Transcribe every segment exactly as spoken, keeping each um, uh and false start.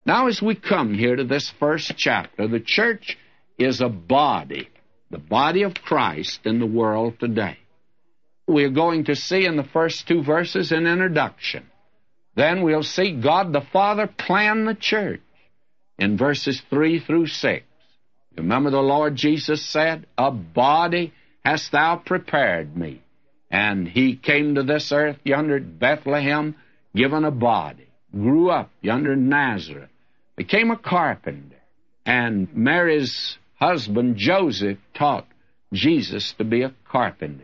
Now, as we come here to this first chapter, the church is a body, the body of Christ in the world today. We're going to see in the first two verses an introduction. Then we'll see God the Father plan the church in verses three through six. Remember the Lord Jesus said, "A body hast thou prepared me." And he came to this earth yonder at Bethlehem, given a body, grew up yonder in Nazareth, became a carpenter, and Mary's husband Joseph taught Jesus to be a carpenter.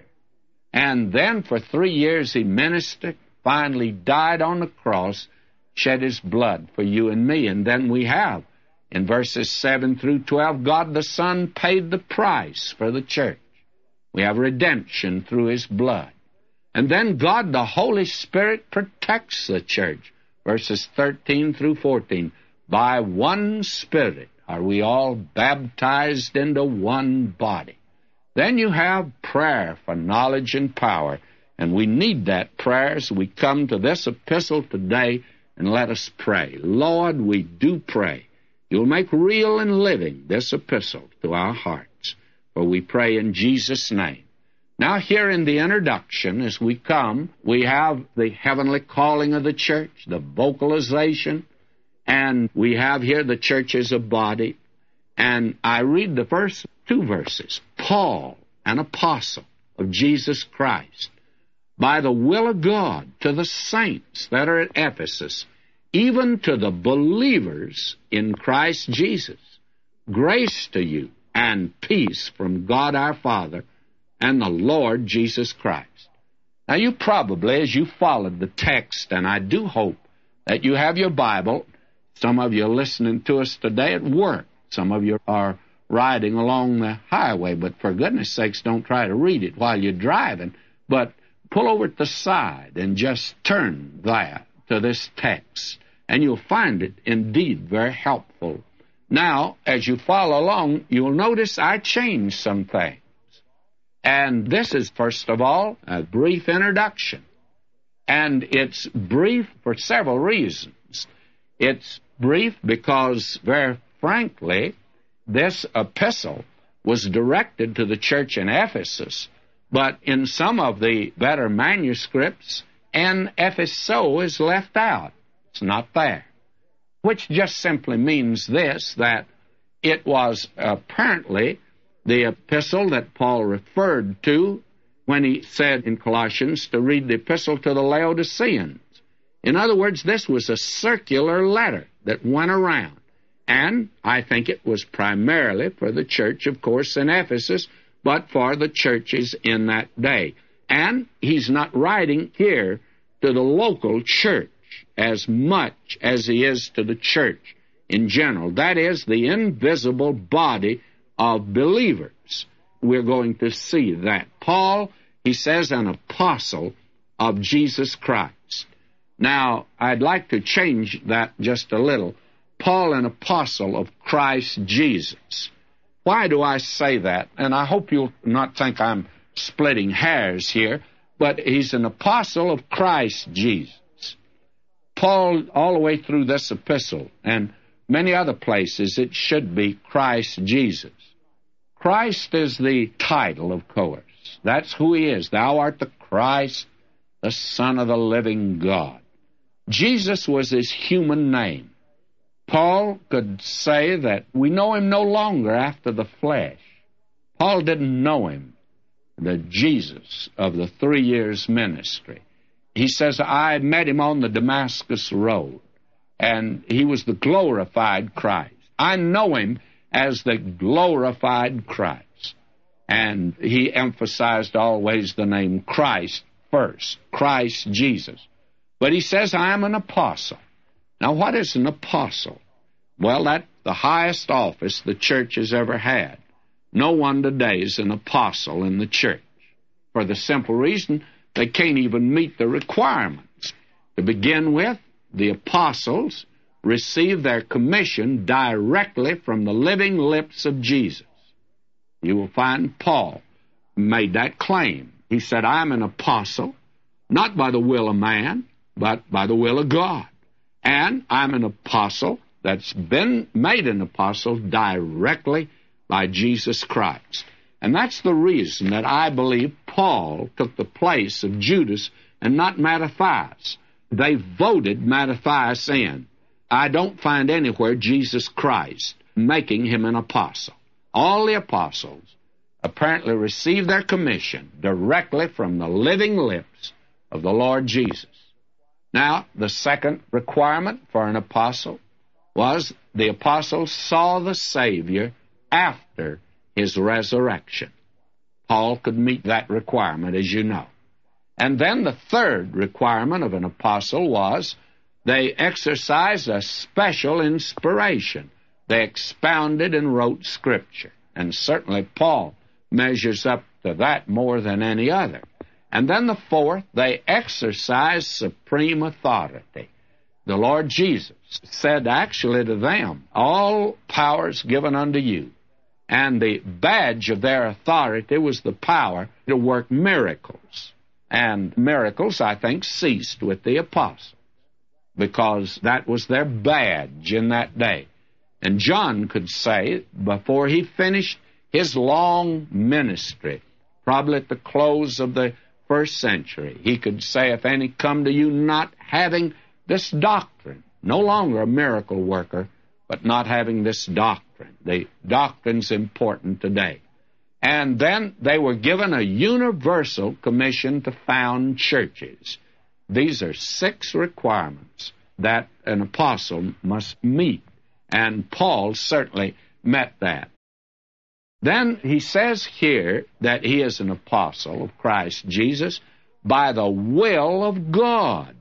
And then for three years he ministered, finally died on the cross, shed his blood for you and me. And then we have, in verses seven through twelve, God the Son paid the price for the church. We have redemption through his blood. And then God the Holy Spirit protects the church. Verses thirteen through fourteen. By one Spirit are we all baptized into one body. Then you have prayer for knowledge and power. And we need that prayer as we come to this epistle today, and let us pray. Lord, we do pray you'll make real and living this epistle to our hearts. For we pray in Jesus' name. Now here in the introduction, as we come, we have the heavenly calling of the church, the vocalization, and we have here the church as a body. And I read the first two verses. Paul, an apostle of Jesus Christ, by the will of God, to the saints that are at Ephesus, even to the believers in Christ Jesus, grace to you and peace from God our Father and the Lord Jesus Christ. Now you probably, as you followed the text, and I do hope that you have your Bible, some of you are listening to us today at work, some of you are riding along the highway, but for goodness sakes, don't try to read it while you're driving, but pull over to the side and just turn there to this text, and you'll find it indeed very helpful. Now, as you follow along, you'll notice I changed some things. And this is, first of all, a brief introduction. And it's brief for several reasons. It's brief because, very frankly, this epistle was directed to the church in Ephesus, but in some of the better manuscripts, N Epheso is left out. It's not there, which just simply means this, that it was apparently the epistle that Paul referred to when he said in Colossians to read the epistle to the Laodiceans. In other words, this was a circular letter that went around, and I think it was primarily for the church, of course, in Ephesus, but for the churches in that day. And he's not writing here to the local church as much as he is to the church in general. That is, the invisible body of believers. We're going to see that. Paul, he says, an apostle of Jesus Christ. Now, I'd like to change that just a little. Paul, an apostle of Christ Jesus. Why do I say that? And I hope you'll not think I'm splitting hairs here, but he's an apostle of Christ Jesus. Paul, all the way through this epistle, and many other places, it should be Christ Jesus. Christ is the title, of course. That's who he is. Thou art the Christ, the Son of the living God. Jesus was his human name. Paul could say that we know him no longer after the flesh. Paul didn't know him, the Jesus of the three years ministry. He says, I met him on the Damascus road, and he was the glorified Christ. I know him as the glorified Christ. And he emphasized always the name Christ first, Christ Jesus. But he says, I am an apostle. Now, what is an apostle? Well, that's the highest office the church has ever had. No one today is an apostle in the church, for the simple reason they can't even meet the requirements. To begin with, the apostles receive their commission directly from the living lips of Jesus. You will find Paul made that claim. He said, I'm an apostle, not by the will of man, but by the will of God. And I'm an apostle that's been made an apostle directly by Jesus Christ. And that's the reason that I believe Paul took the place of Judas and not Mattathias. They voted Mattathias in. I don't find anywhere Jesus Christ making him an apostle. All the apostles apparently received their commission directly from the living lips of the Lord Jesus. Now, the second requirement for an apostle was the apostle saw the Savior after his resurrection. Paul could meet that requirement, as you know. And then the third requirement of an apostle was they exercised a special inspiration. They expounded and wrote Scripture. And certainly Paul measures up to that more than any other. And then the fourth, they exercised supreme authority. The Lord Jesus said actually to them, all power is given unto you. And the badge of their authority was the power to work miracles. And miracles, I think, ceased with the apostles, because that was their badge in that day. And John could say, before he finished his long ministry, probably at the close of the first century, he could say, if any come to you not having this doctrine, no longer a miracle worker, but not having this doctrine. The doctrine's important today. And then they were given a universal commission to found churches. These are six requirements that an apostle must meet, and Paul certainly met that. Then he says here that he is an apostle of Christ Jesus by the will of God.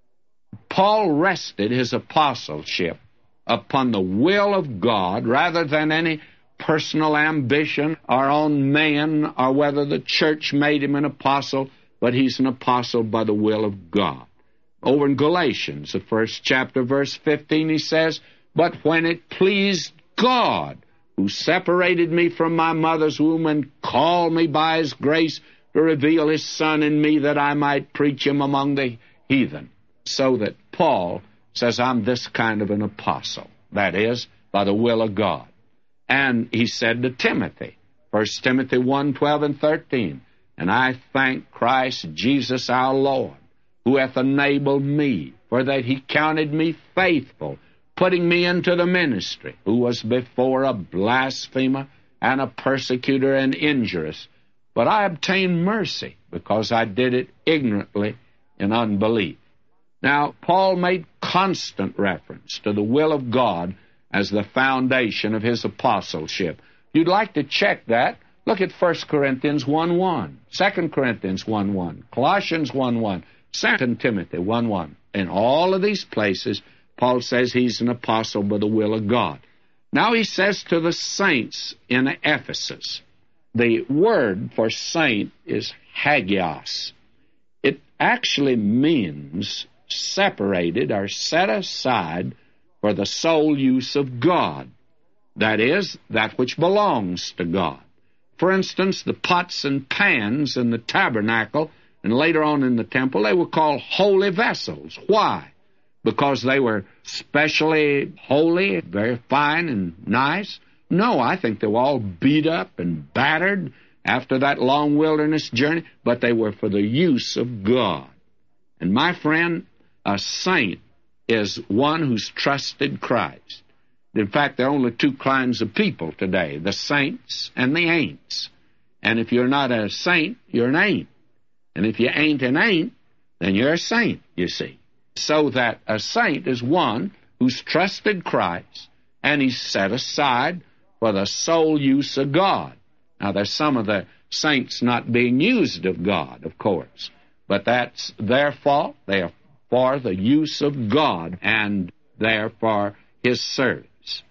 Paul rested his apostleship upon the will of God rather than any personal ambition, our own man, or whether the church made him an apostle, but he's an apostle by the will of God. Over in Galatians, the first chapter, verse fifteen, he says, but when it pleased God, who separated me from my mother's womb and called me by his grace to reveal his Son in me that I might preach him among the heathen. So that Paul says, I'm this kind of an apostle. That is, by the will of God. And he said to Timothy, First Timothy one, twelve and thirteen, and I thank Christ Jesus our Lord, who hath enabled me, for that he counted me faithful, putting me into the ministry, who was before a blasphemer and a persecutor and injurious. But I obtained mercy, because I did it ignorantly in unbelief. Now, Paul made constant reference to the will of God as the foundation of his apostleship. If you'd like to check that, look at First Corinthians one one, Second Corinthians one one, Colossians one one, Second Timothy one one. In all of these places, Paul says he's an apostle by the will of God. Now he says to the saints in Ephesus, the word for saint is hagios. It actually means separated or set aside for the sole use of God. That is, that which belongs to God. For instance, the pots and pans in the tabernacle and later on in the temple, they were called holy vessels. Why? Because they were specially holy, very fine and nice? No, I think they were all beat up and battered after that long wilderness journey, but they were for the use of God. And my friend, a saint is one who's trusted Christ. In fact, there are only two kinds of people today, the saints and the ain'ts. And if you're not a saint, you're an ain't. And if you ain't an ain't, then you're a saint, you see. So that a saint is one who's trusted Christ, and he's set aside for the sole use of God. Now, there's some of the saints not being used of God, of course, but that's their fault. They are for the use of God, and therefore his service.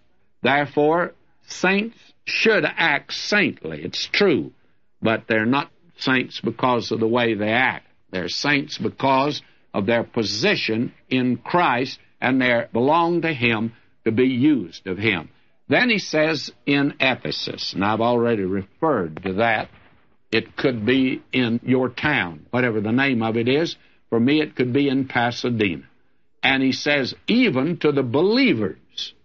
Therefore, saints should act saintly. It's true, but they're not saints because of the way they act. They're saints because of their position in Christ, and they belong to him to be used of him. Then he says in Ephesus, and I've already referred to that. It could be in your town, whatever the name of it is. For me, it could be in Pasadena. And he says, even to the believers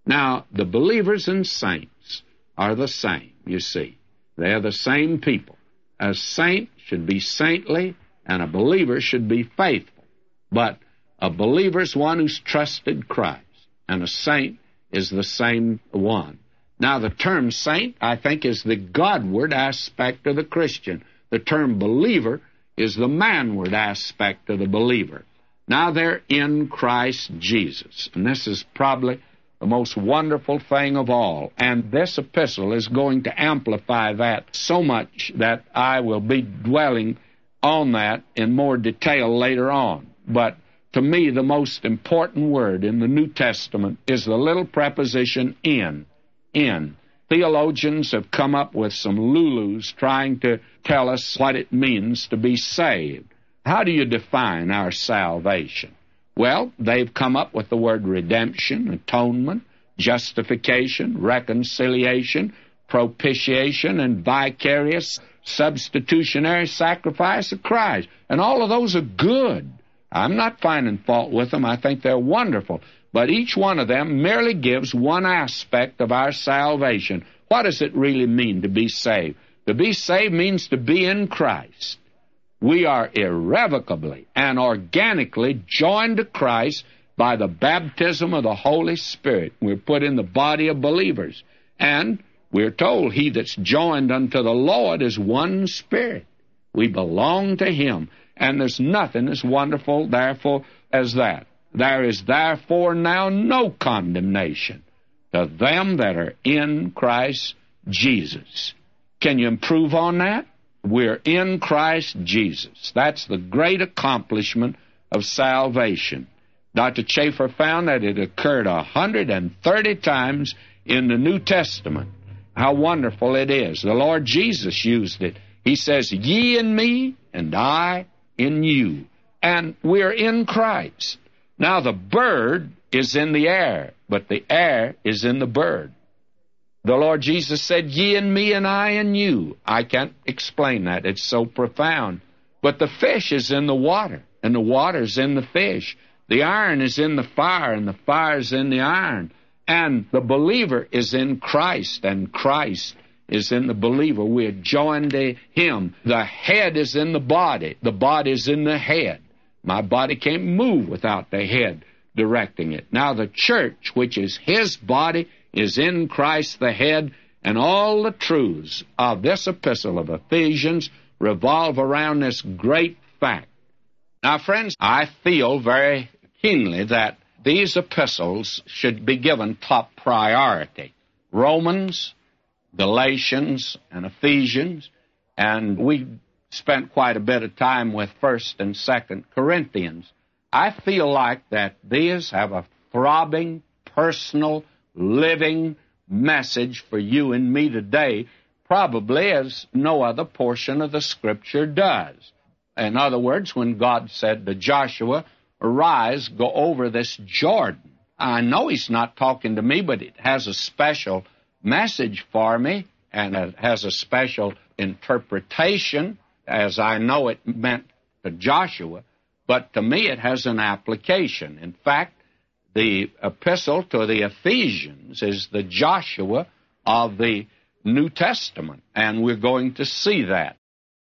Now, the believers and saints are the same, you see. They're the same people. A saint should be saintly, and a believer should be faithful. But a believer is one who's trusted Christ, and a saint is the same one. Now, the term saint, I think, is the Godward aspect of the Christian. The term believer is the manward aspect of the believer. Now, they're in Christ Jesus, and this is probably the most wonderful thing of all. And this epistle is going to amplify that so much that I will be dwelling on that in more detail later on. But to me, the most important word in the New Testament is the little preposition in. In. Theologians have come up with some lulus trying to tell us what it means to be saved. How do you define our salvation? Well, they've come up with the word redemption, atonement, justification, reconciliation, propitiation, and vicarious substitutionary sacrifice of Christ. And all of those are good. I'm not finding fault with them. I think they're wonderful. But each one of them merely gives one aspect of our salvation. What does it really mean to be saved? To be saved means to be in Christ. We are irrevocably and organically joined to Christ by the baptism of the Holy Spirit. We're put in the body of believers. And we're told, he that's joined unto the Lord is one spirit. We belong to him. And there's nothing as wonderful, therefore, as that. There is therefore now no condemnation to them that are in Christ Jesus. Can you improve on that? We're in Christ Jesus. That's the great accomplishment of salvation. Doctor Chafer found that it occurred one hundred thirty times in the New Testament. How wonderful it is. The Lord Jesus used it. He says, ye in me, and I in you. And we're in Christ. Now, the bird is in the air, but the air is in the bird. The Lord Jesus said, ye in me and I in you. I can't explain that. It's so profound. But the fish is in the water, and the water's in the fish. The iron is in the fire, and the fire's in the iron. And the believer is in Christ, and Christ is in the believer. We're joined to him. The head is in the body. The body is in the head. My body can't move without the head directing it. Now the church, which is his body, is in Christ the head, and all the truths of this epistle of Ephesians revolve around this great fact. Now, friends, I feel very keenly that these epistles should be given top priority. Romans, Galatians, and Ephesians, and we spent quite a bit of time with First and Second Corinthians. I feel like that these have a throbbing, personal, living message for you and me today, probably as no other portion of the Scripture does. In other words, when God said to Joshua, arise, go over this Jordan. I know he's not talking to me, but it has a special message for me, and it has a special interpretation, as I know it meant to Joshua, but to me it has an application. In fact, the epistle to the Ephesians is the Joshua of the New Testament, and we're going to see that.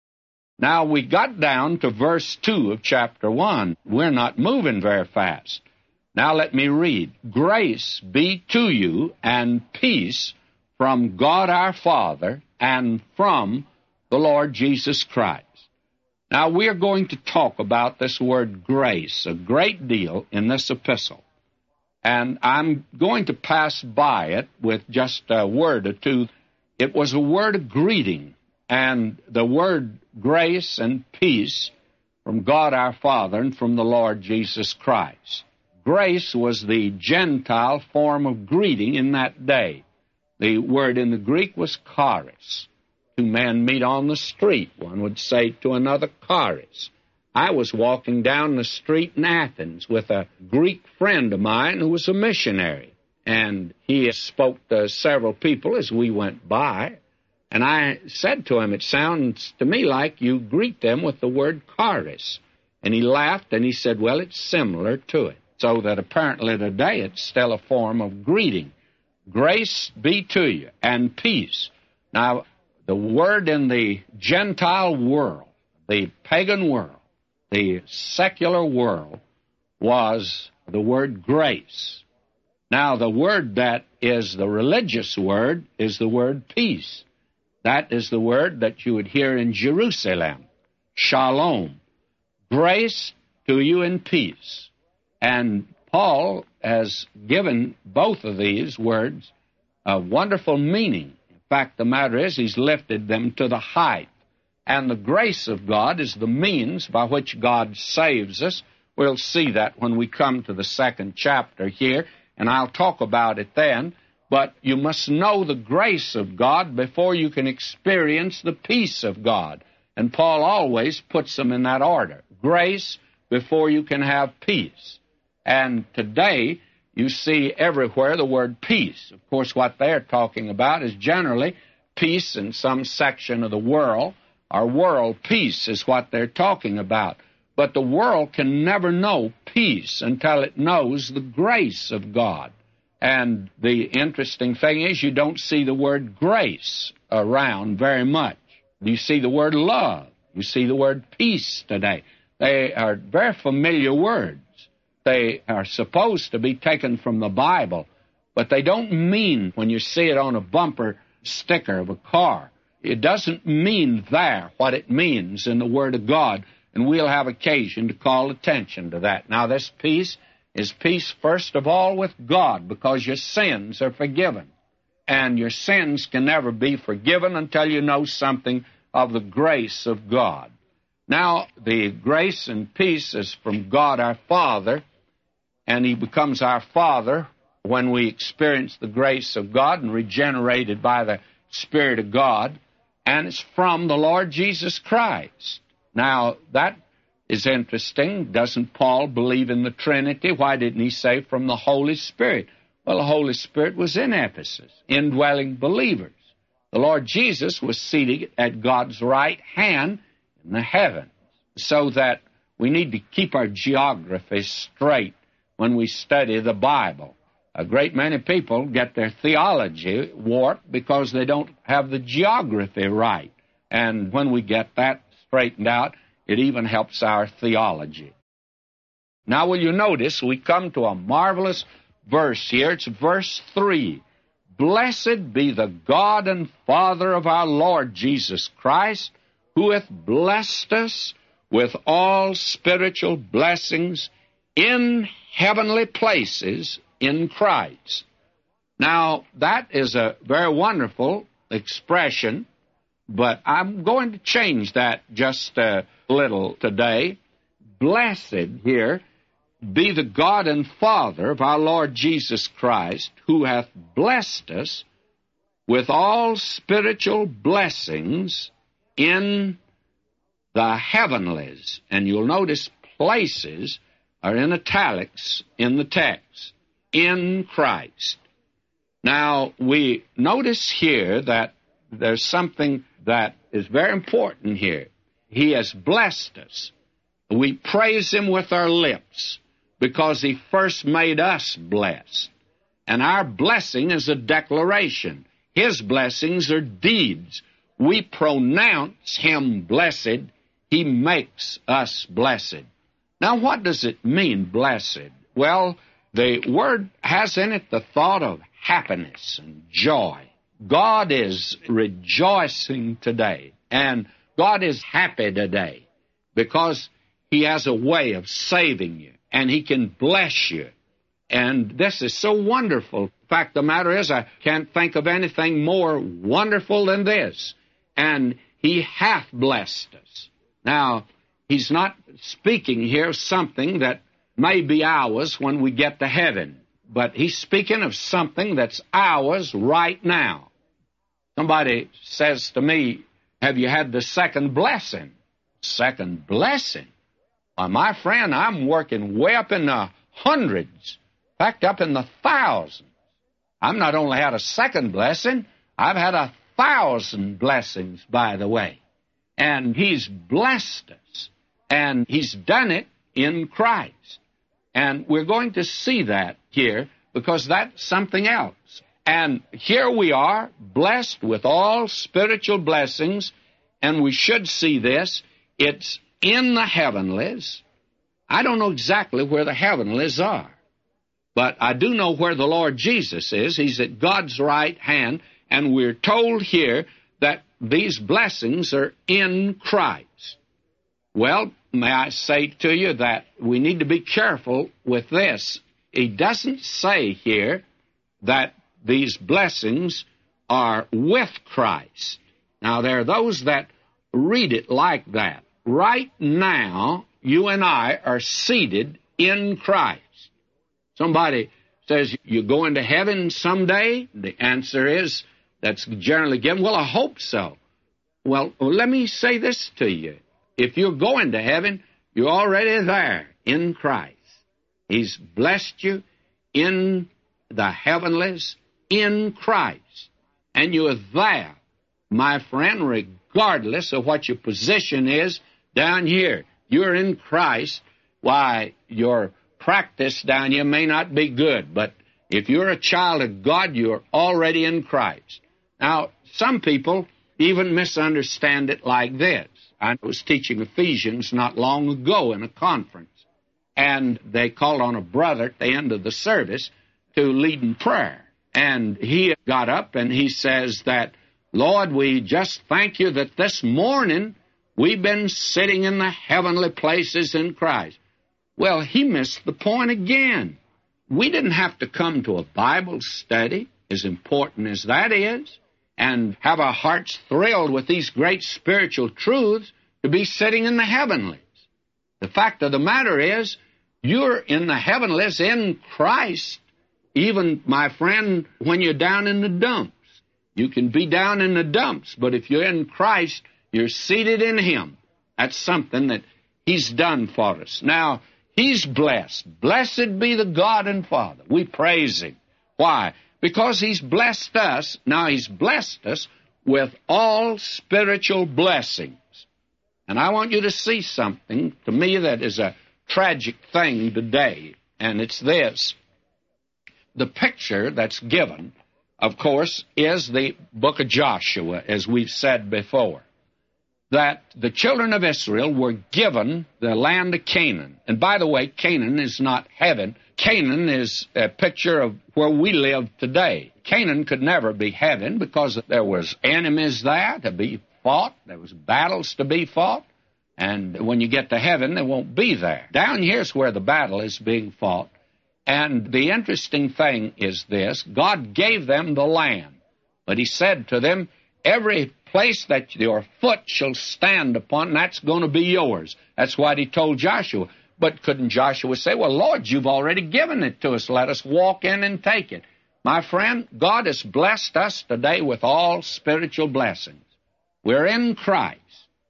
Now, we got down to verse two of chapter one. We're not moving very fast. Now let me read. Grace be to you and peace from God our Father and from the Lord Jesus Christ. Now, we're going to talk about this word grace a great deal in this epistle. And I'm going to pass by it with just a word or two. It was a word of greeting, and the word grace and peace from God our Father and from the Lord Jesus Christ. Grace was the Gentile form of greeting in that day. The word in the Greek was charis. Two men meet on the street. One would say to another, charis. I was walking down the street in Athens with a Greek friend of mine who was a missionary, and he spoke to several people as we went by, and I said to him, it sounds to me like you greet them with the word charis. And he laughed, and he said, well, it's similar to it, so that apparently today it's still a form of greeting. Grace be to you, and peace. Now, the word in the Gentile world, the pagan world, the secular world, was the word grace. Now, the word that is the religious word is the word peace. That is the word that you would hear in Jerusalem, shalom. Grace to you and peace. And Paul has given both of these words a wonderful meaning. In fact, the matter is he's lifted them to the height. And the grace of God is the means by which God saves us. We'll see that when we come to the second chapter here, and I'll talk about it then. But you must know the grace of God before you can experience the peace of God. And Paul always puts them in that order. Grace before you can have peace. And today, you see everywhere the word peace. Of course, what they're talking about is generally peace in some section of the world, or world peace is what they're talking about. But the world can never know peace until it knows the grace of God. And the interesting thing is you don't see the word grace around very much. You see the word love. You see the word peace today. They are very familiar words. They are supposed to be taken from the Bible, but they don't mean, when you see it on a bumper sticker of a car, it doesn't mean there what it means in the Word of God, and we'll have occasion to call attention to that. Now, this peace is peace, first of all, with God, because your sins are forgiven, and your sins can never be forgiven until you know something of the grace of God. Now, the grace and peace is from God our Father, and He becomes our Father when we experience the grace of God and regenerated by the Spirit of God, and it's from the Lord Jesus Christ. Now, that is interesting. Doesn't Paul believe in the Trinity? Why didn't he say from the Holy Spirit? Well, the Holy Spirit was in Ephesus, indwelling believers. The Lord Jesus was seated at God's right hand in the heavens, so that we need to keep our geography straight when we study the Bible. A great many people get their theology warped because they don't have the geography right. And when we get that straightened out, it even helps our theology. Now, will you notice we come to a marvelous verse here. It's verse three. Blessed be the God and Father of our Lord Jesus Christ, who hath blessed us with all spiritual blessings in heavenly places in Christ. Now, that is a very wonderful expression, but I'm going to change that just a little today. Blessed here be the God and Father of our Lord Jesus Christ, who hath blessed us with all spiritual blessings in the heavenlies. And you'll notice places are in italics in the text, in Christ. Now, we notice here that there's something that is very important here. He has blessed us. We praise Him with our lips because He first made us blessed. And our blessing is a declaration. His blessings are deeds. We pronounce Him blessed. He makes us blessed. Now, what does it mean, blessed? Well, the word has in it the thought of happiness and joy. God is rejoicing today, and God is happy today because He has a way of saving you, and He can bless you. And this is so wonderful. In fact, the matter is, I can't think of anything more wonderful than this. And He hath blessed us. Now, He's not speaking here of something that may be ours when we get to heaven, but He's speaking of something that's ours right now. Somebody says to me, have you had the second blessing? Second blessing? Why, my friend, I'm working way up in the hundreds, in fact, up in the thousands. I've not only had a second blessing, I've had a thousand blessings, by the way. And He's blessed us. And He's done it in Christ. And we're going to see that here because that's something else. And here we are, blessed with all spiritual blessings, and we should see this. It's in the heavenlies. I don't know exactly where the heavenlies are, but I do know where the Lord Jesus is. He's at God's right hand, and we're told here that these blessings are in Christ. Well, may I say to you that we need to be careful with this. He doesn't say here that these blessings are with Christ. Now, there are those that read it like that. Right now, you and I are seated in Christ. Somebody says, you're going to heaven someday? The answer is, that's generally given, well, I hope so. Well, let me say this to you. If you're going to heaven, you're already there in Christ. He's blessed you in the heavenlies in Christ. And you're there, my friend, regardless of what your position is down here. You're in Christ. Why, your practice down here may not be good, but if you're a child of God, you're already in Christ. Now, some people even misunderstand it like this. I was teaching Ephesians not long ago in a conference, and they called on a brother at the end of the service to lead in prayer. And he got up and he says that, Lord, we just thank you that this morning we've been sitting in the heavenly places in Christ. Well, he missed the point again. We didn't have to come to a Bible study, as important as that is, and have our hearts thrilled with these great spiritual truths to be sitting in the heavenlies. The fact of the matter is, you're in the heavenlies in Christ, even, my friend, when you're down in the dumps. You can be down in the dumps, but if you're in Christ, you're seated in Him. That's something that He's done for us. Now, He's blessed. Blessed be the God and Father. We praise Him. Why? Because He's blessed us. Now, He's blessed us with all spiritual blessings. And I want you to see something, to me, that is a tragic thing today, and it's this. The picture that's given, of course, is the book of Joshua, as we've said before, that the children of Israel were given the land of Canaan. And by the way, Canaan is not heaven. Canaan is a picture of where we live today. Canaan could never be heaven because there was enemies there to be fought. There was battles to be fought. And when you get to heaven, they won't be there. Down here's where the battle is being fought. And the interesting thing is this. God gave them the land. But He said to them, every place that your foot shall stand upon, that's going to be yours. That's what He told Joshua. But couldn't Joshua say, well, Lord, you've already given it to us. Let us walk in and take it. My friend, God has blessed us today with all spiritual blessings. We're in Christ.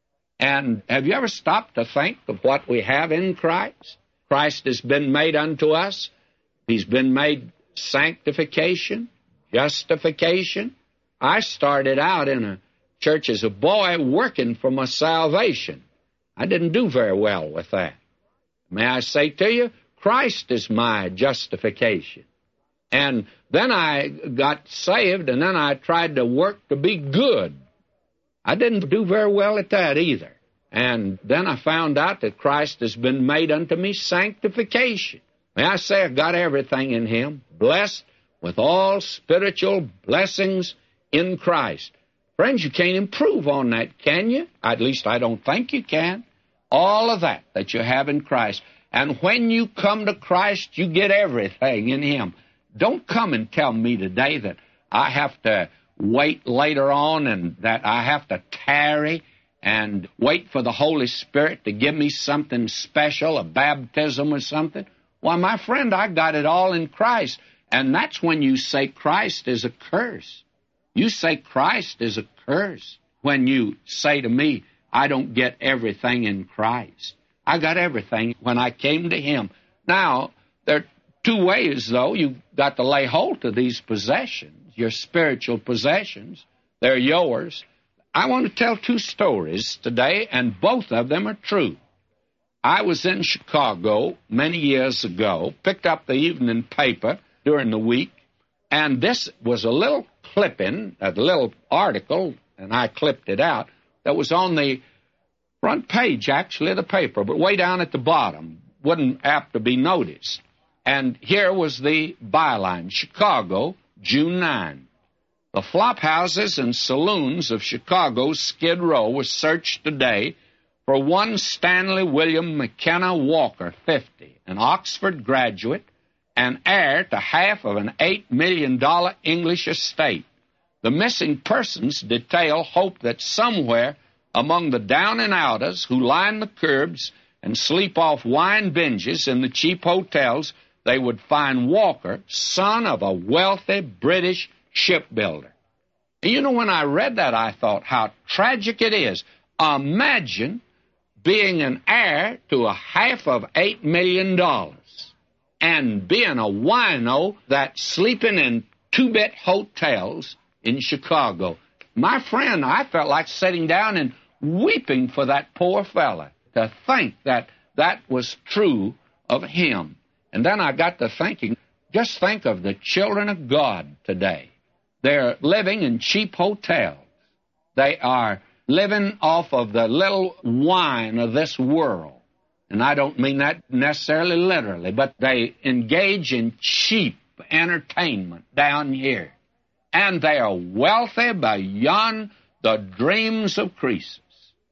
And have you ever stopped to think of what we have in Christ? Christ has been made unto us. He's been made sanctification, justification. I started out in a church as a boy working for my salvation. I didn't do very well with that. May I say to you, Christ is my justification. And then I got saved, and then I tried to work to be good. I didn't do very well at that either. And then I found out that Christ has been made unto me sanctification. May I say I've got everything in Him, blessed with all spiritual blessings in Christ. Friends, you can't improve on that, can you? At least I don't think you can. All of that that you have in Christ. And when you come to Christ, you get everything in Him. Don't come and tell me today that I have to wait later on and that I have to tarry and wait for the Holy Spirit to give me something special, a baptism or something. Why, my friend, I got it all in Christ. And that's when you say Christ is a curse. You say Christ is a curse when you say to me, I don't get everything in Christ. I got everything when I came to Him. Now, there are two ways, though. You've got to lay hold of these possessions, your spiritual possessions. They're yours. I want to tell two stories today, and both of them are true. I was in Chicago many years ago, picked up the evening paper during the week, And this was a little clipping, a little article, and I clipped it out, that was on the front page, actually, of the paper, but way down at the bottom, wasn't apt to be noticed. And here was the byline, Chicago, June ninth. The flop houses and saloons of Chicago's Skid Row were searched today for one Stanley William McKenna Walker, fifty, an Oxford graduate and heir to half of an eight million dollars English estate. The missing persons detail hope that somewhere among the down-and-outers who line the curbs and sleep off wine binges in the cheap hotels, they would find Walker, son of a wealthy British shipbuilder. And you know, when I read that, I thought how tragic it is. Imagine being an heir to a half of eight million dollars and being a wino that's sleeping in two-bit hotels in Chicago. My friend, I felt like sitting down and weeping for that poor fella, to think that that was true of him. And then I got to thinking, just think of the children of God today. They're living in cheap hotels. They are living off of the little wine of this world. And I don't mean that necessarily literally, but they engage in cheap entertainment down here. And they are wealthy beyond the dreams of Croesus.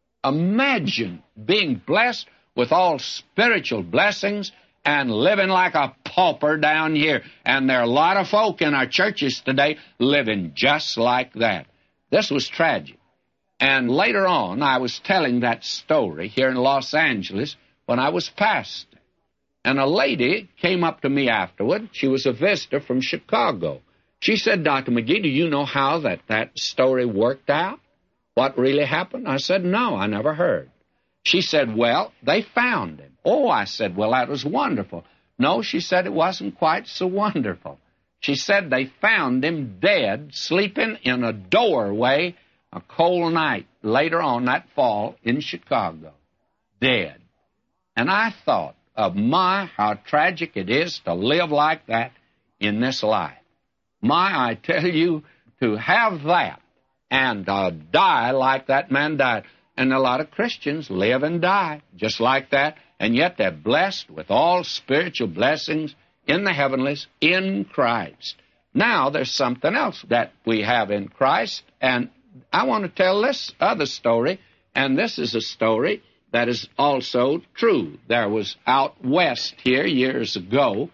Imagine being blessed with all spiritual blessings and living like a pauper down here. And there are a lot of folk in our churches today living just like that. This was tragic. And later on, I was telling that story here in Los Angeles when I was pastor. And a lady came up to me afterward. She was a visitor from Chicago. She said, Doctor McGee, do you know how that, that story worked out? What really happened? I said, no, I never heard. She said, well, they found him. Oh, I said, well, that was wonderful. No, she said, it wasn't quite so wonderful. She said they found him dead, sleeping in a doorway a cold night later on that fall in Chicago. Dead. And I thought of my, how tragic it is to live like that in this life. My, I tell you, to have that and uh, die like that man died. And a lot of Christians live and die just like that, and yet they're blessed with all spiritual blessings in the heavenlies in Christ. Now, there's something else that we have in Christ, and I want to tell this other story, and this is a story that is also true. There was out west here years ago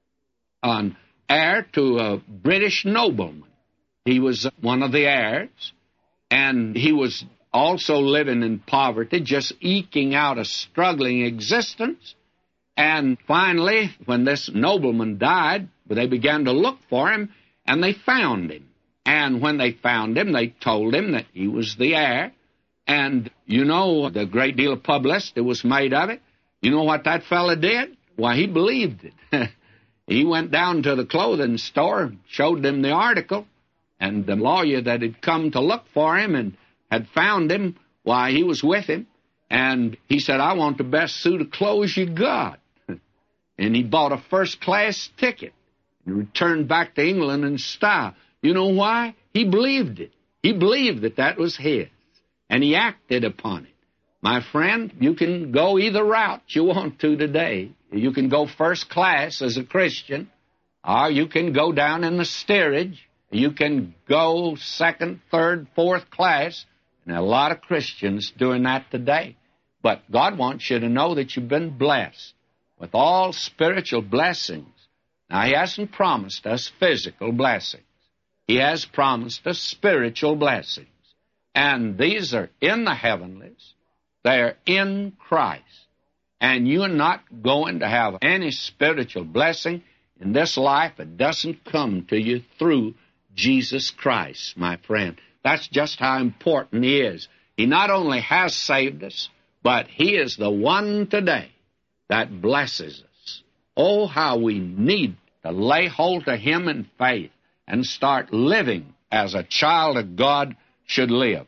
an heir to a British nobleman. He was one of the heirs, and he was also living in poverty, just eking out a struggling existence. And finally, when this nobleman died, they began to look for him, and they found him. And when they found him, they told him that he was the heir. And you know, the great deal of publicity was made of it. You know what that fella did? Why, he believed it. He went down to the clothing store, showed them the article, and the lawyer that had come to look for him and had found him, why, he was with him. And he said, I want the best suit of clothes you got. And he bought a first-class ticket and returned back to England in style. You know why? He believed it. He believed that that was his, and he acted upon it. My friend, you can go either route you want to today. You can go first class as a Christian, or you can go down in the steerage. You can go second, third, fourth class, and a lot of Christians doing that today. But God wants you to know that you've been blessed with all spiritual blessings. Now, He hasn't promised us physical blessings. He has promised us spiritual blessings. And these are in the heavenlies. They're in Christ. And you're not going to have any spiritual blessing in this life that doesn't come to you through Jesus Christ, my friend. That's just how important He is. He not only has saved us, but He is the one today that blesses us. Oh, how we need to lay hold of Him in faith and start living as a child of God should live.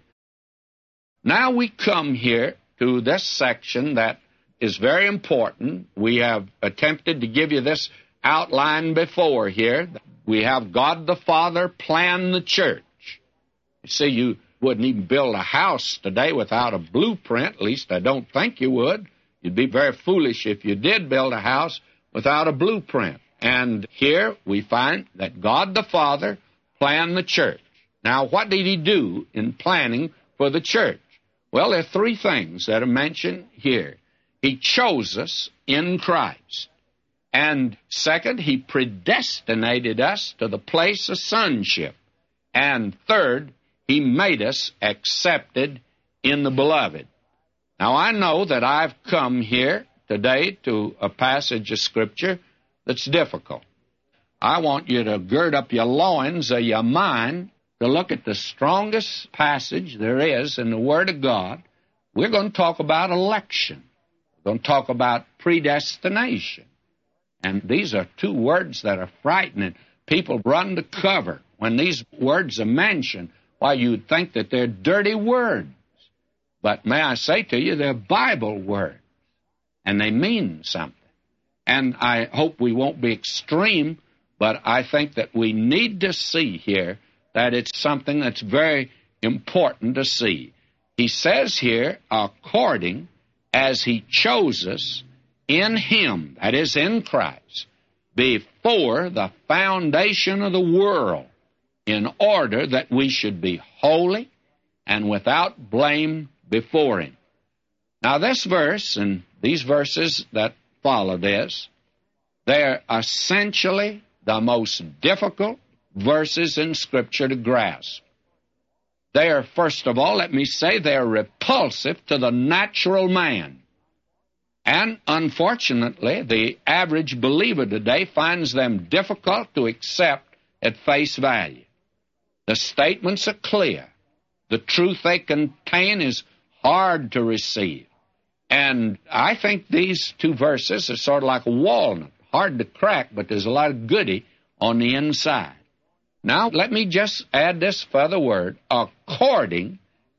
Now we come here to this section that is very important. We have attempted to give you this outlined before here. We have God the Father plan the church. You see, you wouldn't even build a house today without a blueprint. At least I don't think you would. You'd be very foolish if you did build a house without a blueprint. And here we find that God the Father planned the church. Now, what did he do in planning for the church? Well, there are three things that are mentioned here. He chose us in Christ. And second, he predestinated us to the place of sonship. And third, he made us accepted in the beloved. Now, I know that I've come here today to a passage of Scripture that's difficult. I want you to gird up your loins of your mind to look at the strongest passage there is in the Word of God. We're going to talk about election. We're going to talk about predestination. And these are two words that are frightening. People run to cover when these words are mentioned. Why, you'd think that they're dirty words. But may I say to you, they're Bible words, and they mean something. And I hope we won't be extreme, but I think that we need to see here that it's something that's very important to see. He says here, according as he chose us in him, that is in Christ, before the foundation of the world, in order that we should be holy and without blame before him. Now, this verse and these verses that follow this, they're essentially the most difficult verses in Scripture to grasp. They are, first of all, let me say, they're repulsive to the natural man. And unfortunately, the average believer today finds them difficult to accept at face value. The statements are clear. The truth they contain is hard to receive. And I think these two verses are sort of like a walnut, hard to crack, but there's a lot of goody on the inside. Now, let me just add this further word, according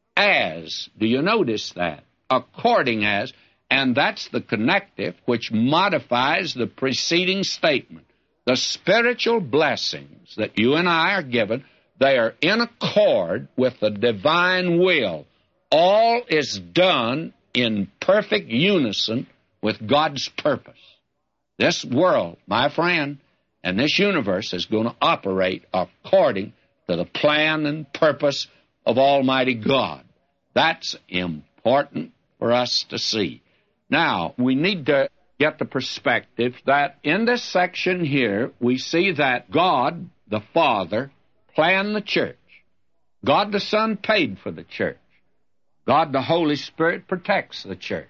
as. Do you notice that? According as, and that's the connective which modifies the preceding statement. The spiritual blessings that you and I are given, they are in accord with the divine will. All is done in perfect unison with God's purpose. This world, my friend, and this universe is going to operate according to the plan and purpose of Almighty God. That's important for us to see. Now, we need to get the perspective that in this section here, we see that God, the Father, planned the church. God, the Son, paid for the church. God, the Holy Spirit, protects the church.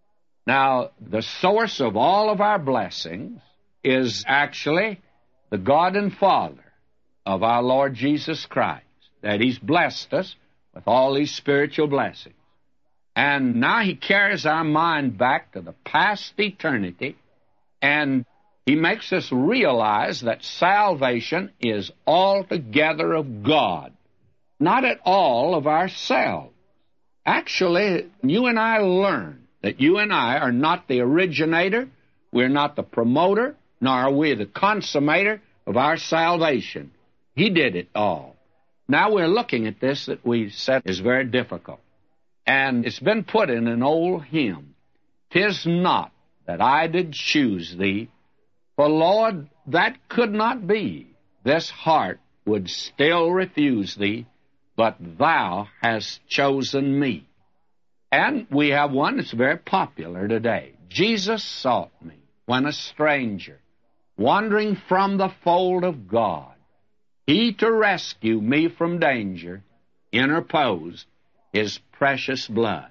Now, the source of all of our blessings is actually the God and Father of our Lord Jesus Christ, that He's blessed us with all these spiritual blessings. And now He carries our mind back to the past eternity, and He makes us realize that salvation is altogether of God, not at all of ourselves. Actually, you and I learn that you and I are not the originator, we're not the promoter, nor are we the consummator of our salvation. He did it all. Now we're looking at this that we said is very difficult. And it's been put in an old hymn, "'Tis not that I did choose thee, for, Lord, that could not be. This heart would still refuse thee, but thou hast chosen me." And we have one that's very popular today. "Jesus sought me when a stranger, wandering from the fold of God. He to rescue me from danger interposed His precious blood."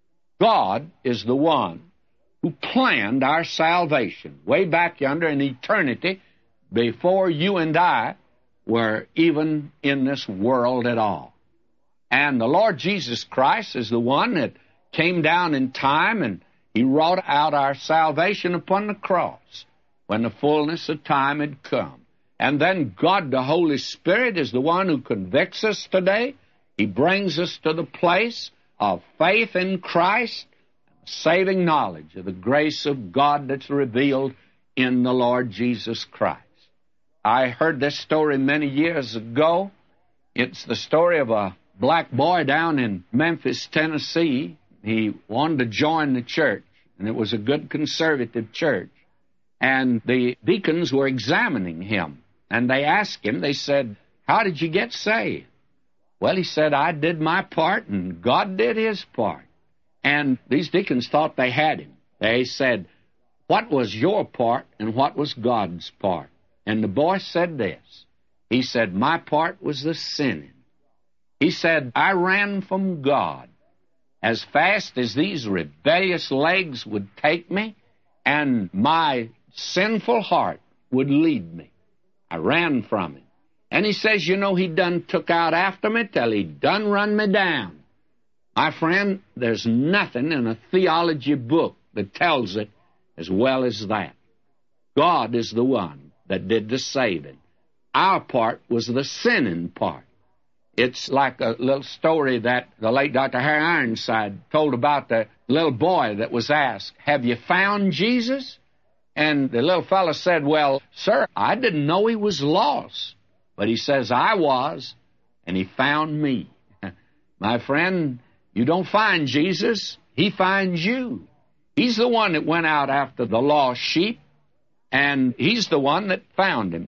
God is the one who planned our salvation way back yonder in eternity before you and I were even in this world at all. And the Lord Jesus Christ is the one that came down in time, and He wrought out our salvation upon the cross when the fullness of time had come. And then God, the Holy Spirit, is the one who convicts us today. He brings us to the place of faith in Christ, saving knowledge of the grace of God that's revealed in the Lord Jesus Christ. I heard this story many years ago. It's the story of a black boy down in Memphis, Tennessee. He wanted to join the church, and it was a good conservative church. And the deacons were examining him, and they asked him, they said, "How did you get saved?" Well, he said, "I did my part, and God did his part." And these deacons thought they had him. They said, "What was your part, and what was God's part?" And the boy said this. He said, "My part was the sinning." He said, "I ran from God as fast as these rebellious legs would take me, and my sinful heart would lead me. I ran from him." And he says, you know, he done took out after me till he done run me down. My friend, there's nothing in a theology book that tells it as well as that. God is the one that did the saving. Our part was the sinning part. It's like a little story that the late Doctor Harry Ironside told about the little boy that was asked, "Have you found Jesus?" And the little fellow said, "Well, sir, I didn't know he was lost." But he says, "I was, and he found me." My friend, you don't find Jesus, he finds you. He's the one that went out after the lost sheep, and he's the one that found him.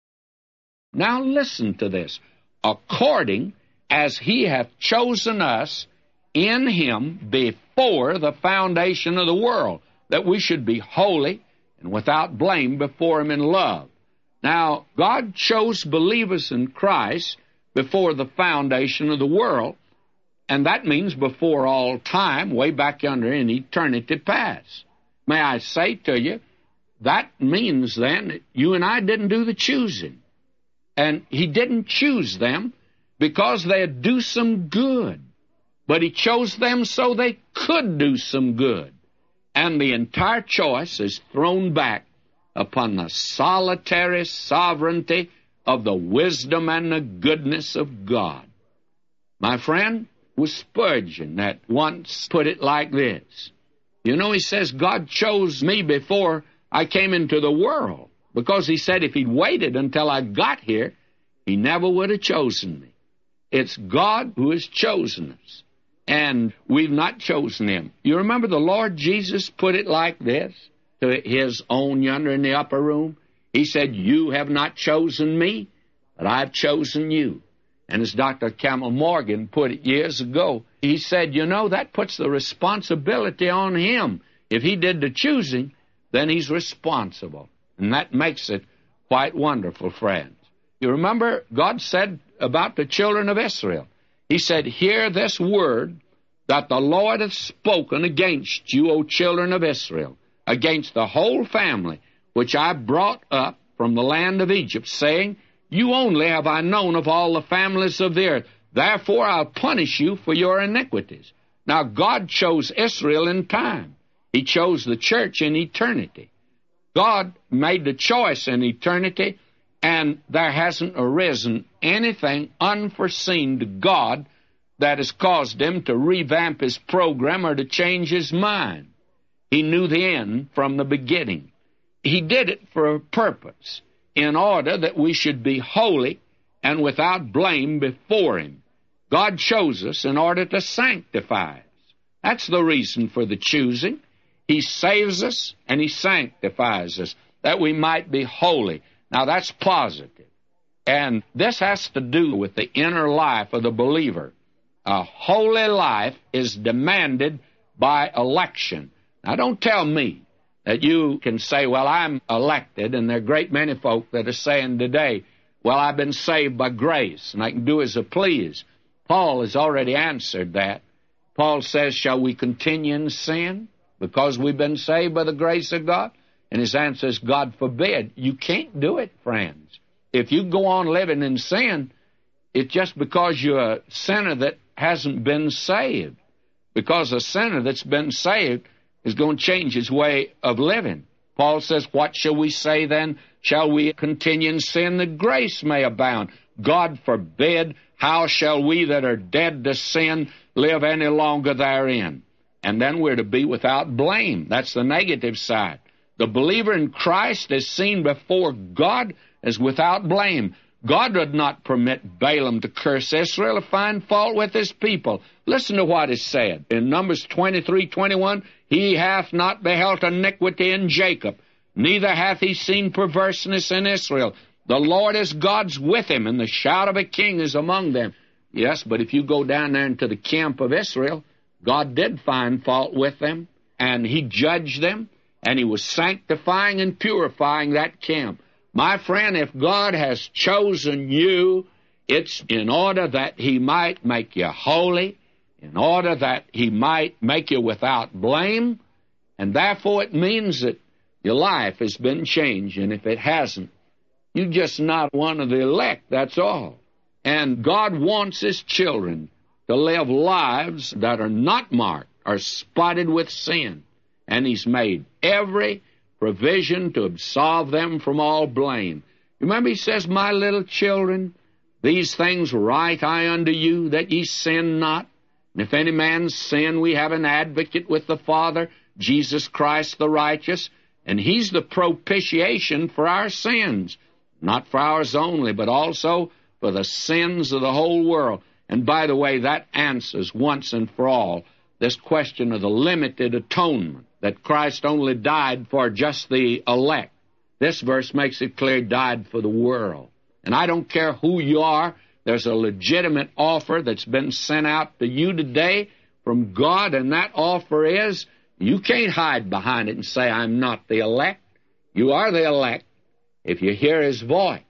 Now listen to this. "According as he hath chosen us in him before the foundation of the world, that we should be holy and without blame before him in love." Now, God chose believers in Christ before the foundation of the world, and that means before all time, way back yonder in eternity past. May I say to you, that means then that you and I didn't do the choosing. And he didn't choose them because they'd do some good, but he chose them so they could do some good. And the entire choice is thrown back upon the solitary sovereignty of the wisdom and the goodness of God. My friend, it was Spurgeon that once put it like this. You know, he says, God chose me before I came into the world, because he said if he'd waited until I got here, he never would have chosen me. It's God who has chosen us, and we've not chosen him. You remember the Lord Jesus put it like this to his own yonder in the upper room? He said, "You have not chosen me, but I've chosen you." And as Doctor Campbell Morgan put it years ago, he said, you know, that puts the responsibility on him. If he did the choosing, then he's responsible. And that makes it quite wonderful, friends. You remember God said about the children of Israel, he said, "Hear this word that the Lord hath spoken against you, O children of Israel, against the whole family which I brought up from the land of Egypt, saying, You only have I known of all the families of the earth. Therefore I'll punish you for your iniquities." Now God chose Israel in time. He chose the church in eternity. God made the choice in eternity, and there hasn't arisen anything unforeseen to God that has caused him to revamp his program or to change his mind. He knew the end from the beginning. He did it for a purpose, in order that we should be holy and without blame before him. God chose us in order to sanctify us. That's the reason for the choosing. He saves us and he sanctifies us, that we might be holy. Now that's positive. And this has to do with the inner life of the believer. A holy life is demanded by election. Now, don't tell me that you can say, well, I'm elected, and there are a great many folk that are saying today, well, I've been saved by grace, and I can do as I please. Paul has already answered that. Paul says, shall we continue in sin because we've been saved by the grace of God? And his answer is, God forbid. You can't do it, friends. If you go on living in sin, it's just because you're a sinner that hasn't been saved. Because a sinner that's been saved is going to change his way of living. Paul says, what shall we say then? Shall we continue in sin that grace may abound? God forbid. How shall we that are dead to sin live any longer therein? And then we're to be without blame. That's the negative side. The believer in Christ is seen before God as without blame. God did not permit Balaam to curse Israel or find fault with his people. Listen to what is said in Numbers twenty-three twenty-one. He hath not beheld iniquity in Jacob, neither hath he seen perverseness in Israel. The Lord his God's with him, and the shout of a king is among them. Yes, but if you go down there into the camp of Israel, God did find fault with them, and he judged them, and he was sanctifying and purifying that camp. My friend, if God has chosen you, it's in order that he might make you holy, in order that he might make you without blame, and therefore it means that your life has been changed, and if it hasn't, you're just not one of the elect, that's all. And God wants his children to live lives that are not marked or spotted with sin, and he's made every provision to absolve them from all blame. Remember, he says, my little children, these things write I unto you, that ye sin not. And if any man sin, we have an advocate with the Father, Jesus Christ the righteous, and he's the propitiation for our sins, not for ours only, but also for the sins of the whole world. And by the way, that answers once and for all this question of the limited atonement, that Christ only died for just the elect. This verse makes it clear he died for the world. And I don't care who you are, there's a legitimate offer that's been sent out to you today from God, and that offer is, you can't hide behind it and say, I'm not the elect. You are the elect if you hear his voice.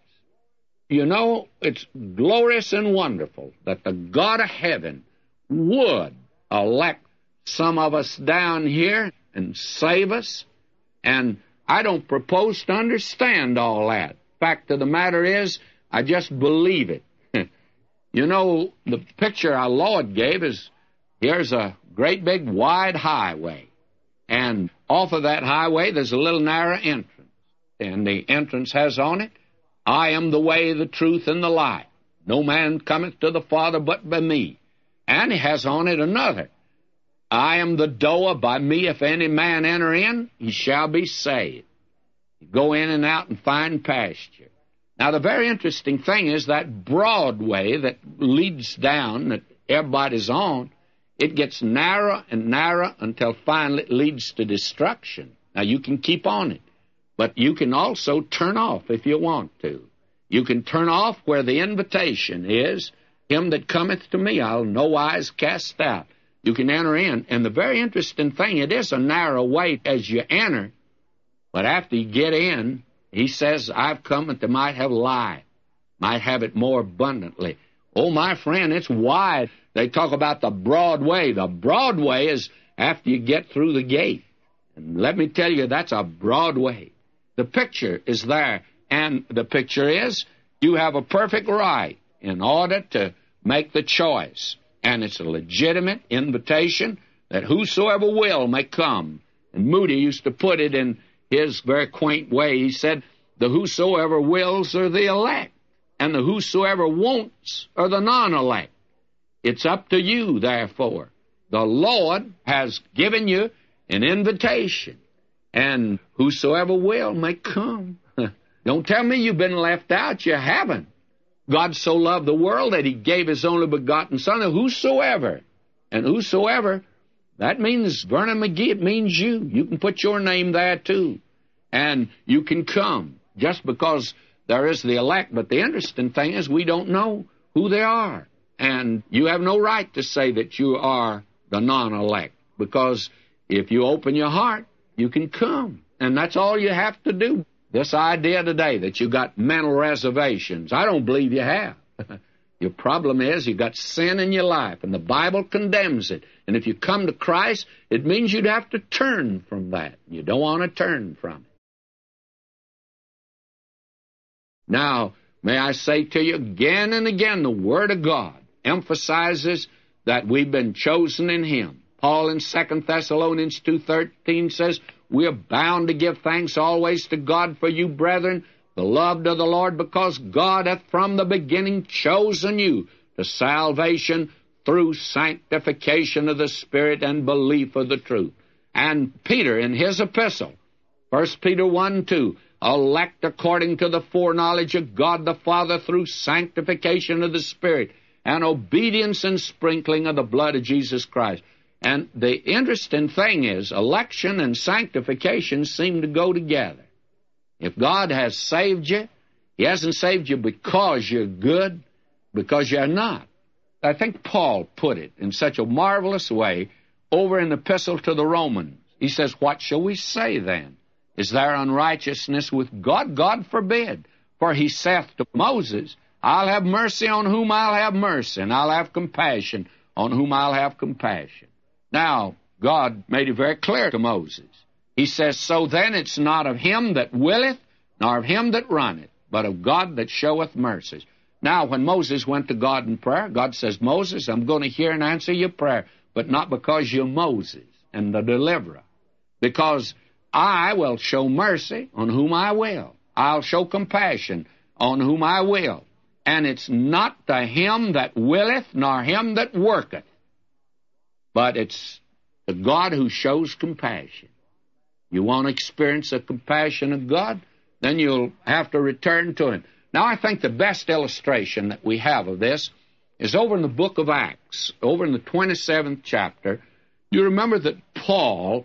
You know, it's glorious and wonderful that the God of heaven would elect some of us down here and save us, and I don't propose to understand all that. Fact of the matter is, I just believe it. You know, the picture our Lord gave is, here's a great big wide highway, and off of that highway there's a little narrow entrance, and the entrance has on it, I am the way, the truth, and the life. No man cometh to the Father but by me. And he has on it another, I am the door, by me if any man enter in, he shall be saved. You go in and out and find pasture. Now, the very interesting thing is that broad way that leads down, that everybody's on, it gets narrower and narrower until finally it leads to destruction. Now, you can keep on it, but you can also turn off if you want to. You can turn off where the invitation is, him that cometh to me, I'll no wise cast out. You can enter in, and the very interesting thing, it is a narrow way as you enter, but after you get in, he says, I've come that they might have life, might have it more abundantly. Oh, my friend, it's wide. They talk about the broad way. The broad way is after you get through the gate. And let me tell you, that's a broad way. The picture is there, and the picture is you have a perfect right in order to make the choice. And it's a legitimate invitation that whosoever will may come. And Moody used to put it in his very quaint way. He said, the whosoever wills are the elect, and the whosoever wants are the non-elect. It's up to you, therefore. The Lord has given you an invitation, and whosoever will may come. Don't tell me you've been left out. You haven't. God so loved the world that he gave his only begotten Son, and whosoever, and whosoever, that means Vernon McGee, it means you. You can put your name there too, and you can come, just because there is the elect. But the interesting thing is we don't know who they are, and you have no right to say that you are the non-elect, because if you open your heart, you can come, and that's all you have to do. This idea today that you got mental reservations, I don't believe you have. Your problem is you got sin in your life, and the Bible condemns it. And if you come to Christ, it means you'd have to turn from that. You don't want to turn from it. Now, may I say to you again and again, the Word of God emphasizes that we've been chosen in him. Paul in Second Thessalonians two thirteen says, we are bound to give thanks always to God for you, brethren, beloved of the Lord, because God hath from the beginning chosen you to salvation through sanctification of the Spirit and belief of the truth. And Peter, in his epistle, First Peter one two, elect according to the foreknowledge of God the Father through sanctification of the Spirit and obedience and sprinkling of the blood of Jesus Christ. And the interesting thing is, election and sanctification seem to go together. If God has saved you, He hasn't saved you because you're good, because you're not. I think Paul put it in such a marvelous way over in the Epistle to the Romans. He says, what shall we say then? Is there unrighteousness with God? God forbid. For He saith to Moses, I'll have mercy on whom I'll have mercy, and I'll have compassion on whom I'll have compassion. Now, God made it very clear to Moses. He says, so then it's not of him that willeth, nor of him that runneth, but of God that showeth mercies. Now, when Moses went to God in prayer, God says, Moses, I'm going to hear and answer your prayer, but not because you're Moses and the deliverer, because I will show mercy on whom I will. I'll show compassion on whom I will. And it's not to him that willeth, nor him that worketh, but it's the God who shows compassion. You want to experience the compassion of God? Then you'll have to return to Him. Now, I think the best illustration that we have of this is over in the book of Acts, over in the twenty-seventh chapter. You remember that Paul,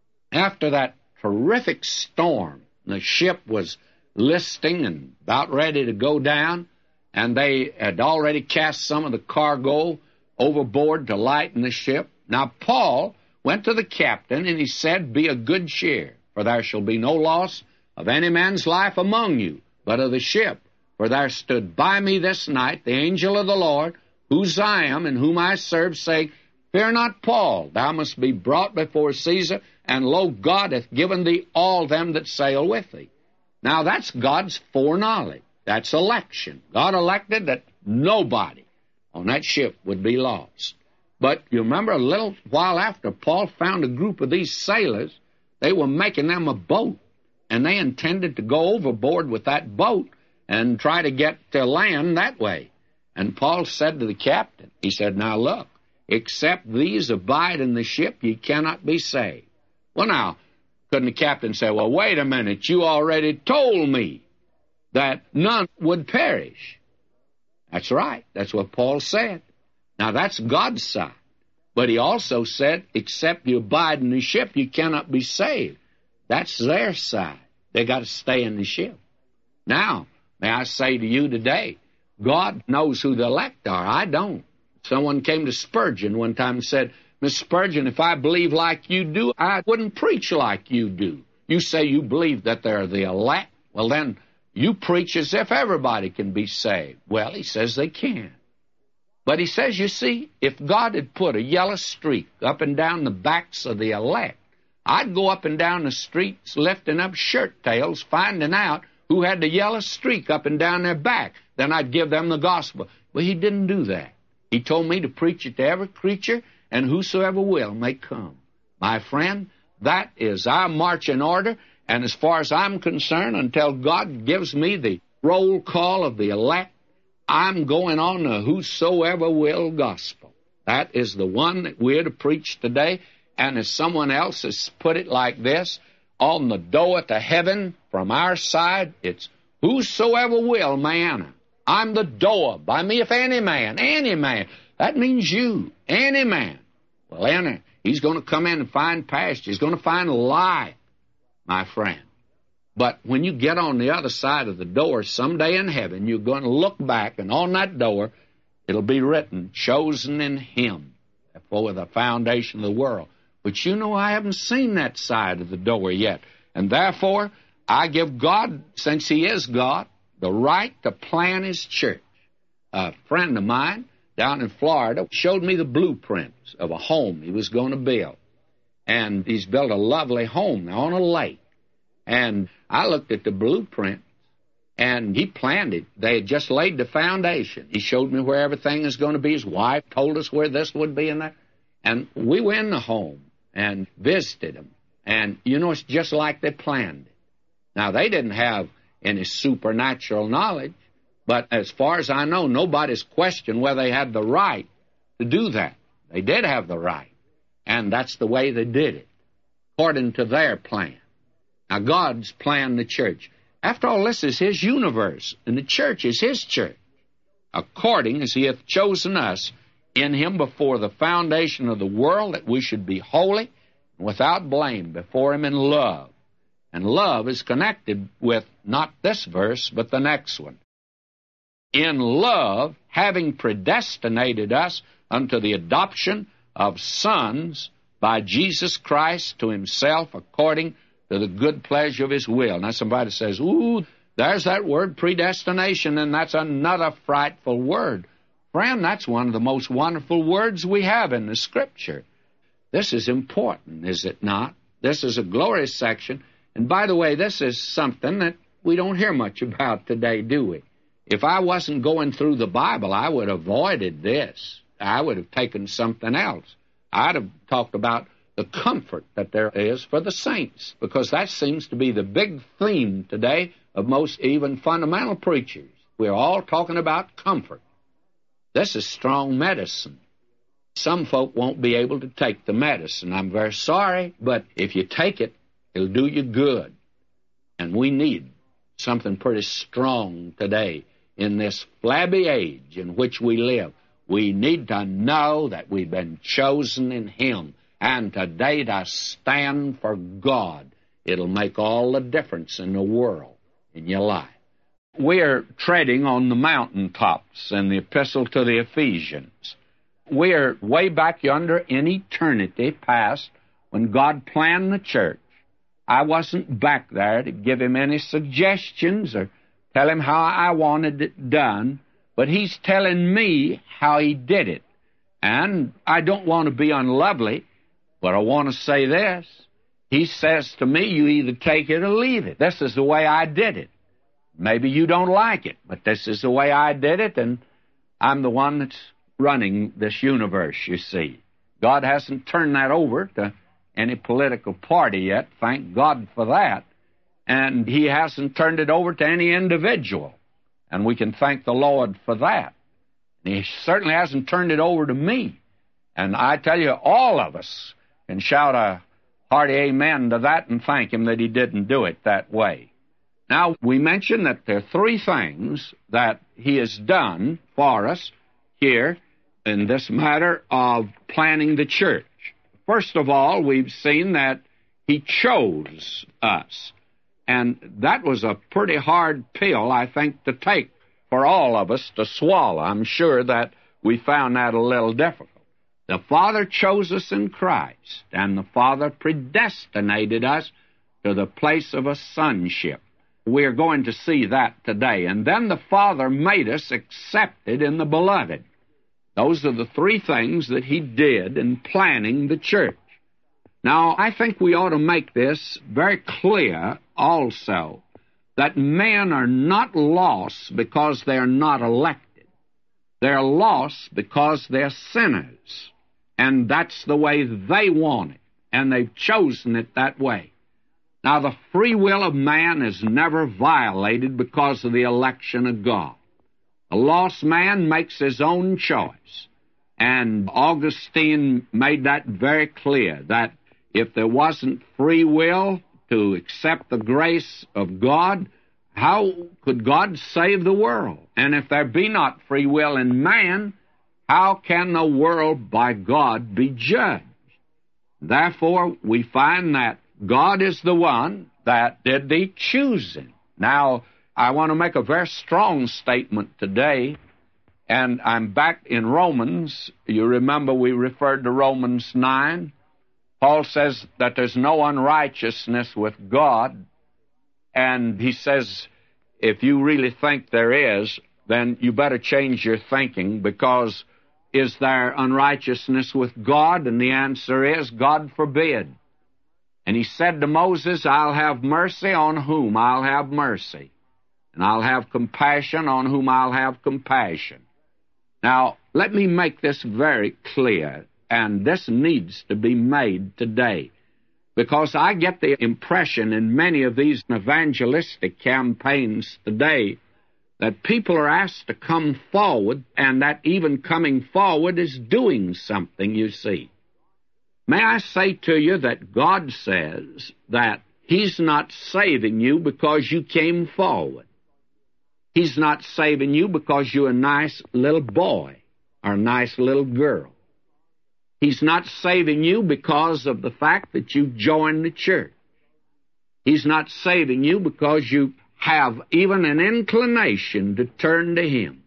after that terrific storm, the ship was listing and about ready to go down, and they had already cast some of the cargo overboard to lighten the ship. Now, Paul went to the captain, and he said, be of good cheer, for there shall be no loss of any man's life among you, but of the ship. For there stood by me this night the angel of the Lord, whose I am and whom I serve, saying, fear not, Paul, thou must be brought before Caesar, and lo, God hath given thee all them that sail with thee. Now, that's God's foreknowledge. That's election. God elected that nobody on that ship would be lost. But you remember a little while after, Paul found a group of these sailors. They were making them a boat, and they intended to go overboard with that boat and try to get to land that way. And Paul said to the captain, he said, now look, except these abide in the ship, ye cannot be saved. Well, now, couldn't the captain say, well, wait a minute, you already told me that none would perish. That's right. That's what Paul said. Now, that's God's side. But he also said, except you abide in the ship, you cannot be saved. That's their side. They got to stay in the ship. Now, may I say to you today, God knows who the elect are. I don't. Someone came to Spurgeon one time and said, Miss Spurgeon, if I believe like you do, I wouldn't preach like you do. You say you believe that they're the elect. Well, then you preach as if everybody can be saved. Well, he says they can. But he says, you see, if God had put a yellow streak up and down the backs of the elect, I'd go up and down the streets lifting up shirt tails, finding out who had the yellow streak up and down their back. Then I'd give them the gospel. But he didn't do that. He told me to preach it to every creature, and whosoever will may come. My friend, that is our marching order, and as far as I'm concerned, until God gives me the roll call of the elect, I'm going on the whosoever will gospel. That is the one that we're to preach today. And as someone else has put it like this, on the door to heaven from our side, it's whosoever will may enter. I'm the door. By me, if any man, any man, that means you, any man will enter. He's going to come in and find pasture. He's going to find life, my friend. But when you get on the other side of the door someday in heaven, you're going to look back, and on that door, it'll be written, chosen in Him before the foundation of the world. But you know, I haven't seen that side of the door yet. And therefore, I give God, since He is God, the right to plan His church. A friend of mine down in Florida showed me the blueprints of a home he was going to build. And he's built a lovely home now on a lake. And I looked at the blueprint, and he planned it. They had just laid the foundation. He showed me where everything is going to be. His wife told us where this would be and that. And we went in the home and visited them. And, you know, it's just like they planned it. Now, they didn't have any supernatural knowledge, but as far as I know, nobody's questioned whether they had the right to do that. They did have the right, and that's the way they did it, according to their plan. Now, God's planned the church. After all, this is His universe, and the church is His church, according as He hath chosen us in Him before the foundation of the world, that we should be holy and without blame before Him in love. And love is connected with not this verse, but the next one. In love, having predestinated us unto the adoption of sons by Jesus Christ to Himself, according to the good pleasure of His will. Now somebody says, ooh, there's that word predestination, and that's another frightful word. Friend, that's one of the most wonderful words we have in the Scripture. This is important, is it not? This is a glorious section. And by the way, this is something that we don't hear much about today, do we? If I wasn't going through the Bible, I would have avoided this. I would have taken something else. I'd have talked about the comfort that there is for the saints, because that seems to be the big theme today of most even fundamental preachers. We're all talking about comfort. This is strong medicine. Some folk won't be able to take the medicine. I'm very sorry, but if you take it, it'll do you good. And we need something pretty strong today in this flabby age in which we live. We need to know that we've been chosen in Him, and today to stand for God. It'll make all the difference in the world, in your life. We're treading on the mountaintops in the Epistle to the Ephesians. We're way back yonder in eternity past when God planned the church. I wasn't back there to give Him any suggestions or tell Him how I wanted it done, but He's telling me how He did it. And I don't want to be unlovely, but I want to say this. He says to me, you either take it or leave it. This is the way I did it. Maybe you don't like it, but this is the way I did it, and I'm the one that's running this universe, you see. God hasn't turned that over to any political party yet, thank God for that. And He hasn't turned it over to any individual, and we can thank the Lord for that. And He certainly hasn't turned it over to me. And I tell you, all of us can shout a hearty amen to that and thank Him that He didn't do it that way. Now, we mentioned that there are three things that He has done for us here in this matter of planning the church. First of all, we've seen that He chose us. And that was a pretty hard pill, I think, to take for all of us to swallow. I'm sure that we found that a little difficult. The Father chose us in Christ, and the Father predestinated us to the place of a sonship. We're going to see that today. And then the Father made us accepted in the Beloved. Those are the three things that He did in planning the church. Now, I think we ought to make this very clear also, that men are not lost because they're not elected. They're lost because they're sinners. And that's the way they want it, and they've chosen it that way. Now, the free will of man is never violated because of the election of God. A lost man makes his own choice. And Augustine made that very clear, that if there wasn't free will to accept the grace of God, how could God save the world? And if there be not free will in man, how can the world by God be judged? Therefore, we find that God is the one that did the choosing. Now, I want to make a very strong statement today, and I'm back in Romans. You remember we referred to Romans nine. Paul says that there's no unrighteousness with God, and he says if you really think there is, then you better change your thinking, because is there unrighteousness with God? And the answer is, God forbid. And he said to Moses, I'll have mercy on whom I'll have mercy, and I'll have compassion on whom I'll have compassion. Now, let me make this very clear, and this needs to be made today, because I get the impression in many of these evangelistic campaigns today that people are asked to come forward, and that even coming forward is doing something, you see. May I say to you that God says that He's not saving you because you came forward. He's not saving you because you're a nice little boy or a nice little girl. He's not saving you because of the fact that you joined the church. He's not saving you because you have even an inclination to turn to Him.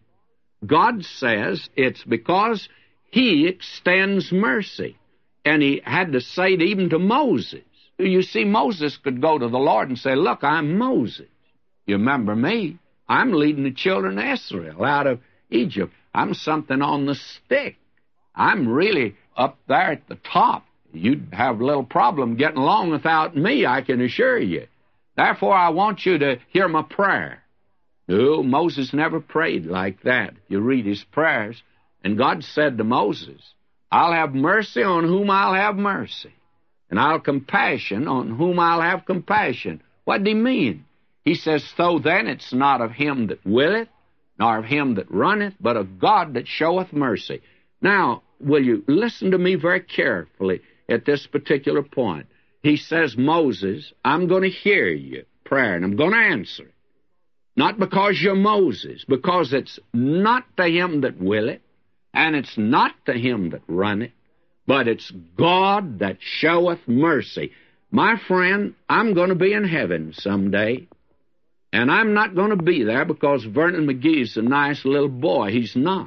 God says it's because He extends mercy. And He had to say it even to Moses. You see, Moses could go to the Lord and say, look, I'm Moses. You remember me? I'm leading the children of Israel out of Egypt. I'm something on the stick. I'm really up there at the top. You'd have a little problem getting along without me, I can assure you. Therefore, I want you to hear my prayer. No, Moses never prayed like that. You read his prayers, and God said to Moses, I'll have mercy on whom I'll have mercy, and I'll have compassion on whom I'll have compassion. What did he mean? He says, so then it's not of him that willeth, nor of him that runneth, but of God that showeth mercy. Now, will you listen to me very carefully at this particular point? He says, Moses, I'm going to hear your prayer, and I'm going to answer it. Not because you're Moses, because it's not to him that willeth, and it's not to him that runneth, but it's God that showeth mercy. My friend, I'm going to be in heaven someday, and I'm not going to be there because Vernon McGee's a nice little boy. He's not.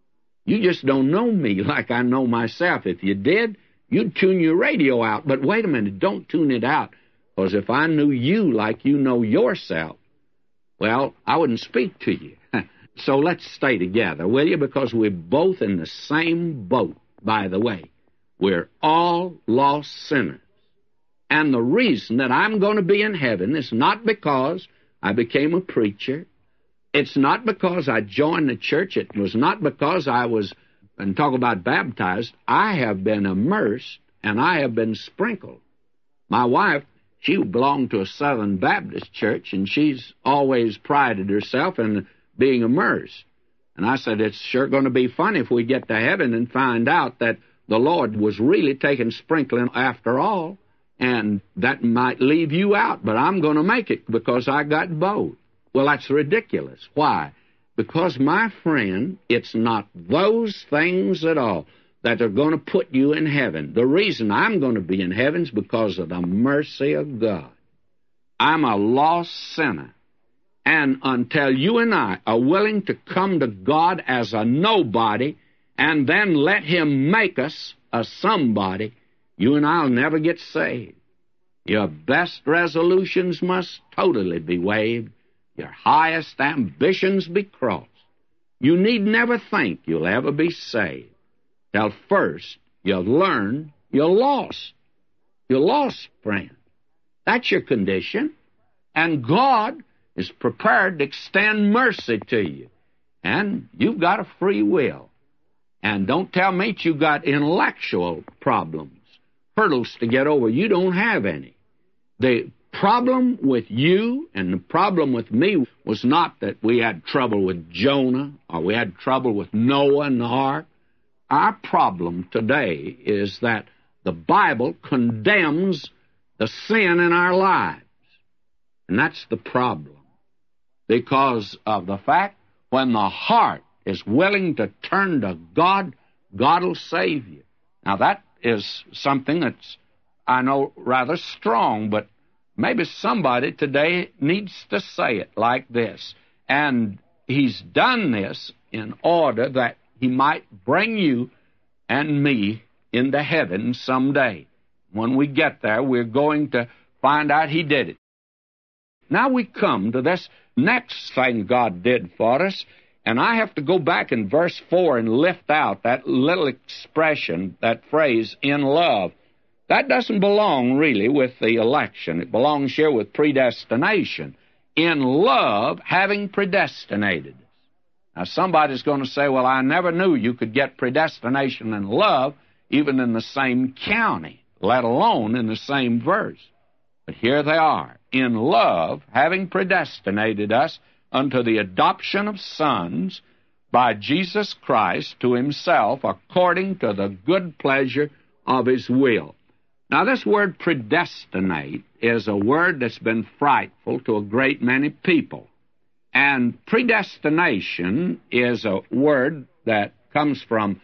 You just don't know me like I know myself. If you did, you'd tune your radio out. But wait a minute, don't tune it out, because if I knew you like you know yourself, well, I wouldn't speak to you. So let's stay together, will you? Because we're both in the same boat, by the way. We're all lost sinners. And the reason that I'm going to be in heaven is not because I became a preacher. It's not because I joined the church. It was not because I was, and talk about baptized, I have been immersed and I have been sprinkled. My wife, she belonged to a Southern Baptist church, and she's always prided herself in being immersed. And I said, it's sure going to be funny if we get to heaven and find out that the Lord was really taking sprinkling after all, and that might leave you out, but I'm going to make it because I got both. Well, that's ridiculous. Why? Because, my friend, it's not those things at all that are going to put you in heaven. The reason I'm going to be in heaven is because of the mercy of God. I'm a lost sinner. And until you and I are willing to come to God as a nobody and then let Him make us a somebody, you and I will never get saved. Your best resolutions must totally be waived. Your highest ambitions be crossed. You need never think you'll ever be saved till first you learn you're lost. You're lost, friend. That's your condition. And God is prepared to extend mercy to you. And you've got a free will. And don't tell me that you've got intellectual problems, hurdles to get over. You don't have any. The problem with you and the problem with me was not that we had trouble with Jonah or we had trouble with Noah and the ark. Our problem today is that the Bible condemns the sin in our lives. And that's the problem. Because of the fact when the heart is willing to turn to God, God will save you. Now, that is something that's, I know, rather strong, but maybe somebody today needs to say it like this. And He's done this in order that He might bring you and me into heaven someday. When we get there, we're going to find out He did it. Now we come to this next thing God did for us, and I have to go back in verse four and lift out that little expression, that phrase, in love. That doesn't belong really with the election. It belongs here with predestination. In love, having predestinated us. Now somebody's going to say, well, I never knew you could get predestination and love even in the same county, let alone in the same verse. But here they are. In love, having predestinated us unto the adoption of sons by Jesus Christ to Himself, according to the good pleasure of His will. Now, this word predestinate is a word that's been frightful to a great many people. And predestination is a word that comes from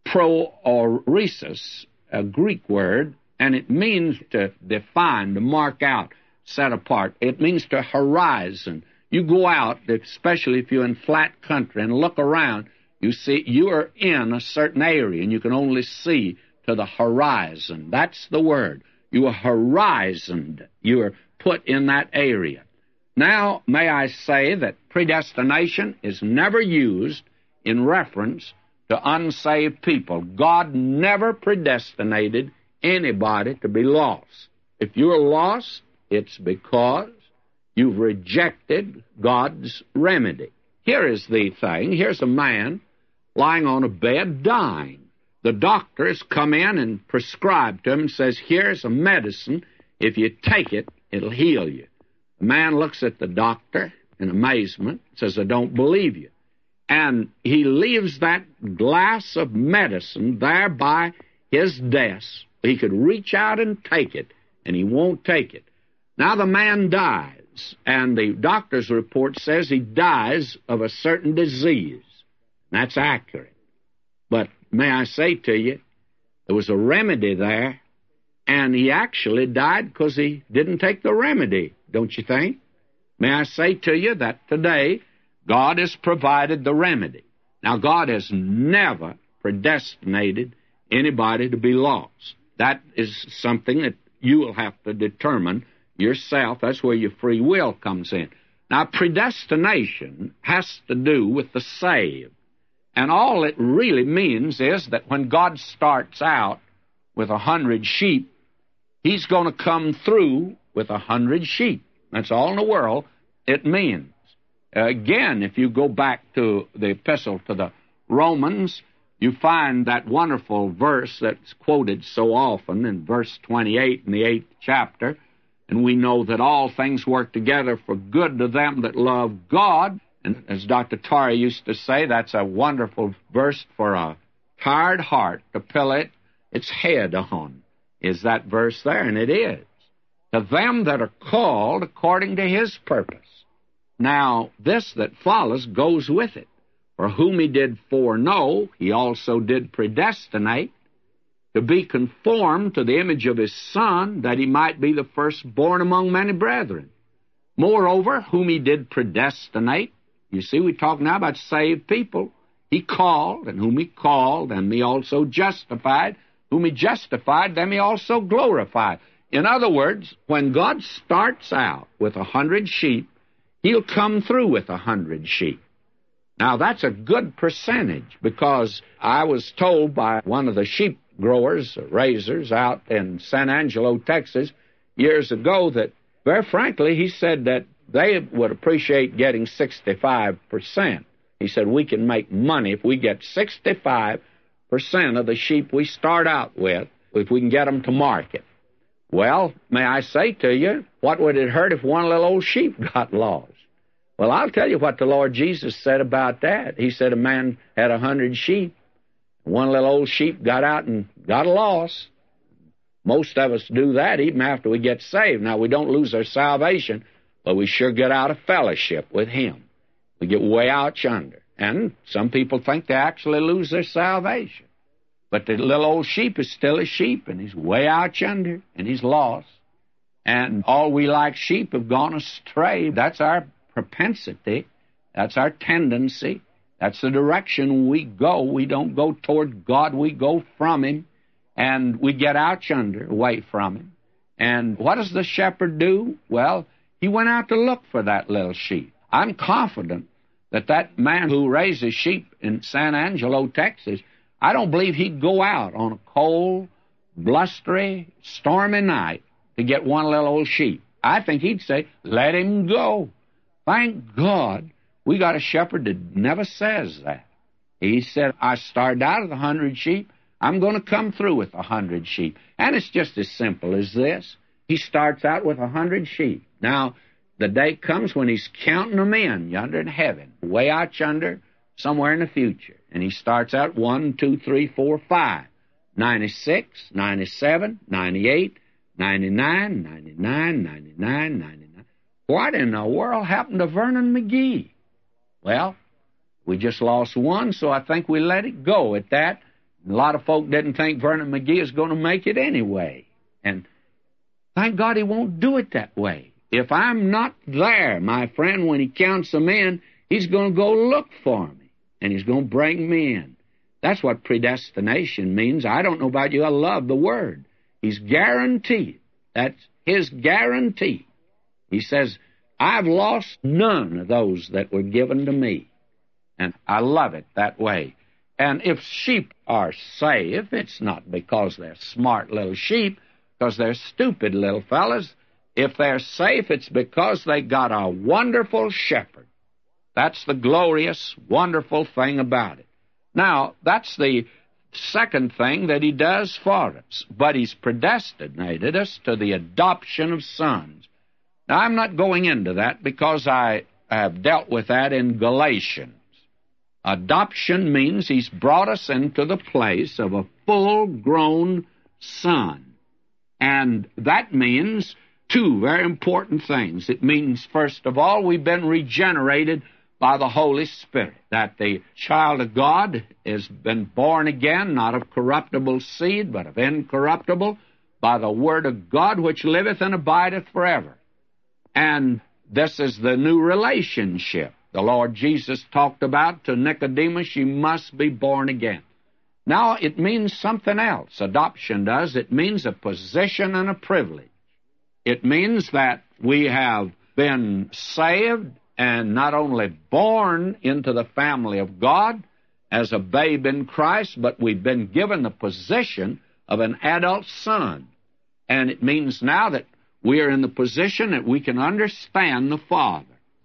prooresis, a Greek word, and it means to define, to mark out, set apart. It means to horizon. You go out, especially if you're in flat country, and look around, you see you are in a certain area, and you can only see to the horizon. That's the word. You are horizoned. You are put in that area. Now, may I say that predestination is never used in reference to unsaved people. God never predestinated anybody to be lost. If you're lost, it's because you've rejected God's remedy. Here is the thing. Here's a man lying on a bed dying. The doctor has come in and prescribed to him and says, here's a medicine. If you take it, it'll heal you. The man looks at the doctor in amazement, says, I don't believe you. And he leaves that glass of medicine there by his desk. He could reach out and take it, and he won't take it. Now the man dies, and the doctor's report says he dies of a certain disease. That's accurate. But may I say to you, there was a remedy there, and he actually died because he didn't take the remedy, don't you think? May I say to you that today God has provided the remedy. Now, God has never predestinated anybody to be lost. That is something that you will have to determine yourself. That's where your free will comes in. Now, predestination has to do with the saved. And all it really means is that when God starts out with a hundred sheep, He's going to come through with a hundred sheep. That's all in the world it means. Again, if you go back to the epistle to the Romans, you find that wonderful verse that's quoted so often in verse twenty-eight in the eighth chapter, and we know that all things work together for good to them that love God. And as Doctor Torrey used to say, that's a wonderful verse for a tired heart to pillow it, its head on, is that verse there, and it is. To them that are called according to His purpose. Now, this that follows goes with it. For whom He did foreknow, He also did predestinate to be conformed to the image of His Son, that He might be the firstborn among many brethren. Moreover, whom He did predestinate, you see, we talk now about saved people. He called, and whom He called, and He also justified. Whom He justified, them He also glorified. In other words, when God starts out with a hundred sheep, He'll come through with a hundred sheep. Now, that's a good percentage, because I was told by one of the sheep growers, raisers, out in San Angelo, Texas, years ago, that, very frankly, he said that they would appreciate getting sixty-five percent. He said, we can make money if we get sixty-five percent of the sheep we start out with, if we can get them to market. Well, may I say to you, what would it hurt if one little old sheep got lost? Well, I'll tell you what the Lord Jesus said about that. He said a man had a hundred sheep. One little old sheep got out and got lost. Most of us do that even after we get saved. Now, we don't lose our salvation, but we sure get out of fellowship with Him. We get way out yonder. And some people think they actually lose their salvation. But the little old sheep is still a sheep, and he's way out yonder, and he's lost. And all we like sheep have gone astray. That's our propensity. That's our tendency. That's the direction we go. We don't go toward God. We go from Him, and we get out yonder, away from Him. And what does the shepherd do? Well, he went out to look for that little sheep. I'm confident that that man who raises sheep in San Angelo, Texas, I don't believe he'd go out on a cold, blustery, stormy night to get one little old sheep. I think he'd say, let him go. Thank God we got a shepherd that never says that. He said, I started out with a hundred sheep. I'm going to come through with a hundred sheep. And it's just as simple as this. He starts out with a hundred sheep. Now, the day comes when He's counting them in yonder in heaven, way out yonder, somewhere in the future. And He starts out one, two, three, four, five. ninety-six, ninety-seven, ninety-eight, ninety-nine, ninety-nine, ninety-nine, ninety-nine. What in the world happened to Vernon McGee? Well, we just lost one, so I think we let it go at that. A lot of folk didn't think Vernon McGee is going to make it anyway. And thank God he won't do it that way. If I'm not there, my friend, when he counts them in, he's going to go look for me, and he's going to bring me in. That's what predestination means. I don't know about you. I love the word. He's guaranteed. That's his guarantee. He says, I've lost none of those that were given to me. And I love it that way. And if sheep are saved, it's not because they're smart little sheep, because they're stupid little fellas. If they're safe, it's because they got a wonderful shepherd. That's the glorious, wonderful thing about it. Now, that's the second thing that he does for us. But he's predestinated us to the adoption of sons. Now, I'm not going into that because I have dealt with that in Galatians. Adoption means he's brought us into the place of a full-grown son. And that means two very important things. It means, first of all, we've been regenerated by the Holy Spirit, that the child of God has been born again, not of corruptible seed, but of incorruptible, by the word of God, which liveth and abideth forever. And this is the new relationship the Lord Jesus talked about to Nicodemus. You must be born again. Now, it means something else. Adoption does. It means a position and a privilege. It means that we have been saved and not only born into the family of God as a babe in Christ, but we've been given the position of an adult son. And it means now that we are in the position that we can understand the Father.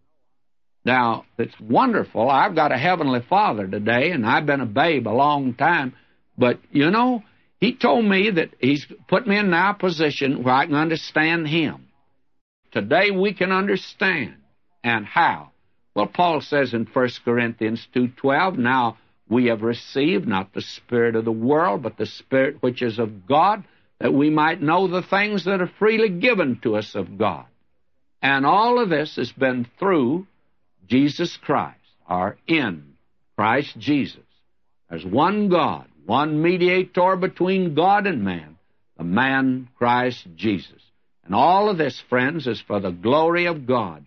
Now, it's wonderful. I've got a heavenly Father today, and I've been a babe a long time. But, you know, he told me that he's put me in now a position where I can understand him. Today we can understand. And how? Well, Paul says in First Corinthians two twelve, now we have received not the spirit of the world, but the Spirit which is of God, that we might know the things that are freely given to us of God. And all of this has been through Jesus Christ, or in Christ Jesus. There's one God, one mediator between God and man, the man Christ Jesus. And all of this, friends, is for the glory of God.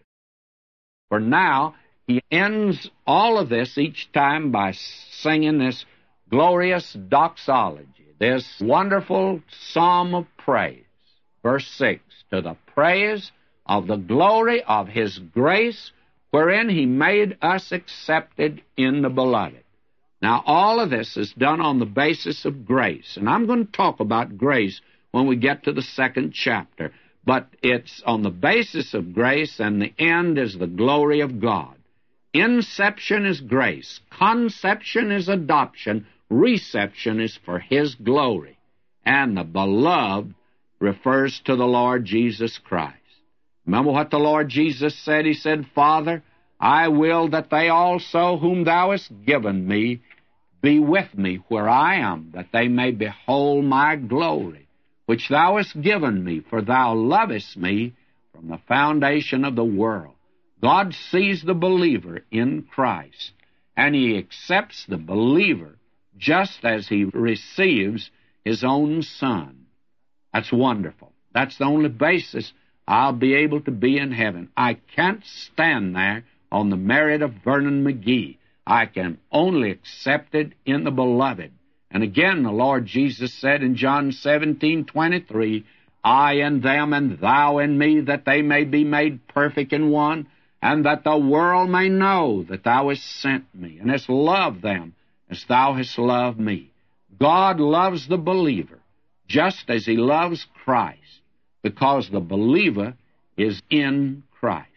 For now, he ends all of this each time by singing this glorious doxology, this wonderful psalm of praise. Verse six, to the praise of the glory of his grace, wherein he made us accepted in the beloved. Now, all of this is done on the basis of grace. And I'm going to talk about grace when we get to the second chapter. But it's on the basis of grace, and the end is the glory of God. Inception is grace. Conception is adoption. Reception is for his glory. And the beloved refers to the Lord Jesus Christ. Remember what the Lord Jesus said? He said, Father, I will that they also whom thou hast given me be with me where I am, that they may behold my glory, which thou hast given me, for thou lovest me from the foundation of the world. God sees the believer in Christ, and he accepts the believer just as he receives his own Son. That's wonderful. That's the only basis I'll be able to be in heaven. I can't stand there on the merit of Vernon McGee. I can only accept it in the beloved. And again, the Lord Jesus said in John seventeen twenty-three, I in them and thou in me, that they may be made perfect in one, and that the world may know that thou hast sent me, and hast loved them as thou hast loved me. God loves the believer just as he loves Christ, because the believer is in Christ.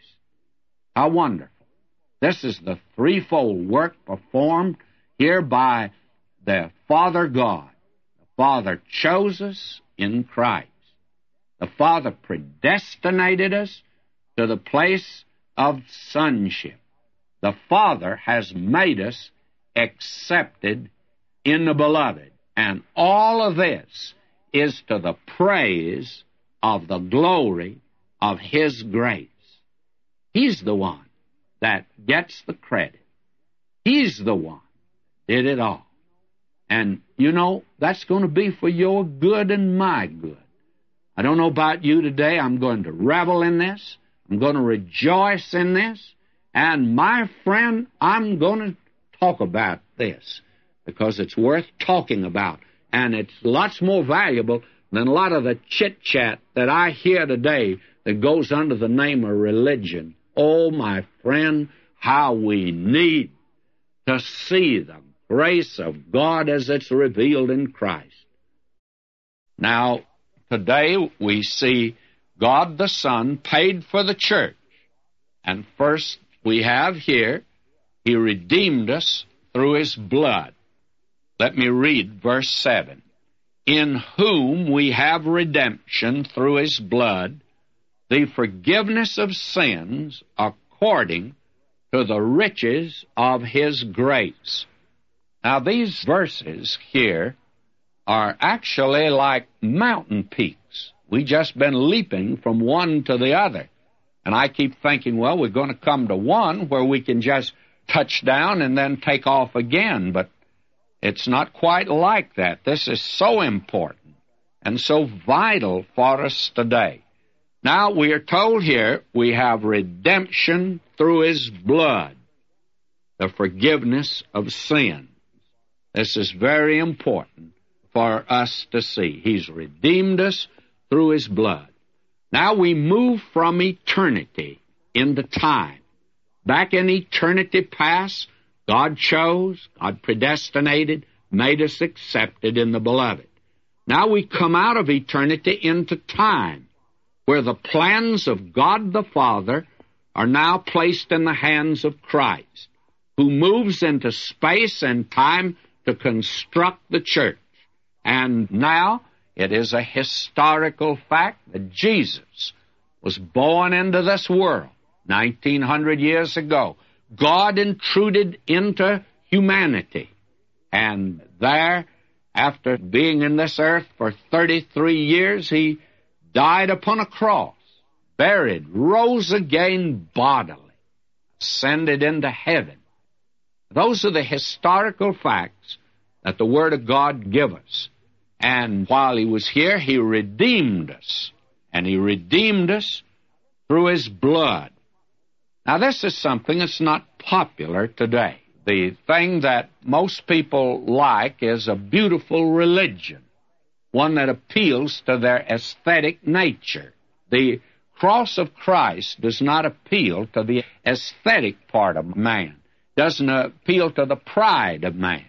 How wonderful. This is the threefold work performed here by the Father God. The Father chose us in Christ. The Father predestinated us to the place of sonship. The Father has made us accepted in the beloved. And all of this is to the praise of the glory of His grace. He's the one that gets the credit. He's the one that did it all. And, you know, that's going to be for your good and my good. I don't know about you today. I'm going to revel in this. I'm going to rejoice in this. And, my friend, I'm going to talk about this because it's worth talking about. And it's lots more valuable than a lot of the chit-chat that I hear today that goes under the name of religion. Oh, my friend, how we need to see the grace of God as it's revealed in Christ. Now, today we see God the Son paid for the church. And first we have here, He redeemed us through His blood. Let me read verse seven. In whom we have redemption through His blood, the forgiveness of sins according to the riches of His grace. Now, these verses here are actually like mountain peaks. We've just been leaping from one to the other. And I keep thinking, well, we're going to come to one where we can just touch down and then take off again. But it's not quite like that. This is so important and so vital for us today. Now, we are told here we have redemption through His blood, the forgiveness of sin. This is very important for us to see. He's redeemed us through His blood. Now we move from eternity into time. Back in eternity past, God chose, God predestinated, made us accepted in the Beloved. Now we come out of eternity into time, where the plans of God the Father are now placed in the hands of Christ, who moves into space and time to construct the church. And now it is a historical fact that Jesus was born into this world nineteen hundred years ago. God intruded into humanity. And there, after being in this earth for thirty-three years, He died upon a cross, buried, rose again bodily, ascended into heaven. Those are the historical facts that the Word of God gives us. And while He was here, He redeemed us. And He redeemed us through His blood. Now, this is something that's not popular today. The thing that most people like is a beautiful religion, one that appeals to their aesthetic nature. The cross of Christ does not appeal to the aesthetic part of man, doesn't appeal to the pride of man.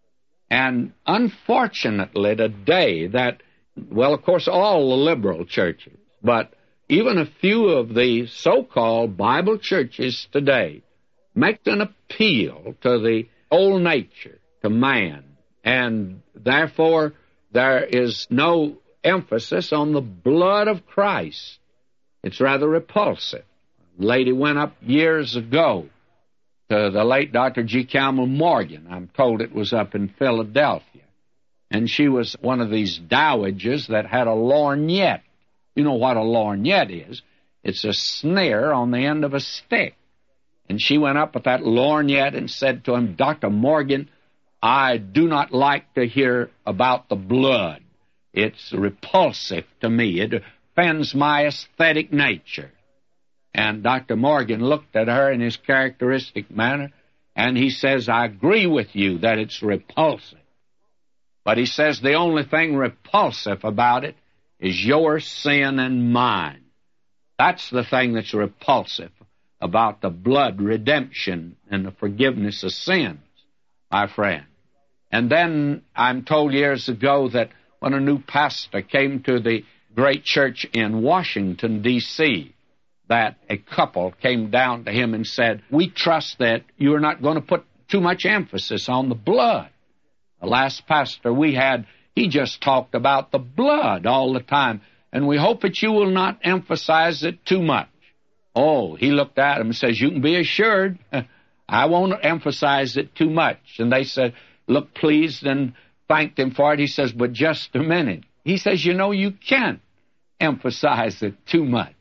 And unfortunately today that, well, of course, all the liberal churches, but even a few of the so-called Bible churches today make an appeal to the old nature, to man, and therefore there is no emphasis on the blood of Christ. It's rather repulsive. A lady went up years ago to the late Doctor G. Campbell Morgan. I'm told it was up in Philadelphia. And she was one of these dowagers that had a lorgnette. You know what a lorgnette is. It's a snare on the end of a stick. And she went up with that lorgnette and said to him, Doctor Morgan, I do not like to hear about the blood. It's repulsive to me. It offends my aesthetic nature. And Doctor Morgan looked at her in his characteristic manner, and he says, I agree with you that it's repulsive. But he says the only thing repulsive about it is your sin and mine. That's the thing that's repulsive about the blood redemption and the forgiveness of sins, my friend. And then I'm told years ago that when a new pastor came to the great church in Washington, D C, that a couple came down to him and said, we trust that you're not going to put too much emphasis on the blood. The last pastor we had, he just talked about the blood all the time, and we hope that you will not emphasize it too much. Oh, he looked at him and says, you can be assured, I won't emphasize it too much. And they said, look, please, then thanked him for it. He says, but just a minute. He says, you know, you can't emphasize it too much.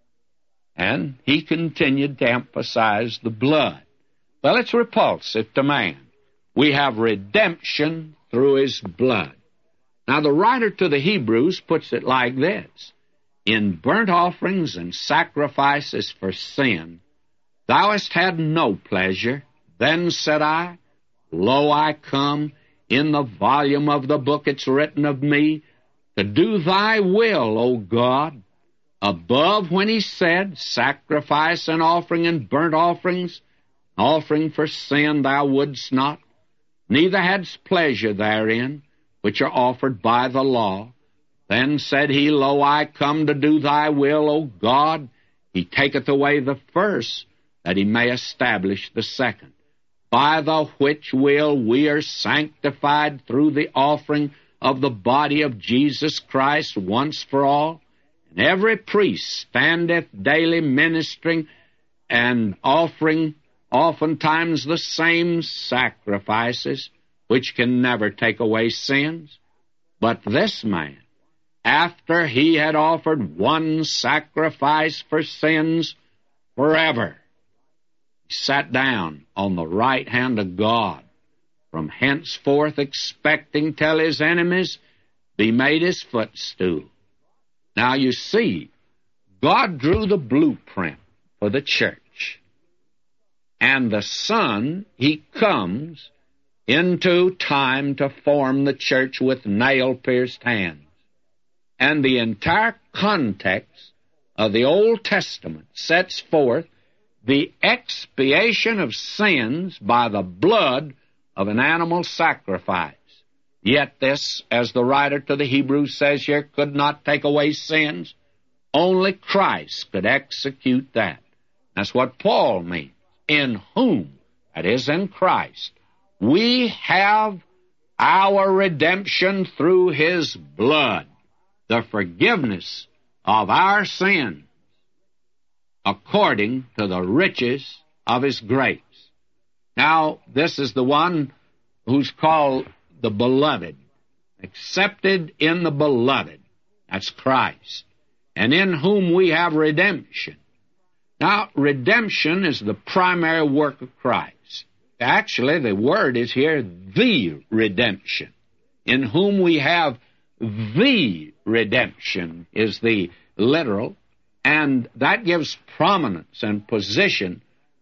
And he continued to emphasize the blood. Well, it's repulsive to man. We have redemption through his blood. Now, the writer to the Hebrews puts it like this. In burnt offerings and sacrifices for sin, thou hast had no pleasure. Then said I, Lo, I come. In the volume of the book it's written of me, to do thy will, O God. Above when he said, Sacrifice and offering and burnt offerings, offering for sin thou wouldst not, neither hadst pleasure therein, which are offered by the law. Then said he, Lo, I come to do thy will, O God. He taketh away the first, that he may establish the second. By the which will we are sanctified through the offering of the body of Jesus Christ once for all. And every priest standeth daily ministering and offering oftentimes the same sacrifices, which can never take away sins. But this man, after he had offered one sacrifice for sins forever, he sat down on the right hand of God, from henceforth expecting till his enemies be made his footstool. Now you see, God drew the blueprint for the church. And the Son, he comes into time to form the church with nail-pierced hands. And the entire context of the Old Testament sets forth the expiation of sins by the blood of an animal sacrifice. Yet this, as the writer to the Hebrews says here, could not take away sins. Only Christ could execute that. That's what Paul means. In whom, that is in Christ, we have our redemption through his blood, the forgiveness of our sins, according to the riches of his grace. Now, this is the one who's called the Beloved, accepted in the Beloved. That's Christ, and in whom we have redemption. Now, redemption is the primary work of Christ. Actually, the word is here, the redemption. In whom we have the redemption is the literal, and that gives prominence and position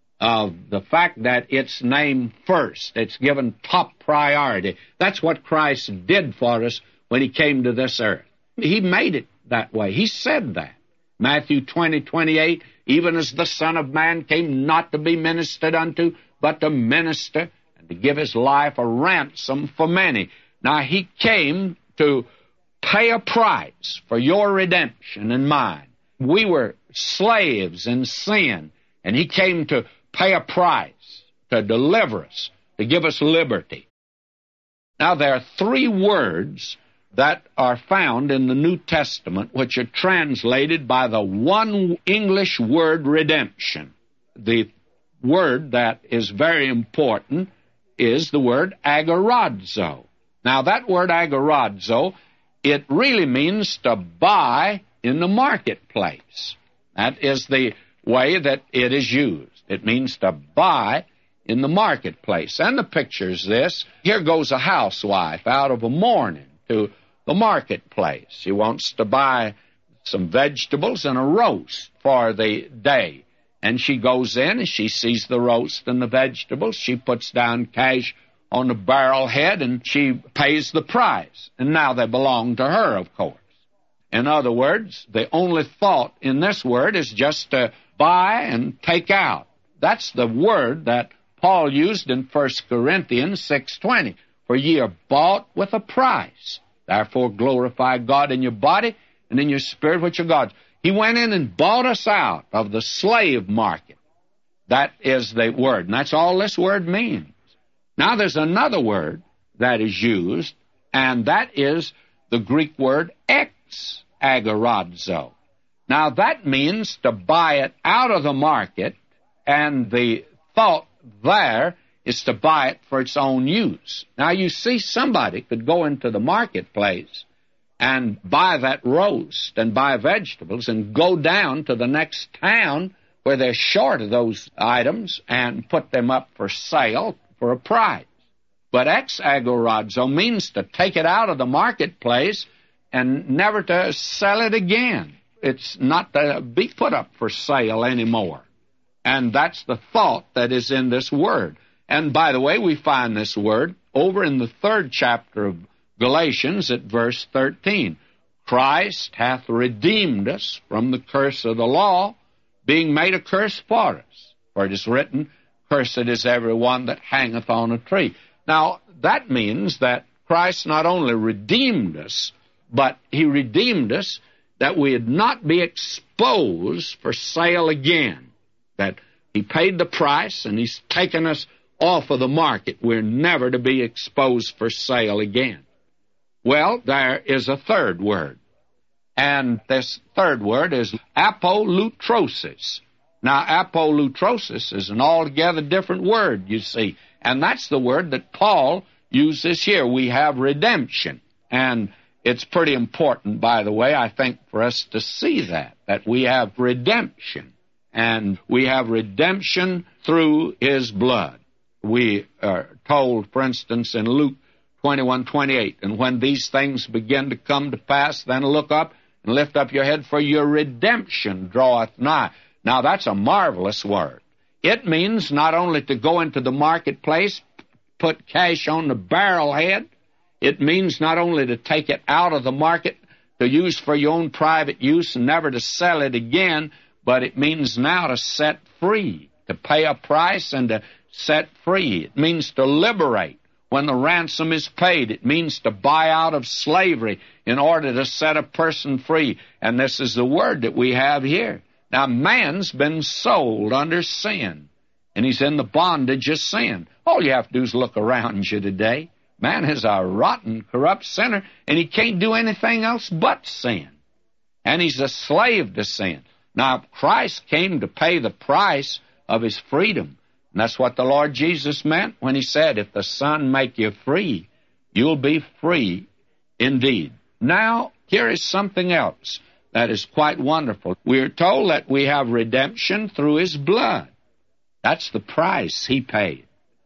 of the fact that it's named first. It's given top priority. That's what Christ did for us when he came to this earth. He made it that way. He said that. Matthew twenty, twenty-eight, even as the Son of Man came not to be ministered unto, but to minister and to give his life a ransom for many. Now, he came to pay a price for your redemption and mine. We were slaves in sin, and he came to pay a price to deliver us, to give us liberty. Now, there are three words that are found in the New Testament which are translated by the one English word redemption. The word that is very important is the word agorazo. Now, that word agorazo, it really means to buy in the marketplace. That is the way that it is used. It means to buy in the marketplace. And the picture is this. Here goes a housewife out of a morning to the marketplace. She wants to buy some vegetables and a roast for the day. And she goes in and she sees the roast and the vegetables. She puts down cash on the barrel head and she pays the price. And now they belong to her, of course. In other words, the only thought in this word is just to buy and take out. That's the word that Paul used in First Corinthians six twenty. For ye are bought with a price. Therefore glorify God in your body and in your spirit which are God's. He went in and bought us out of the slave market. That is the word, and that's all this word means. Now there's another word that is used, and that is the Greek word ex agorazo. Now that means to buy it out of the market, and the thought there is to buy it for its own use. Now, you see, somebody could go into the marketplace and buy that roast and buy vegetables and go down to the next town where they're short of those items and put them up for sale for a price. But ex-agorazo means to take it out of the marketplace and never to sell it again. It's not to be put up for sale anymore. And that's the thought that is in this word. And by the way, we find this word over in the third chapter of Galatians at verse thirteen. Christ hath redeemed us from the curse of the law, being made a curse for us. For it is written, Cursed is every one that hangeth on a tree. Now, that means that Christ not only redeemed us, but he redeemed us that we would not be exposed for sale again. That he paid the price and he's taken us off of the market. We're never to be exposed for sale again. Well, there is a third word. And this third word is apolutrosis. Now, apolutrosis is an altogether different word, you see. And that's the word that Paul uses here. We have redemption. And it's pretty important, by the way, I think, for us to see that, that we have redemption. And we have redemption through his blood. We are told, for instance, in Luke twenty-one twenty-eight, and when these things begin to come to pass, then look up and lift up your head, for your redemption draweth nigh. Now, that's a marvelous word. It means not only to go into the marketplace, put cash on the barrel head. It means not only to take it out of the market to use for your own private use and never to sell it again, but it means now to set free, to pay a price and to set free. It means to liberate when the ransom is paid. It means to buy out of slavery in order to set a person free. And this is the word that we have here. Now, man's been sold under sin, and he's in the bondage of sin. All you have to do is look around you today. Man is a rotten, corrupt sinner, and he can't do anything else but sin. And he's a slave to sin. Now, Christ came to pay the price of his freedom. And that's what the Lord Jesus meant when he said, if the Son make you free, you'll be free indeed. Now, here is something else that is quite wonderful. We're told that we have redemption through his blood. That's the price he paid.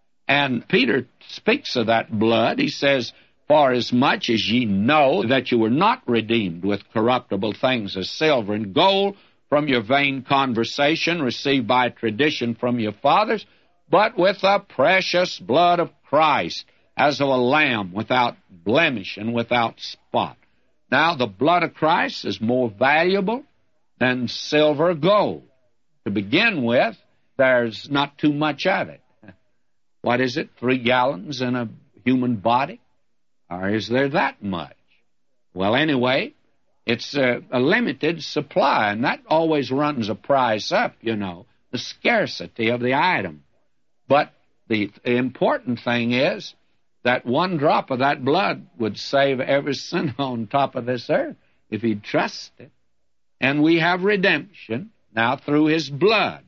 And Peter speaks of that blood. He says, for as much as ye know that you were not redeemed with corruptible things as silver and gold from your vain conversation received by tradition from your fathers, but with the precious blood of Christ, as of a lamb without blemish and without spot. Now, the blood of Christ is more valuable than silver or gold. To begin with, there's not too much of it. What is it, three gallons in a human body? Or is there that much? Well, anyway, it's a, a limited supply, and that always runs a price up, you know, the scarcity of the item. But the important thing is that one drop of that blood would save every sinner on top of this earth if he'd trust it. And we have redemption now through his blood.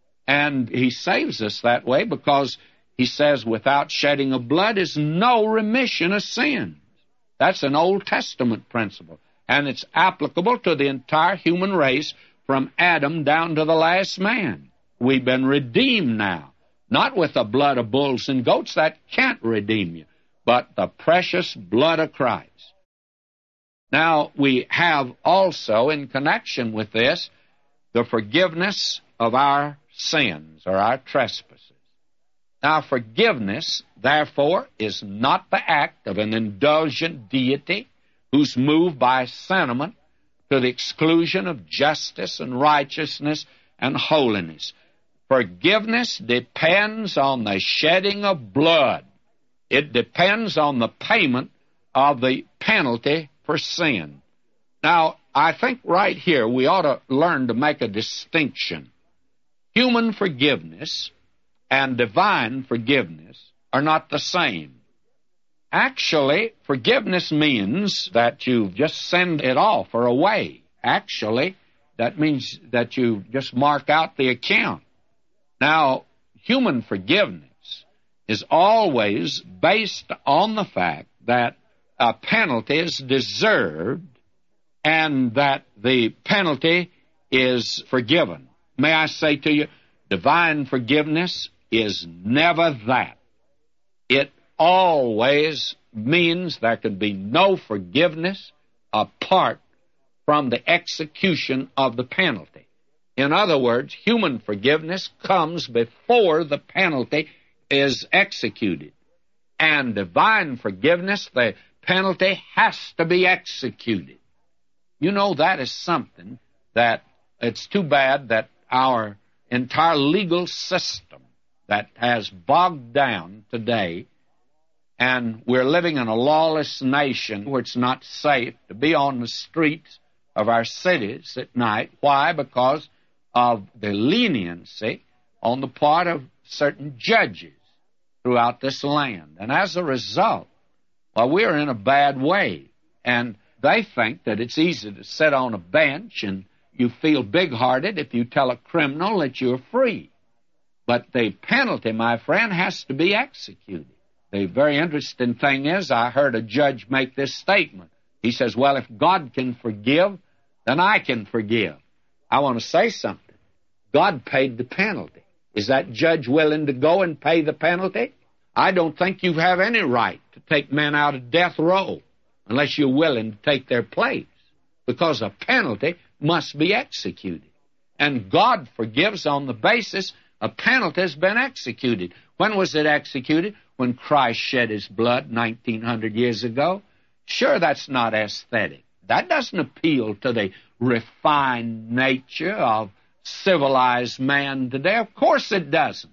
And he saves us that way because he says without shedding of blood is no remission of sins. That's an Old Testament principle. And it's applicable to the entire human race from Adam down to the last man. We've been redeemed now. Not with the blood of bulls and goats, that can't redeem you, but the precious blood of Christ. Now, we have also, in connection with this, the forgiveness of our sins or our trespasses. Now, forgiveness, therefore, is not the act of an indulgent deity who's moved by sentiment to the exclusion of justice and righteousness and holiness. Forgiveness depends on the shedding of blood. It depends on the payment of the penalty for sin. Now, I think right here we ought to learn to make a distinction. Human forgiveness and divine forgiveness are not the same. Actually, forgiveness means that you just send it off or away. Actually, that means that you just mark out the account. Now, human forgiveness is always based on the fact that a penalty is deserved and that the penalty is forgiven. May I say to you, divine forgiveness is never that. It always means there can be no forgiveness apart from the execution of the penalty. In other words, human forgiveness comes before the penalty is executed. And divine forgiveness, the penalty has to be executed. You know, that is something that it's too bad that our entire legal system that has bogged down today, and we're living in a lawless nation where it's not safe to be on the streets of our cities at night. Why? Because of the leniency on the part of certain judges throughout this land. And as a result, well, we're in a bad way. And they think that it's easy to sit on a bench and you feel big-hearted if you tell a criminal that you're free. But the penalty, my friend, has to be executed. The very interesting thing is, I heard a judge make this statement. He says, well, if God can forgive, then I can forgive. I want to say something. God paid the penalty. Is that judge willing to go and pay the penalty? I don't think you have any right to take men out of death row unless you're willing to take their place, because a penalty must be executed. And God forgives on the basis a penalty has been executed. When was it executed? When Christ shed his blood nineteen hundred years ago. Sure, that's not aesthetic. That doesn't appeal to the refined nature of civilized man today. Of course it doesn't.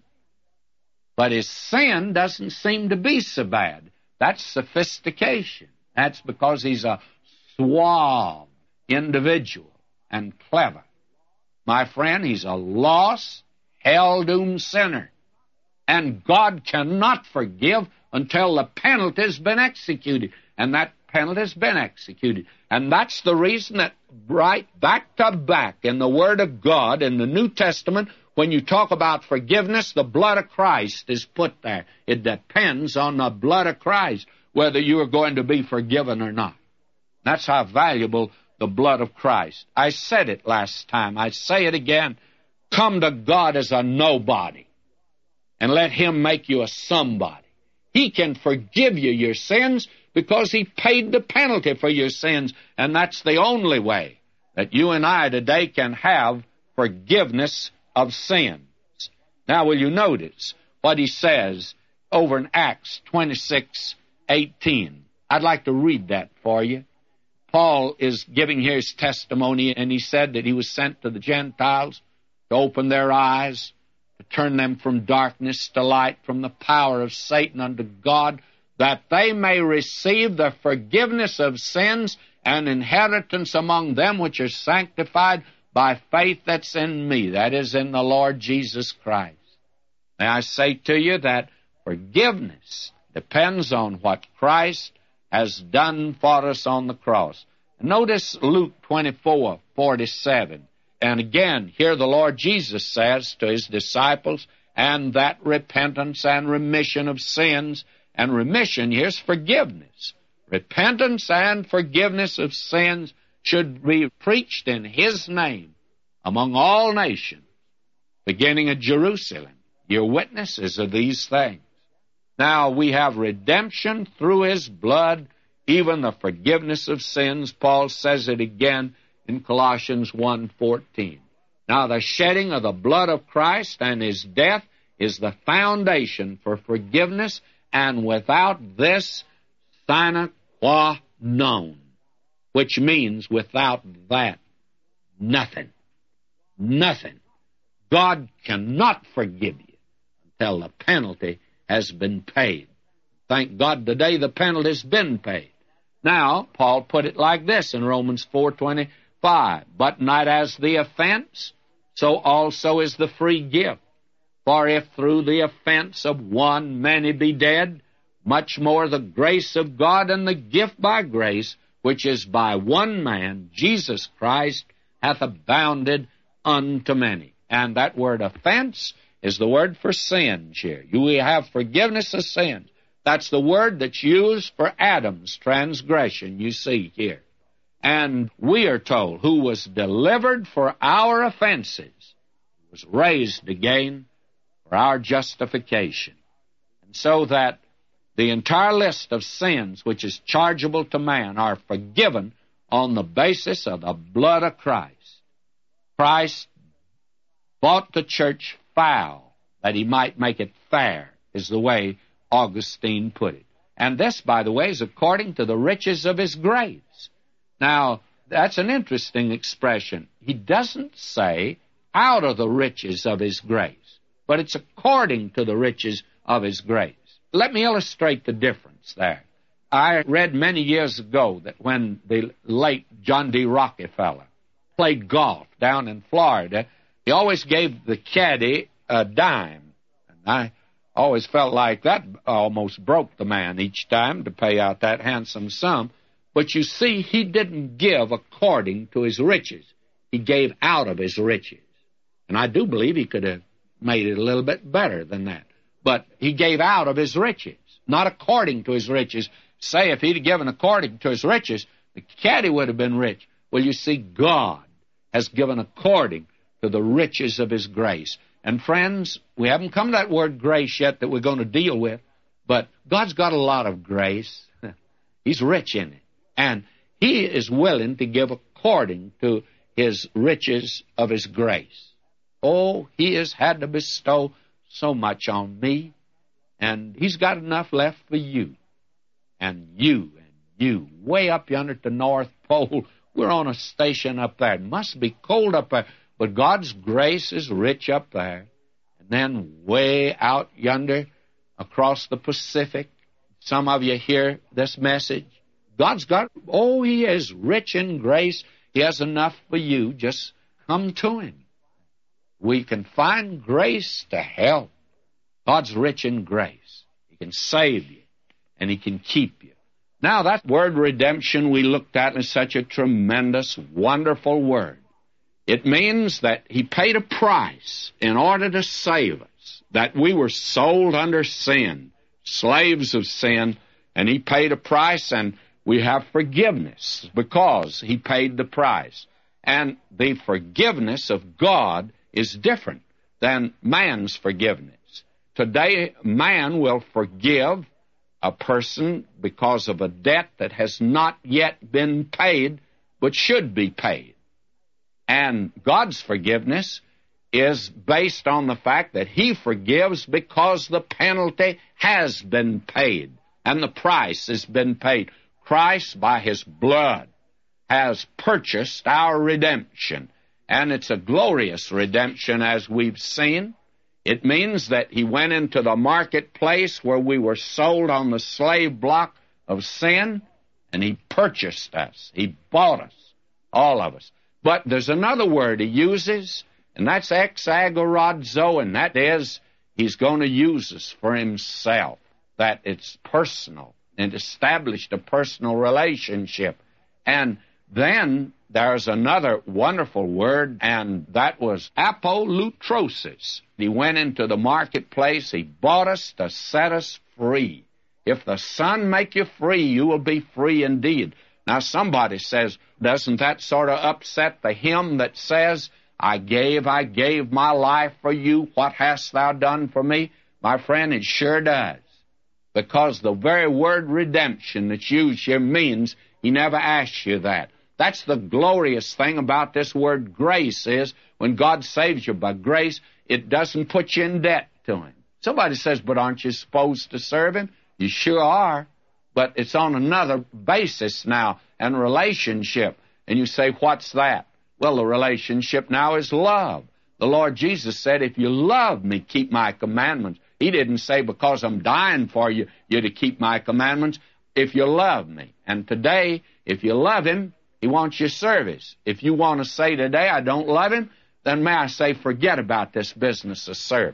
But his sin doesn't seem to be so bad. That's sophistication. That's because he's a suave individual and clever. My friend, he's a lost, hell-doomed sinner. And God cannot forgive until the penalty has been executed. And that penalty has been executed. And that's the reason that right back to back in the Word of God, in the New Testament, when you talk about forgiveness, the blood of Christ is put there. It depends on the blood of Christ whether you are going to be forgiven or not. That's how valuable the blood of Christ. I said it last time. I say it again. Come to God as a nobody and let him make you a somebody. He can forgive you your sins because he paid the penalty for your sins, and that's the only way that you and I today can have forgiveness of sins. Now, will you notice what he says over in Acts twenty-six eighteen? I'd like to read that for you. Paul is giving here his testimony, and he said that he was sent to the Gentiles to open their eyes, to turn them from darkness to light, from the power of Satan unto God, that they may receive the forgiveness of sins and inheritance among them which are sanctified by faith that's in me, that is, in the Lord Jesus Christ. May I say to you that forgiveness depends on what Christ has done for us on the cross. Notice Luke twenty-four forty-seven. And again, here the Lord Jesus says to his disciples, and that repentance and remission of sins, and remission, here's forgiveness. Repentance and forgiveness of sins should be preached in his name among all nations, beginning at Jerusalem. You're witnesses of these things. Now we have redemption through his blood, even the forgiveness of sins. Paul says it again in Colossians one fourteen. Now the shedding of the blood of Christ and his death is the foundation for forgiveness, and without this, sine qua non, which means without that, nothing. Nothing. God cannot forgive you until the penalty has been paid. Thank God today the penalty has been paid. Now, Paul put it like this in Romans four twenty-five, but not as the offense, so also is the free gift. For if through the offense of one many be dead, much more the grace of God and the gift by grace, which is by one man, Jesus Christ, hath abounded unto many. And that word offense is the word for sins here. We have forgiveness of sins. That's the word that's used for Adam's transgression, you see here. And we are told, who was delivered for our offenses, was raised again for our justification. And so that the entire list of sins which is chargeable to man are forgiven on the basis of the blood of Christ. Christ bought the church foul that he might make it fair, is the way Augustine put it. And this, by the way, is according to the riches of his grace. Now, that's an interesting expression. He doesn't say out of the riches of his grace, but it's according to the riches of his grace. Let me illustrate the difference there. I read many years ago that when the late John D. Rockefeller played golf down in Florida, he always gave the caddy a dime. And I always felt like that almost broke the man each time to pay out that handsome sum. But you see, he didn't give according to his riches. He gave out of his riches. And I do believe he could have made it a little bit better than that. But he gave out of his riches, not according to his riches. Say, if he'd have given according to his riches, the caddy would have been rich. Well, you see, God has given according to the riches of his grace. And friends, we haven't come to that word grace yet that we're going to deal with, but God's got a lot of grace. He's rich in it. And he is willing to give according to his riches of his grace. Oh, he has had to bestow so much on me, and he's got enough left for you. And you, and you, way up yonder at the North Pole, we're on a station up there. It must be cold up there, but God's grace is rich up there. And then way out yonder across the Pacific, some of you hear this message. God's got, oh, he is rich in grace. He has enough for you. Just come to him. We can find grace to help. God's rich in grace. He can save you, and he can keep you. Now, that word redemption we looked at is such a tremendous, wonderful word. It means that he paid a price in order to save us, that we were sold under sin, slaves of sin, and he paid a price, and we have forgiveness because he paid the price. And the forgiveness of God is different than man's forgiveness. Today, man will forgive a person because of a debt that has not yet been paid, but should be paid. And God's forgiveness is based on the fact that he forgives because the penalty has been paid and the price has been paid. Christ, by his blood, has purchased our redemption. And it's a glorious redemption, as we've seen. It means that he went into the marketplace where we were sold on the slave block of sin, and he purchased us. He bought us, all of us. But there's another word he uses, and that's exagorazo, and that is he's going to use us for himself, that it's personal, and established a personal relationship. And then there's another wonderful word, and that was apolutrosis. He went into the marketplace. He bought us to set us free. If the Son make you free, you will be free indeed. Now, somebody says, doesn't that sort of upset the hymn that says, I gave, I gave my life for you. What hast thou done for me? My friend, it sure does. Because the very word redemption that's used here means he never asked you that. That's the glorious thing about this word grace is when God saves you by grace, it doesn't put you in debt to him. Somebody says, but aren't you supposed to serve him? You sure are, but it's on another basis now and relationship. And you say, what's that? Well, the relationship now is love. The Lord Jesus said, if you love me, keep my commandments. He didn't say, because I'm dying for you, you're to keep my commandments. If you love me. And today, if you love him, he wants your service. If you want to say today, I don't love him, then may I say, forget about this business of service.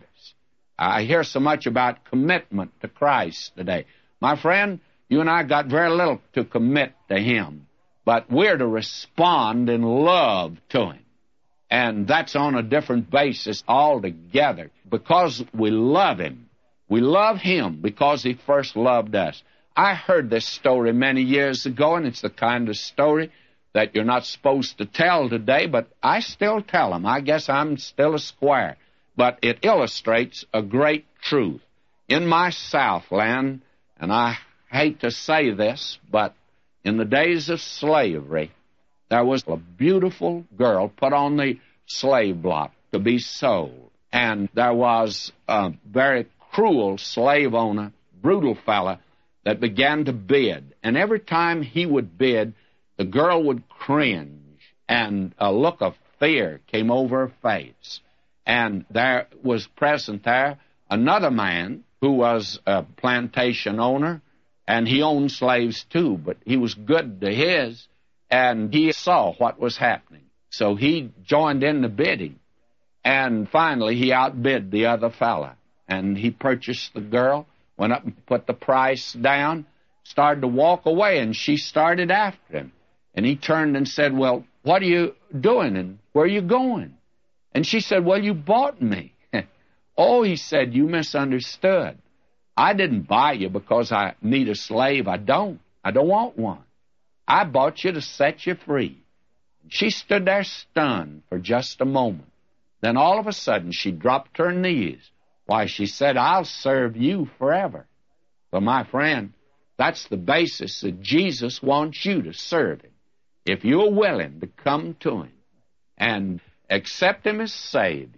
I hear so much about commitment to Christ today. My friend, you and I got very little to commit to him, but we're to respond in love to him. And that's on a different basis altogether, because we love Him. We love Him because He first loved us. I heard this story many years ago, and it's the kind of story that you're not supposed to tell today, but I still tell them. I guess I'm still a square. But it illustrates a great truth. In my Southland, and I hate to say this, but in the days of slavery, there was a beautiful girl put on the slave block to be sold. And there was a very cruel slave owner, brutal fella, that began to bid. And every time he would bid, the girl would cringe, and a look of fear came over her face. And there was present there another man who was a plantation owner, and he owned slaves too, but he was good to his, and he saw what was happening. So he joined in the bidding, and finally he outbid the other fella, and he purchased the girl, went up and put the price down, started to walk away, and she started after him. And he turned and said, well, what are you doing, and where are you going? And she said, well, you bought me. Oh, he said, you misunderstood. I didn't buy you because I need a slave. I don't. I don't want one. I bought you to set you free. She stood there stunned for just a moment. Then all of a sudden she dropped to her knees. Why, she said, I'll serve you forever. Well, my friend, that's the basis that Jesus wants you to serve Him. If you're willing to come to Him and accept Him as Savior,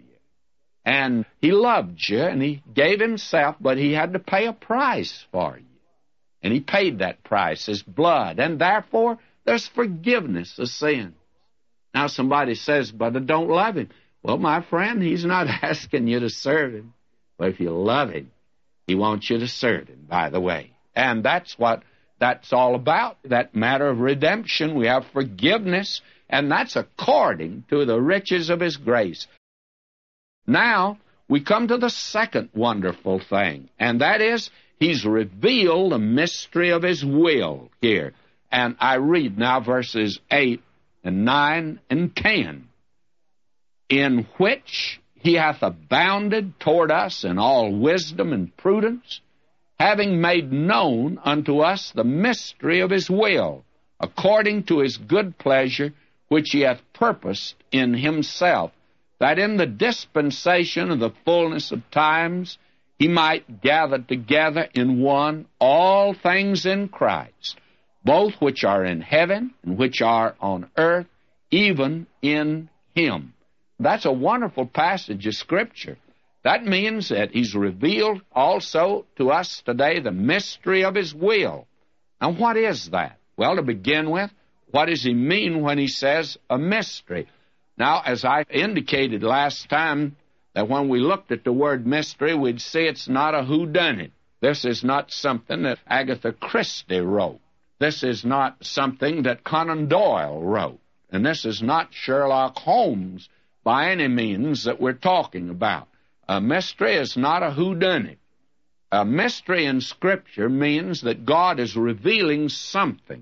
and He loved you, and He gave Himself, but He had to pay a price for you. And He paid that price, His blood, and therefore there's forgiveness of sin. Now somebody says, but I don't love Him. Well, my friend, He's not asking you to serve Him. But if you love Him, He wants you to serve Him, by the way. And that's what that's all about, that matter of redemption. We have forgiveness, and that's according to the riches of His grace. Now, we come to the second wonderful thing, and that is He's revealed the mystery of His will here. And I read now verses eight and nine and ten, in which He hath abounded toward us in all wisdom and prudence, having made known unto us the mystery of His will, according to His good pleasure, which He hath purposed in Himself, that in the dispensation of the fullness of times He might gather together in one all things in Christ, both which are in heaven and which are on earth, even in Him. That's a wonderful passage of Scripture. That means that He's revealed also to us today the mystery of His will. Now, what is that? Well, to begin with, what does He mean when He says a mystery? Now, as I indicated last time, that when we looked at the word mystery, we'd see it's not a whodunit. This is not something that Agatha Christie wrote. This is not something that Conan Doyle wrote. And this is not Sherlock Holmes by any means that we're talking about. A mystery is not a whodunit. A mystery in Scripture means that God is revealing something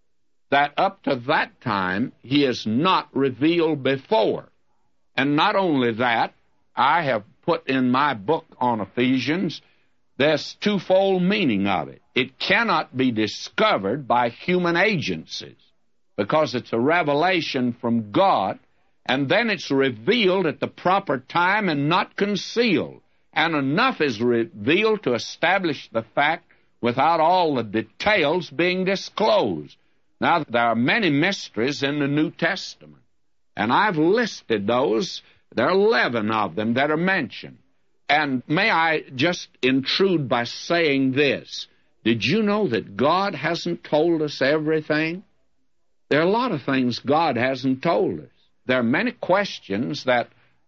that up to that time He has not revealed before. And not only that, I have put in my book on Ephesians this twofold meaning of it. It cannot be discovered by human agencies because it's a revelation from God, and then it's revealed at the proper time and not concealed. And enough is revealed to establish the fact without all the details being disclosed. Now, there are many mysteries in the New Testament, and I've listed those. There are eleven of them that are mentioned. And may I just intrude by saying this. Did you know that God hasn't told us everything? There are a lot of things God hasn't told us. There are many questions that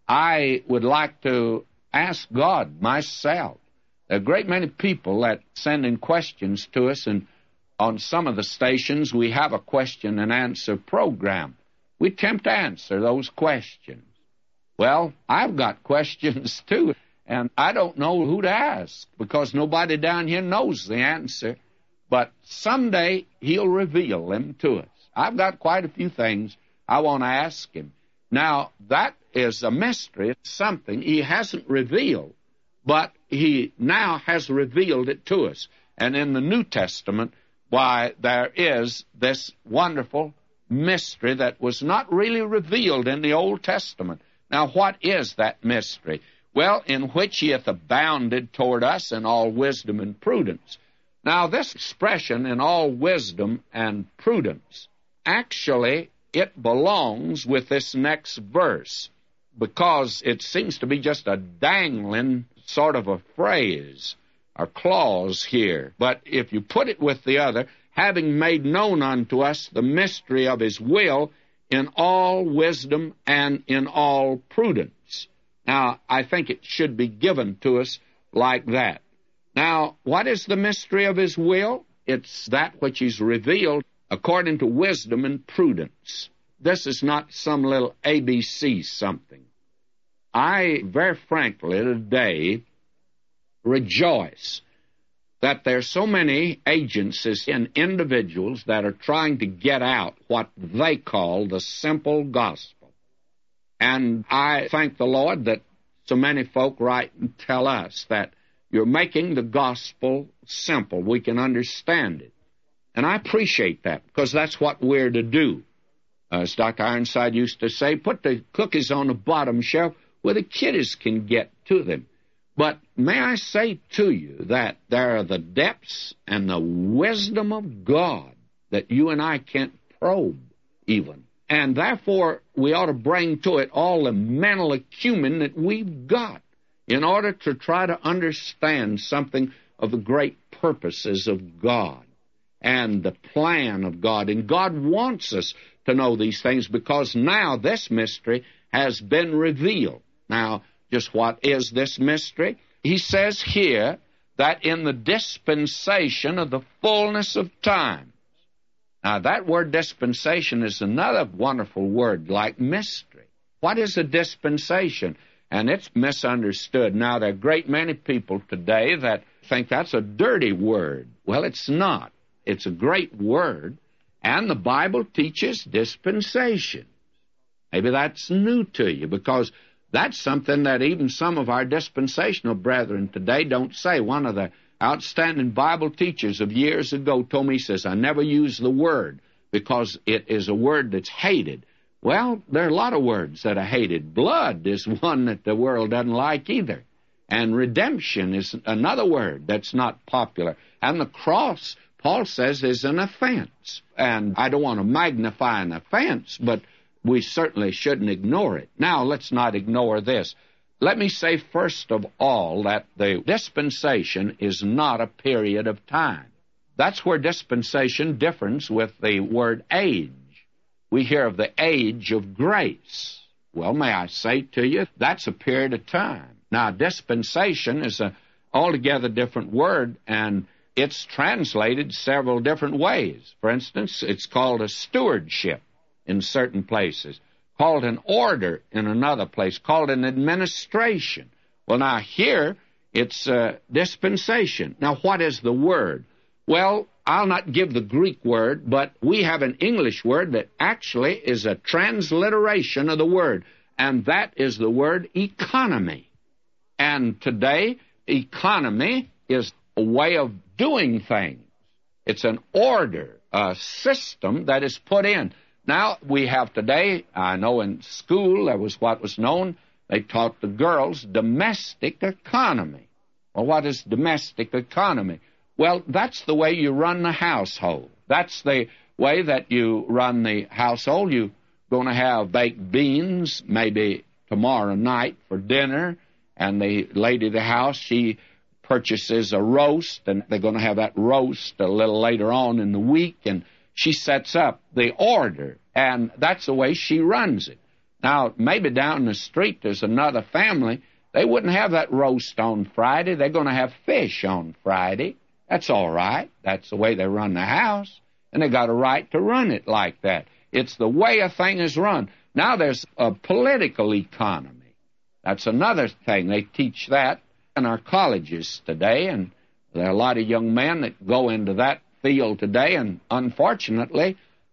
I would like to ask God myself. There are a great many people that send in questions to us, and on some of the stations we have a question and answer program. We attempt to answer those questions. Well, I've got questions too, and I don't know who to ask because nobody down here knows the answer, but someday He'll reveal them to us. I've got quite a few things I want to ask Him. Now, that is a mystery. It's something he hasn't revealed, but he now has revealed it to us. And in the New Testament, why, there is this wonderful mystery that was not really revealed in the Old Testament. Now, what is that mystery? Well, in which he hath abounded toward us in all wisdom and prudence. Now, this expression, in all wisdom and prudence, actually, it belongs with this next verse, because it seems to be just a dangling sort of a phrase or clause here. But if you put it with the other, having made known unto us the mystery of his will in all wisdom and in all prudence. Now, I think it should be given to us like that. Now, what is the mystery of his will? It's that which he's revealed according to wisdom and prudence. This is not some little A B C something. I, very frankly, today rejoice that there are so many agencies and individuals that are trying to get out what they call the simple gospel. And I thank the Lord that so many folk write and tell us that you're making the gospel simple. We can understand it. And I appreciate that, because that's what we're to do. As Doctor Ironside used to say, put the cookies on the bottom shelf where the kiddies can get to them. But may I say to you that there are the depths and the wisdom of God that you and I can't probe even. And therefore, we ought to bring to it all the mental acumen that we've got in order to try to understand something of the great purposes of God and the plan of God. And God wants us to know these things, because now this mystery has been revealed. Now, just what is this mystery? He says here that in the dispensation of the fullness of time. Now, that word dispensation is another wonderful word, like mystery. What is a dispensation? And it's misunderstood. Now, there are a great many people today that think that's a dirty word. Well, it's not. It's a great word, and the Bible teaches dispensation. Maybe that's new to you, because that's something that even some of our dispensational brethren today don't say. One of the outstanding Bible teachers of years ago told me, he says, I never use the word because it is a word that's hated. Well, there are a lot of words that are hated. Blood is one that the world doesn't like either. And redemption is another word that's not popular. And the cross, Paul says, is an offense. And I don't want to magnify an offense, but we certainly shouldn't ignore it. Now, let's not ignore this. Let me say first of all that the dispensation is not a period of time. That's where dispensation differs with the word age. We hear of the age of grace. Well, may I say to you, that's a period of time. Now, dispensation is an altogether different word, and it's translated several different ways. For instance, it's called a stewardship in certain places, called an order in another place, called an administration. Well, now here, it's a dispensation. Now, what is the word? Well, I'll not give the Greek word, but we have an English word that actually is a transliteration of the word, and that is the word economy. And today, economy is a way of doing things. It's an order, a system that is put in. Now, we have today, I know in school, there was what was known, they taught the girls domestic economy. Well, what is domestic economy? Well, that's the way you run the household. That's the way that you run the household. You're going to have baked beans maybe tomorrow night for dinner, and the lady of the house, she purchases a roast, and they're going to have that roast a little later on in the week, and she sets up the order, and that's the way she runs it. Now, maybe down the street there's another family. They wouldn't have that roast on Friday. They're going to have fish on Friday. That's all right. That's the way they run the house, and they got a right to run it like that. It's the way a thing is run. Now, there's a political economy. That's another thing. They teach that in our colleges today, and there are a lot of young men that go into that field today, and unfortunately,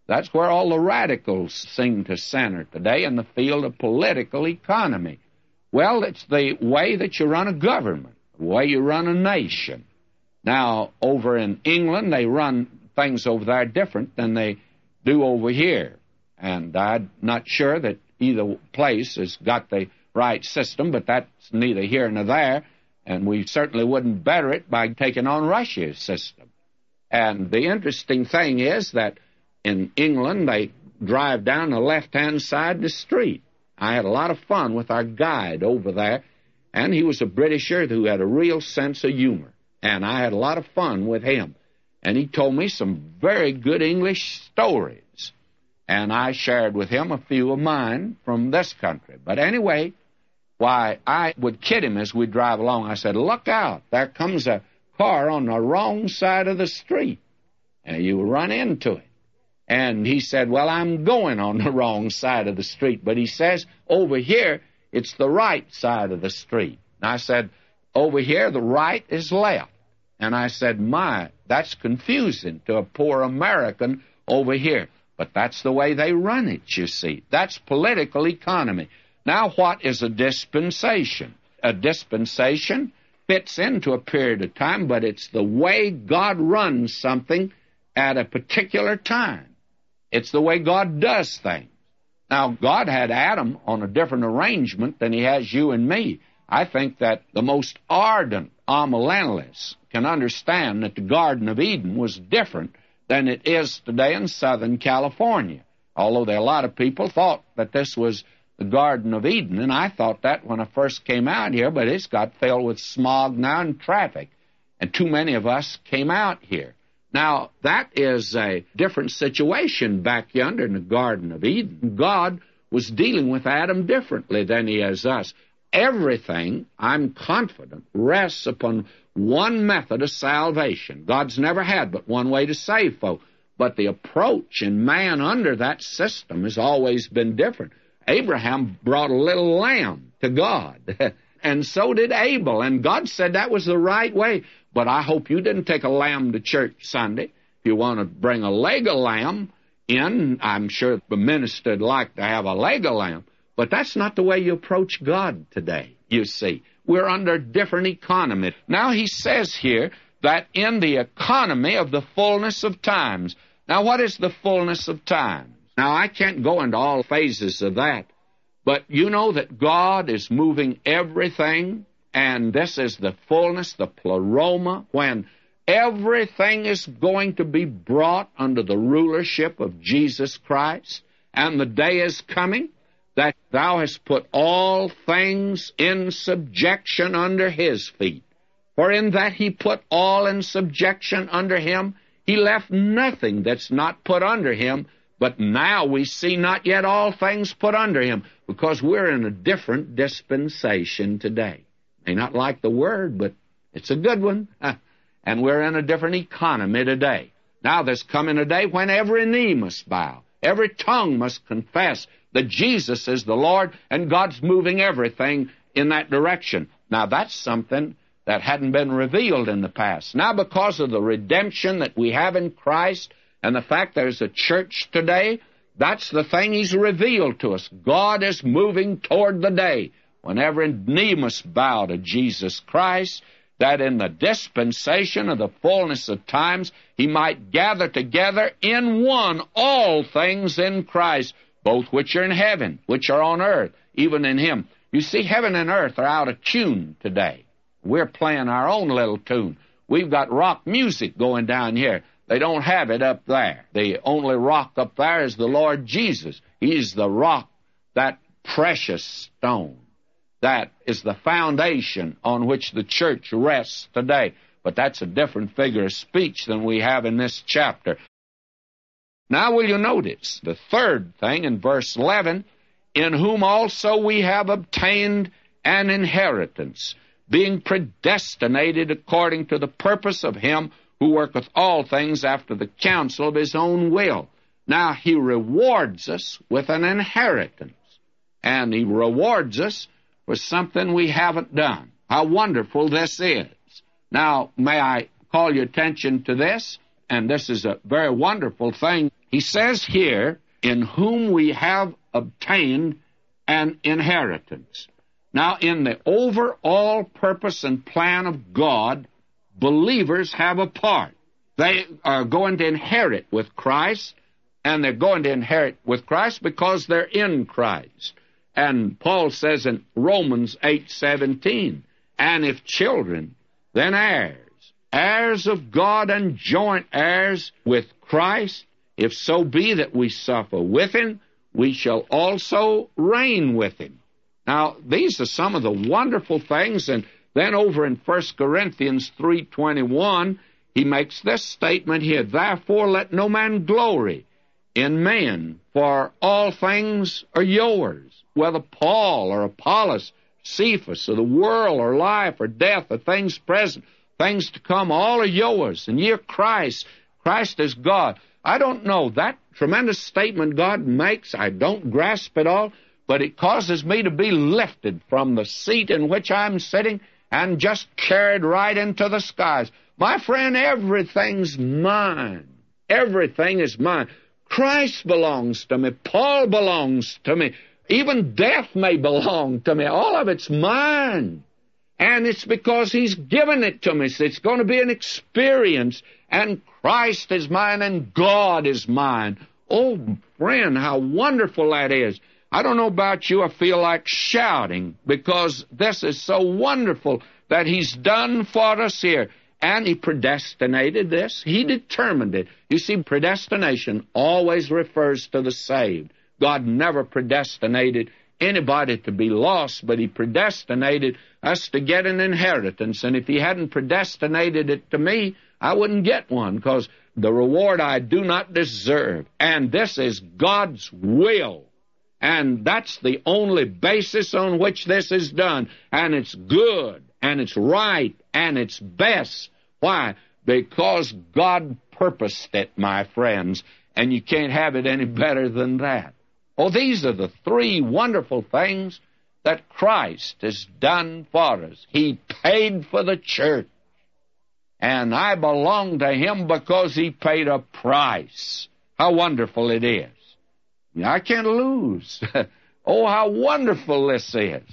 That's where all the radicals seem to center today, in the field of political economy. Well, it's the way that you run a government, the way you run a nation. Now, over in England, they run things over there different than they do over here. And I'm not sure that either place has got the right system, but that's neither here nor there. And we certainly wouldn't better it by taking on Russia's system. And the interesting thing is that in England, they drive down the left-hand side of the street. I had a lot of fun with our guide over there, and he was a Britisher who had a real sense of humor. And I had a lot of fun with him. And he told me some very good English stories. And I shared with him a few of mine from this country. But anyway, why, I would kid him as we drive along. I said, look out, there comes a car on the wrong side of the street. And you run into it. And he said, well, I'm going on the wrong side of the street. But he says, over here, it's the right side of the street. And I said, over here, the right is left. And I said, my, that's confusing to a poor American over here. But that's the way they run it, you see. That's political economy. Now, what is a dispensation? A dispensation fits into a period of time, but it's the way God runs something at a particular time. It's the way God does things. Now, God had Adam on a different arrangement than he has you and me. I think that the most ardent amillennialists can understand that the Garden of Eden was different than it is today in Southern California, although there are a lot of people thought that this was the Garden of Eden, and I thought that when I first came out here, but it's got filled with smog now and traffic, and too many of us came out here. Now, that is a different situation back yonder in the Garden of Eden. God was dealing with Adam differently than he has us. Everything, I'm confident, rests upon one method of salvation. God's never had but one way to save folk. But the approach in man under that system has always been different. Abraham brought a little lamb to God, and so did Abel, and God said that was the right way. But I hope you didn't take a lamb to church Sunday. If you want to bring a leg of lamb in, I'm sure the minister'd like to have a leg of lamb. But that's not the way you approach God today, you see. We're under a different economy. Now he says here that in the economy of the fullness of times. Now what is the fullness of times? Now I can't go into all phases of that. But you know that God is moving everything, and this is the fullness, the pleroma, when everything is going to be brought under the rulership of Jesus Christ, and the day is coming that thou hast put all things in subjection under his feet. For in that he put all in subjection under him, he left nothing that's not put under him. But now we see not yet all things put under him, because we're in a different dispensation today. May not like the word, but it's a good one. And we're in a different economy today. Now there's coming a day when every knee must bow, every tongue must confess that Jesus is the Lord, and God's moving everything in that direction. Now that's something that hadn't been revealed in the past. Now because of the redemption that we have in Christ, and the fact there's a church today, that's the thing he's revealed to us. God is moving toward the day when every knee must bow to Jesus Christ, that in the dispensation of the fullness of times he might gather together in one all things in Christ, both which are in heaven, which are on earth, even in him. You see, heaven and earth are out of tune today. We're playing our own little tune. We've got rock music going down here. They don't have it up there. The only rock up there is the Lord Jesus. He's the rock, that precious stone. That is the foundation on which the church rests today. But that's a different figure of speech than we have in this chapter. Now will you notice the third thing in verse eleven, in whom also we have obtained an inheritance, being predestinated according to the purpose of him who worketh all things after the counsel of his own will. Now, he rewards us with an inheritance, and he rewards us for something we haven't done. How wonderful this is. Now, may I call your attention to this? and this is a very wonderful thing. He says here, in whom we have obtained an inheritance. Now, in the overall purpose and plan of God, believers have a part. They are going to inherit with Christ, and they're going to inherit with Christ because they're in Christ. And Paul says in Romans eight seventeen, and if children, then heirs, heirs of God and joint heirs with Christ, if so be that we suffer with him, we shall also reign with him. Now, these are some of the wonderful things. And then over in First Corinthians three twenty-one, he makes this statement here, therefore let no man glory in man, for all things are yours, whether Paul or Apollos, Cephas, or the world, or life, or death, or things present, things to come, all are yours, and ye are Christ. Christ is God. I don't know, that tremendous statement God makes, I don't grasp it all, but it causes me to be lifted from the seat in which I'm sitting and just carried right into the skies. My friend, everything's mine. Everything is mine. Christ belongs to me. Paul belongs to me. Even death may belong to me. All of it's mine. And it's because he's given it to me. So it's going to be an experience. And Christ is mine and God is mine. Oh, friend, how wonderful that is. I don't know about you, I feel like shouting because this is so wonderful that he's done for us here. And he predestinated this. He determined it. You see, predestination always refers to the saved. God never predestinated anybody to be lost, but he predestinated us to get an inheritance. And if he hadn't predestinated it to me, I wouldn't get one, because the reward I do not deserve. And this is God's will. And that's the only basis on which this is done. And it's good, and it's right, and it's best. Why? Because God purposed it, my friends, and you can't have it any better than that. Oh, these are the three wonderful things that Christ has done for us. He paid for the church, and I belong to him because he paid a price. How wonderful it is. I can't lose. Oh, how wonderful this is.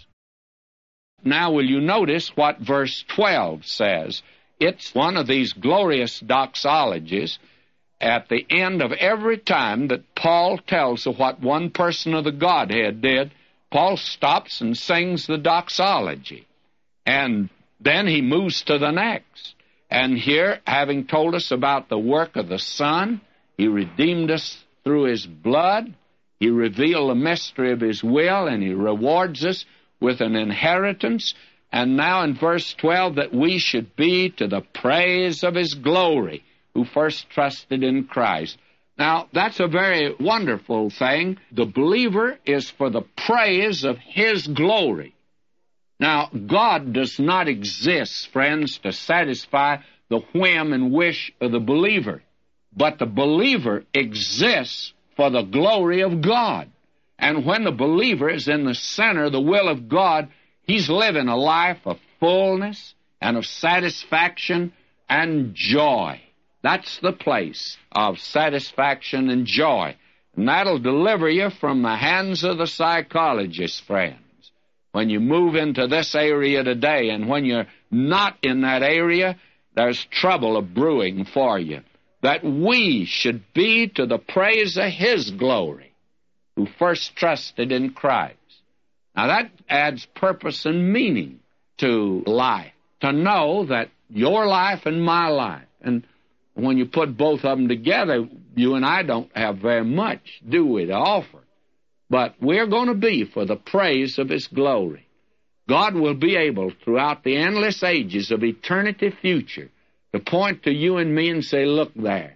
Now, will you notice what verse twelve says? It's one of these glorious doxologies. At the end of every time that Paul tells of what one person of the Godhead did, Paul stops and sings the doxology. And then he moves to the next. And here, having told us about the work of the Son, he redeemed us through his blood, he revealed the mystery of his will, and he rewards us with an inheritance. And now in verse twelve, that we should be to the praise of his glory, who first trusted in Christ. Now, that's a very wonderful thing. The believer is for the praise of his glory. Now, God does not exist, friends, to satisfy the whim and wish of the believer, but the believer exists for the glory of God. And when the believer is in the center of the will of God, he's living a life of fullness and of satisfaction and joy. That's the place of satisfaction and joy. And that'll deliver you from the hands of the psychologist, friends. When you move into this area today, and when you're not in that area, there's trouble a brewing for you. That we should be to the praise of his glory, who first trusted in Christ. Now that adds purpose and meaning to life, to know that your life and my life, and when you put both of them together, you and I don't have very much, do we, to offer. But we're going to be for the praise of his glory. God will be able, throughout the endless ages of eternity future, to point to you and me and say, look there.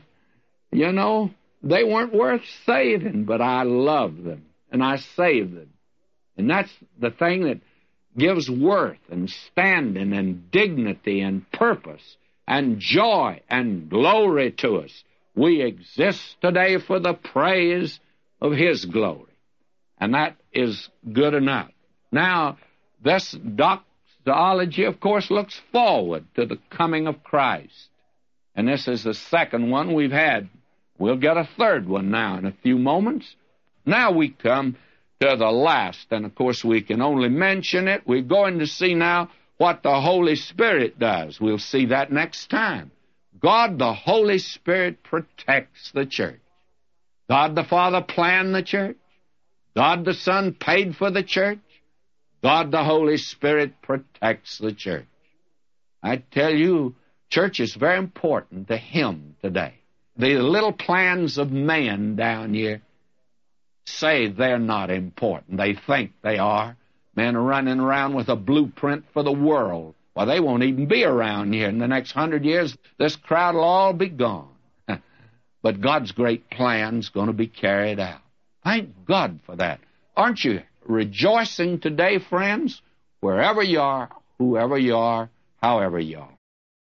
You know, they weren't worth saving, but I love them, and I saved them. And that's the thing that gives worth and standing and dignity and purpose and joy and glory to us. We exist today for the praise of his glory. And that is good enough. Now, this doxology, of course, looks forward to the coming of Christ. And this is the second one we've had. We'll get a third one now in a few moments. Now we come to the last, and of course we can only mention it. We're going to see now what the Holy Spirit does. We'll see that next time. God, the Holy Spirit, protects the church. God the Father planned the church. God the Son paid for the church. God the Holy Spirit protects the church. I tell you, church is very important to Him today. The little plans of man down here say they're not important. They think they are. Men are running around with a blueprint for the world. Well, they won't even be around here. In the next hundred years, this crowd will all be gone. But God's great plan's going to be carried out. Thank God for that. Aren't you rejoicing today, friends? Wherever you are, whoever you are, however you are.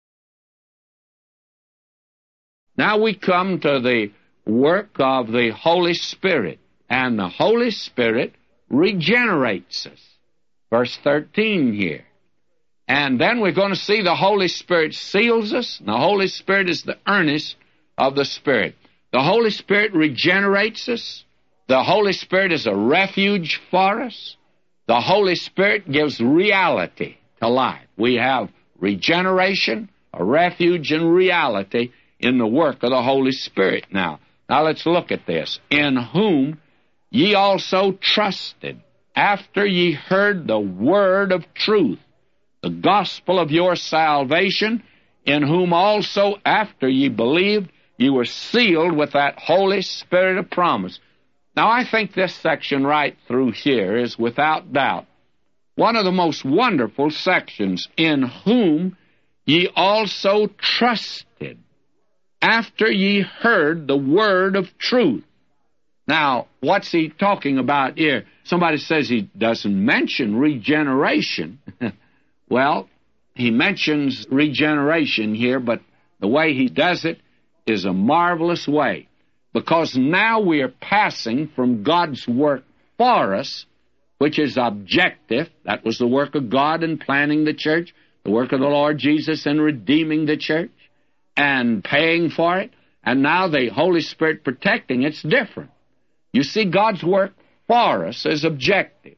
Now we come to the work of the Holy Spirit. And the Holy Spirit regenerates us. Verse thirteen here. And then we're going to see the Holy Spirit seals us. And the Holy Spirit is the earnest of the Spirit. The Holy Spirit regenerates us. The Holy Spirit is a refuge for us. The Holy Spirit gives reality to life. We have regeneration, a refuge, and reality in the work of the Holy Spirit. Now, now let's look at this. In whom ye also trusted, after ye heard the word of truth, the gospel of your salvation, in whom also after ye believed, ye were sealed with that Holy Spirit of promise. Now, I think this section right through here is without doubt one of the most wonderful sections. In whom ye also trusted, after ye heard the word of truth. Now, what's he talking about here? Somebody says he doesn't mention regeneration. Well, he mentions regeneration here, but the way he does it is a marvelous way. Because now we are passing from God's work for us, which is objective. That was the work of God in planning the church, the work of the Lord Jesus in redeeming the church and paying for it. And now the Holy Spirit protecting it's different. You see, God's work for us is objective.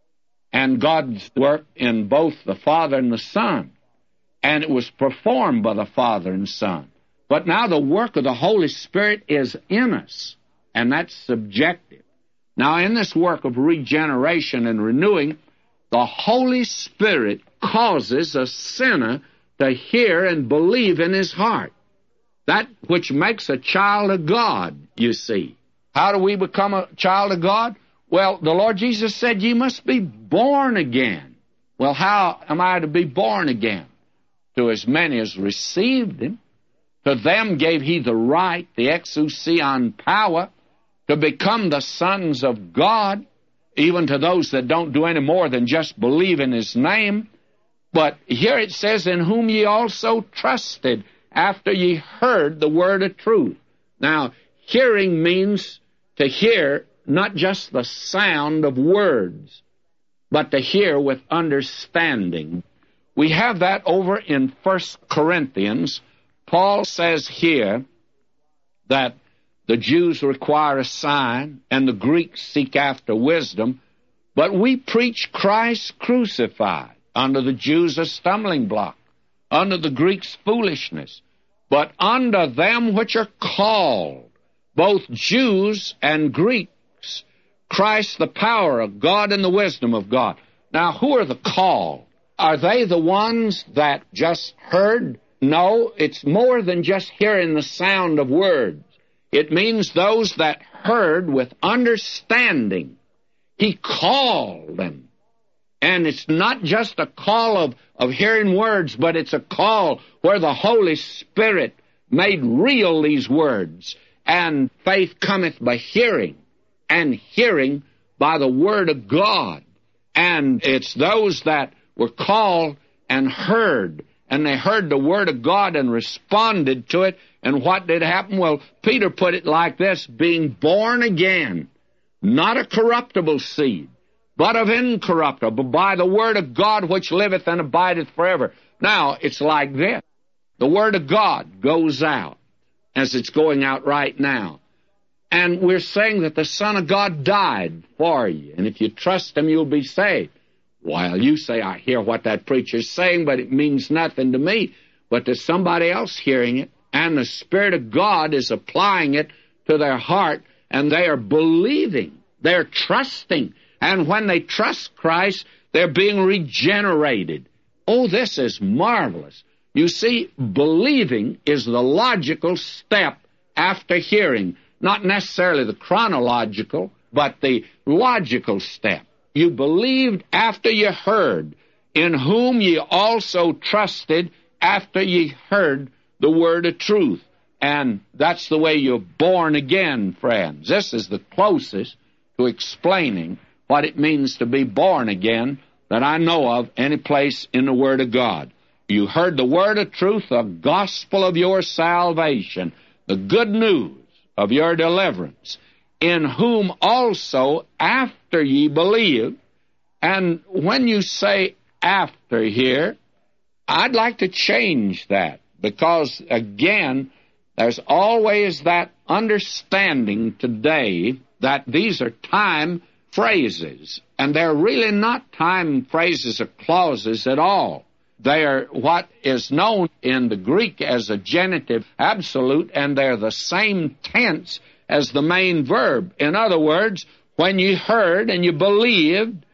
And God's work in both the Father and the Son. And it was performed by the Father and Son. But now the work of the Holy Spirit is in us, and that's subjective. Now, in this work of regeneration and renewing, the Holy Spirit causes a sinner to hear and believe in his heart. That which makes a child of God, you see. How do we become a child of God? Well, the Lord Jesus said, ye must be born again. Well, how am I to be born again? To as many as received Him. To them gave He the right, the exousion power, to become the sons of God, even to those that don't do any more than just believe in His name. But here it says, in whom ye also trusted, after ye heard the word of truth. Now, hearing means to hear not just the sound of words, but to hear with understanding. We have that over in First Corinthians. Paul says here that the Jews require a sign and the Greeks seek after wisdom, but we preach Christ crucified, under the Jews a stumbling block, under the Greeks foolishness, but under them which are called, both Jews and Greeks, Christ the power of God and the wisdom of God. Now, who are the called? Are they the ones that just heard? No, it's more than just hearing the sound of words. It means those that heard with understanding. He called them. And it's not just a call of, of hearing words, but it's a call where the Holy Spirit made real these words. And faith cometh by hearing, and hearing by the Word of God. And it's those that were called and heard, and they heard the Word of God and responded to it. And what did happen? Well, Peter put it like this, being born again, not a corruptible seed, but of incorruptible, by the Word of God which liveth and abideth forever. Now, it's like this. The Word of God goes out as it's going out right now. And we're saying that the Son of God died for you, and if you trust Him, you'll be saved. Well, you say, I hear what that preacher's saying, but it means nothing to me. But there's somebody else hearing it, and the Spirit of God is applying it to their heart, and they are believing, they're trusting. And when they trust Christ, they're being regenerated. Oh, this is marvelous. You see, believing is the logical step after hearing. Not necessarily the chronological, but the logical step. You believed after you heard, in whom ye also trusted after ye heard the word of truth. And that's the way you're born again, friends. This is the closest to explaining what it means to be born again that I know of any place in the Word of God. You heard the word of truth, the gospel of your salvation, the good news of your deliverance, in whom also after ye believed. And when you say after here, I'd like to change that, because, again, there's always that understanding today that these are time phrases, and they're really not time phrases or clauses at all. They are what is known in the Greek as a genitive absolute, and they're the same tense as the main verb. In other words, when you heard and you believed,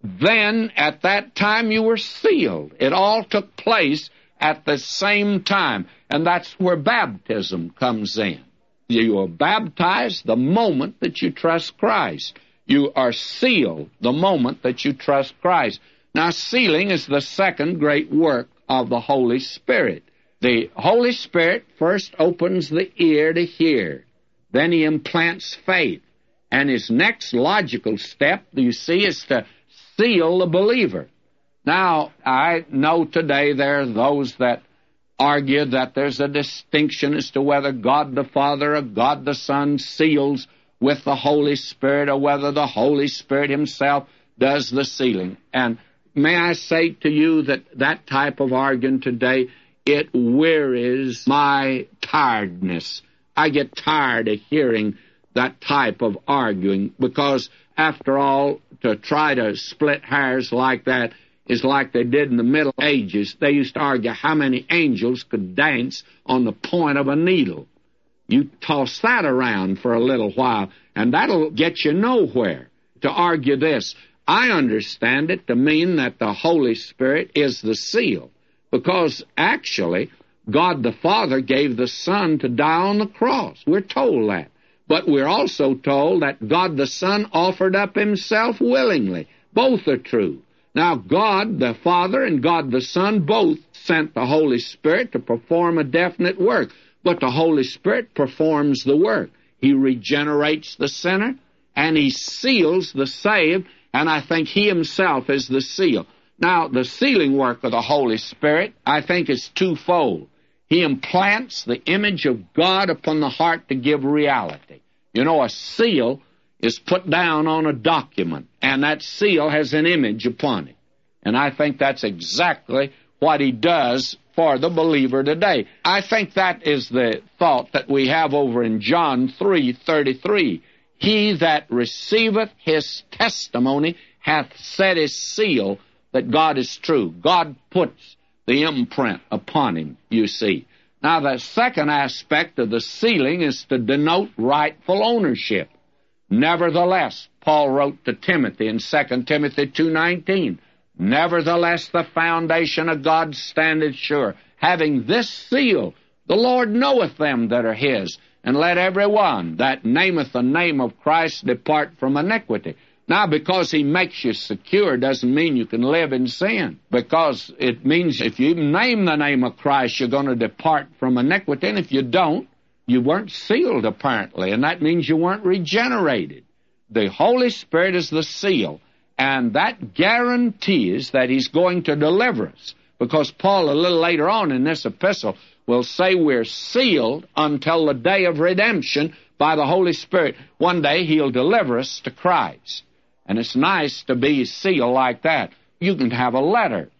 then at that time you were sealed. It all took place at the same time, and that's where baptism comes in. You are baptized the moment that you trust Christ. You are sealed the moment that you trust Christ. Now, sealing is the second great work of the Holy Spirit. The Holy Spirit first opens the ear to hear. Then He implants faith. And His next logical step, you see, is to seal the believer. Now, I know today there are those that argue that there's a distinction as to whether God the Father or God the Son seals with the Holy Spirit, or whether the Holy Spirit Himself does the sealing. And may I say to you that that type of argument today, it wearies my tiredness. I get tired of hearing that type of arguing, because, after all, to try to split hairs like that is like they did in the Middle Ages. They used to argue how many angels could dance on the point of a needle. You toss that around for a little while, and that'll get you nowhere. To argue this, I understand it to mean that the Holy Spirit is the seal, because actually God the Father gave the Son to die on the cross. We're told that. But we're also told that God the Son offered up Himself willingly. Both are true. Now, God the Father and God the Son both sent the Holy Spirit to perform a definite work, but the Holy Spirit performs the work. He regenerates the sinner, and He seals the saved, and I think He Himself is the seal. Now, the sealing work of the Holy Spirit, I think, is twofold. He implants the image of God upon the heart to give reality. You know, a seal is put down on a document, and that seal has an image upon it. And I think that's exactly what He does for the believer today. I think that is the thought that we have over in John three thirty-three. He that receiveth His testimony hath set His seal that God is true. God puts the imprint upon Him, you see. Now, the second aspect of the sealing is to denote rightful ownership. Nevertheless, Paul wrote to Timothy in Second Timothy two nineteen, nevertheless, the foundation of God standeth sure, having this seal, the Lord knoweth them that are His, and let every one that nameth the name of Christ depart from iniquity. Now, because He makes you secure doesn't mean you can live in sin, because it means if you name the name of Christ, you're going to depart from iniquity, and if you don't, you weren't sealed, apparently, and that means you weren't regenerated. The Holy Spirit is the seal, and that guarantees that He's going to deliver us, because Paul, a little later on in this epistle, will say we're sealed until the day of redemption by the Holy Spirit. One day He'll deliver us to Christ, and it's nice to be sealed like that. You can have a letter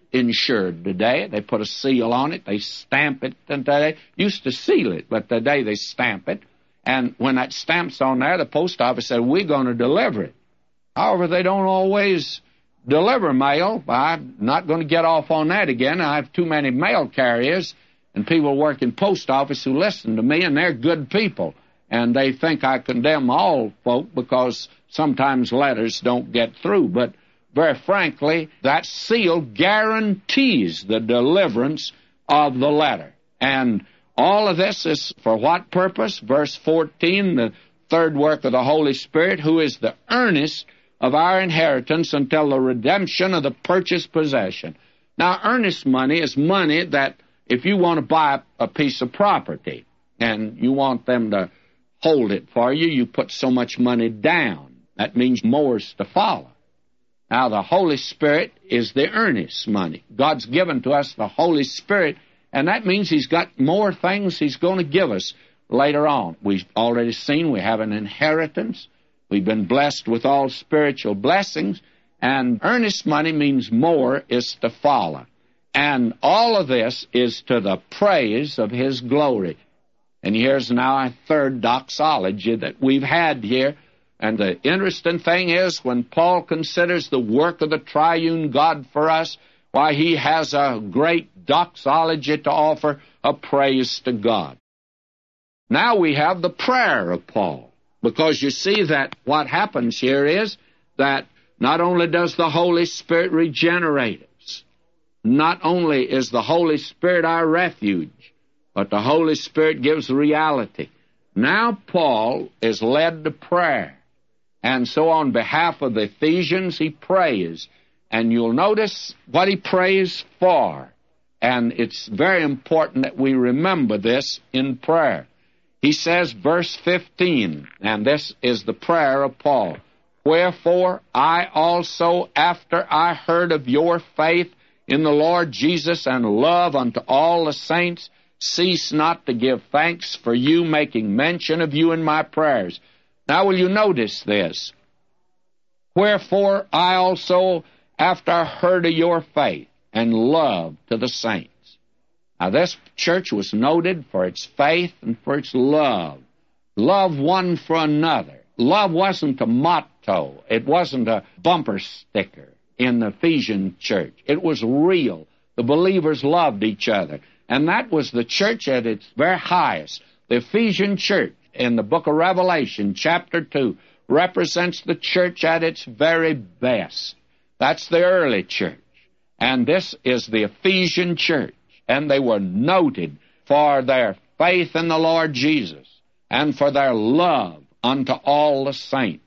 insured today. They put a seal on it. They stamp it. And they used to seal it, but today they stamp it. And when that stamp's on there, the post office said, we're going to deliver it. However, they don't always deliver mail. I'm not going to get off on that again. I have too many mail carriers and people work in post office who listen to me, and they're good people. And they think I condemn all folk because sometimes letters don't get through. But very frankly, that seal guarantees the deliverance of the letter. And all of this is for what purpose? Verse fourteen, the third work of the Holy Spirit, who is the earnest of our inheritance until the redemption of the purchased possession. Now, earnest money is money that if you want to buy a piece of property and you want them to hold it for you, you put so much money down. That means more's to follow. Now, the Holy Spirit is the earnest money. God's given to us the Holy Spirit, and that means He's got more things He's going to give us later on. We've already seen we have an inheritance. We've been blessed with all spiritual blessings, and earnest money means more is to follow. And all of this is to the praise of His glory. And here's now a third doxology that we've had here. And the interesting thing is, when Paul considers the work of the triune God for us, why, he has a great doxology to offer, a praise to God. Now we have the prayer of Paul, because you see that what happens here is that not only does the Holy Spirit regenerate us, not only is the Holy Spirit our refuge, but the Holy Spirit gives reality. Now Paul is led to prayer. And so on behalf of the Ephesians, he prays. And you'll notice what he prays for. And it's very important that we remember this in prayer. He says, verse fifteen, and this is the prayer of Paul, wherefore I also, after I heard of your faith in the Lord Jesus and love unto all the saints, cease not to give thanks for you, making mention of you in my prayers. Now, will you notice this? Wherefore I also, after I heard of your faith and love to the saints. Now, this church was noted for its faith and for its love. Love one for another. Love wasn't a motto. It wasn't a bumper sticker in the Ephesian church. It was real. The believers loved each other. And that was the church at its very highest. The Ephesian church in the book of Revelation, chapter two, represents the church at its very best. That's the early church. And this is the Ephesian church. And they were noted for their faith in the Lord Jesus and for their love unto all the saints.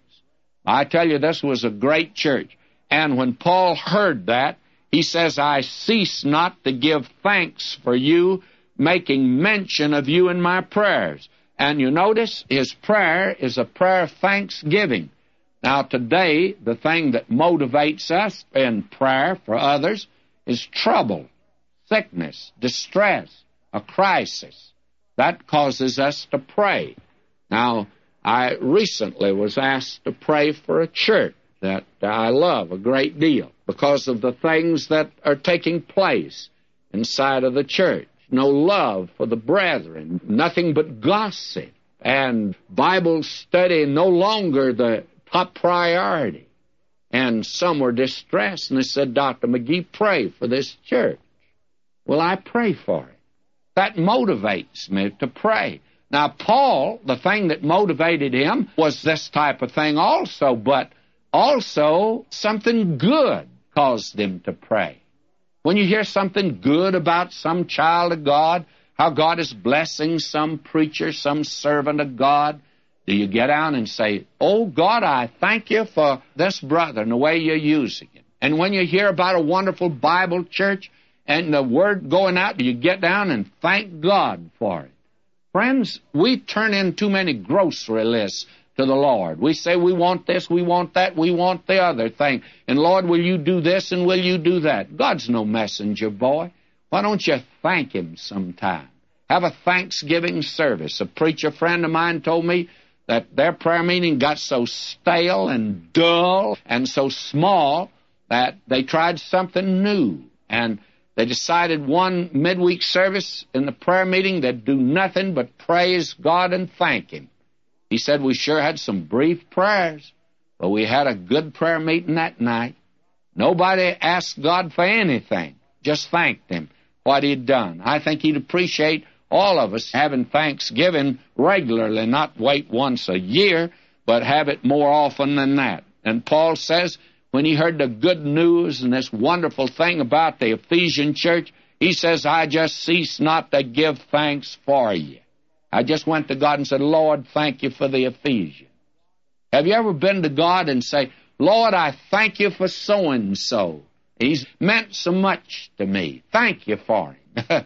I tell you, this was a great church. And when Paul heard that, he says, I cease not to give thanks for you, making mention of you in my prayers. And you notice his prayer is a prayer of thanksgiving. Now, today, the thing that motivates us in prayer for others is trouble, sickness, distress, a crisis. That causes us to pray. Now, I recently was asked to pray for a church that I love a great deal because of the things that are taking place inside of the church. No love for the brethren, nothing but gossip, and Bible study no longer the top priority. And some were distressed, and they said, Doctor McGee, pray for this church. Well, I pray for it. That motivates me to pray. Now, Paul, the thing that motivated him was this type of thing also, but also something good caused him to pray. When you hear something good about some child of God, how God is blessing some preacher, some servant of God, do you get down and say, oh, God, I thank you for this brother and the way you're using him? And when you hear about a wonderful Bible church and the word going out, do you get down and thank God for it? Friends, we turn in too many grocery lists to the Lord. We say we want this, we want that, we want the other thing. And Lord, will you do this and will you do that? God's no messenger boy. Why don't you thank Him sometime? Have a Thanksgiving service. A preacher friend of mine told me that their prayer meeting got so stale and dull and so small that they tried something new. And they decided one midweek service in the prayer meeting they'd do nothing but praise God and thank Him. He said, we sure had some brief prayers, but we had a good prayer meeting that night. Nobody asked God for anything, just thanked Him what He'd done. I think He'd appreciate all of us having Thanksgiving regularly, not wait once a year, but have it more often than that. And Paul says, when he heard the good news and this wonderful thing about the Ephesian church, he says, I just cease not to give thanks for you. I just went to God and said, Lord, thank you for the Ephesians. Have you ever been to God and say, Lord, I thank you for so-and-so. He's meant so much to me. Thank you for him.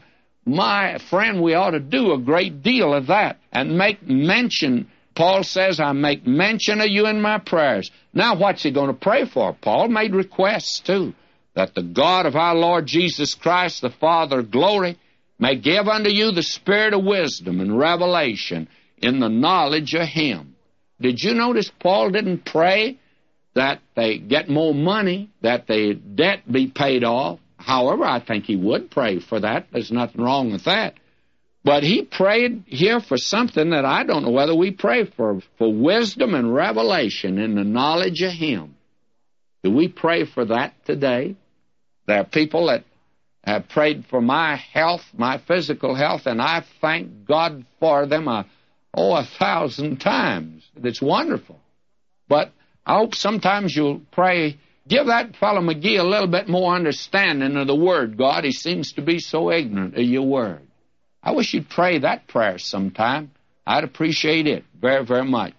My friend, we ought to do a great deal of that and make mention. Paul says, I make mention of you in my prayers. Now, what's he going to pray for? Paul made requests, too, that the God of our Lord Jesus Christ, the Father of glory, may give unto you the spirit of wisdom and revelation in the knowledge of Him. Did you notice Paul didn't pray that they get more money, that the debt be paid off? However, I think he would pray for that. There's nothing wrong with that. But he prayed here for something that I don't know whether we pray for, for wisdom and revelation in the knowledge of Him. Do we pray for that today? There are people that have prayed for my health, my physical health, and I thank God for them, a, oh, a thousand times. It's wonderful. But I hope sometimes you'll pray, give that fellow McGee a little bit more understanding of the Word, God. He seems to be so ignorant of your Word. I wish you'd pray that prayer sometime. I'd appreciate it very, very much.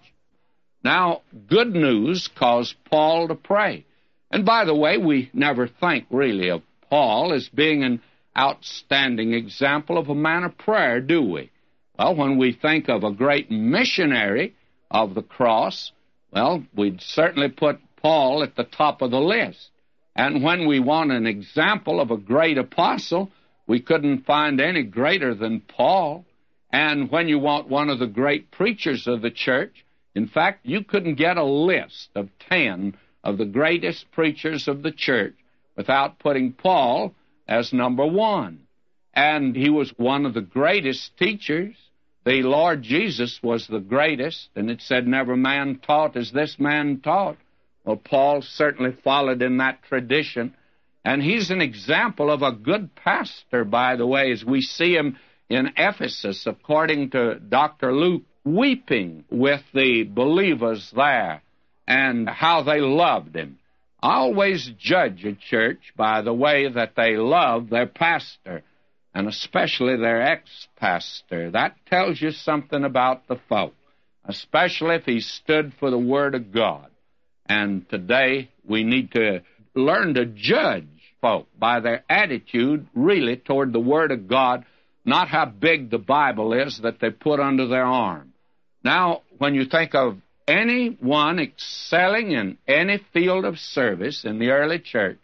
Now, good news caused Paul to pray. And by the way, we never think really of Paul as being an outstanding example of a man of prayer, do we? Well, when we think of a great missionary of the cross, well, we'd certainly put Paul at the top of the list. And when we want an example of a great apostle, we couldn't find any greater than Paul. And when you want one of the great preachers of the church, in fact, you couldn't get a list of ten of the greatest preachers of the church without putting Paul as number one. And he was one of the greatest teachers. The Lord Jesus was the greatest, and it said, never man taught as this man taught. Well, Paul certainly followed in that tradition. And he's an example of a good pastor, by the way, as we see him in Ephesus, according to Doctor Luke, weeping with the believers there and how they loved him. I always judge a church by the way that they love their pastor, and especially their ex-pastor. That tells you something about the folk, especially if he stood for the Word of God. And today we need to learn to judge folk by their attitude really toward the Word of God, not how big the Bible is that they put under their arm. Now, when you think of anyone excelling in any field of service in the early church,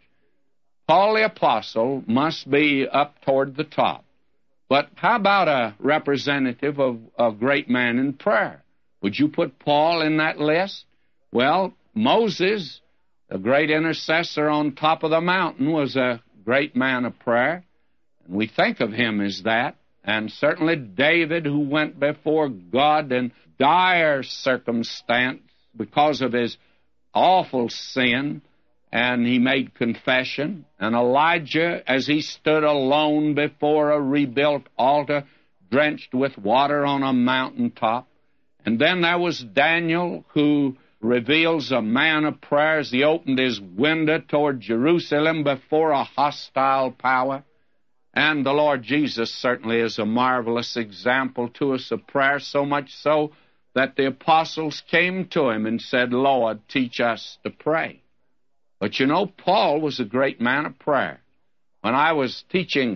Paul the Apostle must be up toward the top. But how about a representative of a great man in prayer? Would you put Paul in that list? Well, Moses, the great intercessor on top of the mountain, was a great man of prayer. And we think of him as that. And certainly David, who went before God in dire circumstance because of his awful sin, and he made confession. And Elijah, as he stood alone before a rebuilt altar, drenched with water on a mountaintop. And then there was Daniel, who reveals a man of prayer as he opened his window toward Jerusalem before a hostile power. And the Lord Jesus certainly is a marvelous example to us of prayer, so much so that the apostles came to him and said, Lord, teach us to pray. But you know, Paul was a great man of prayer. When I was teaching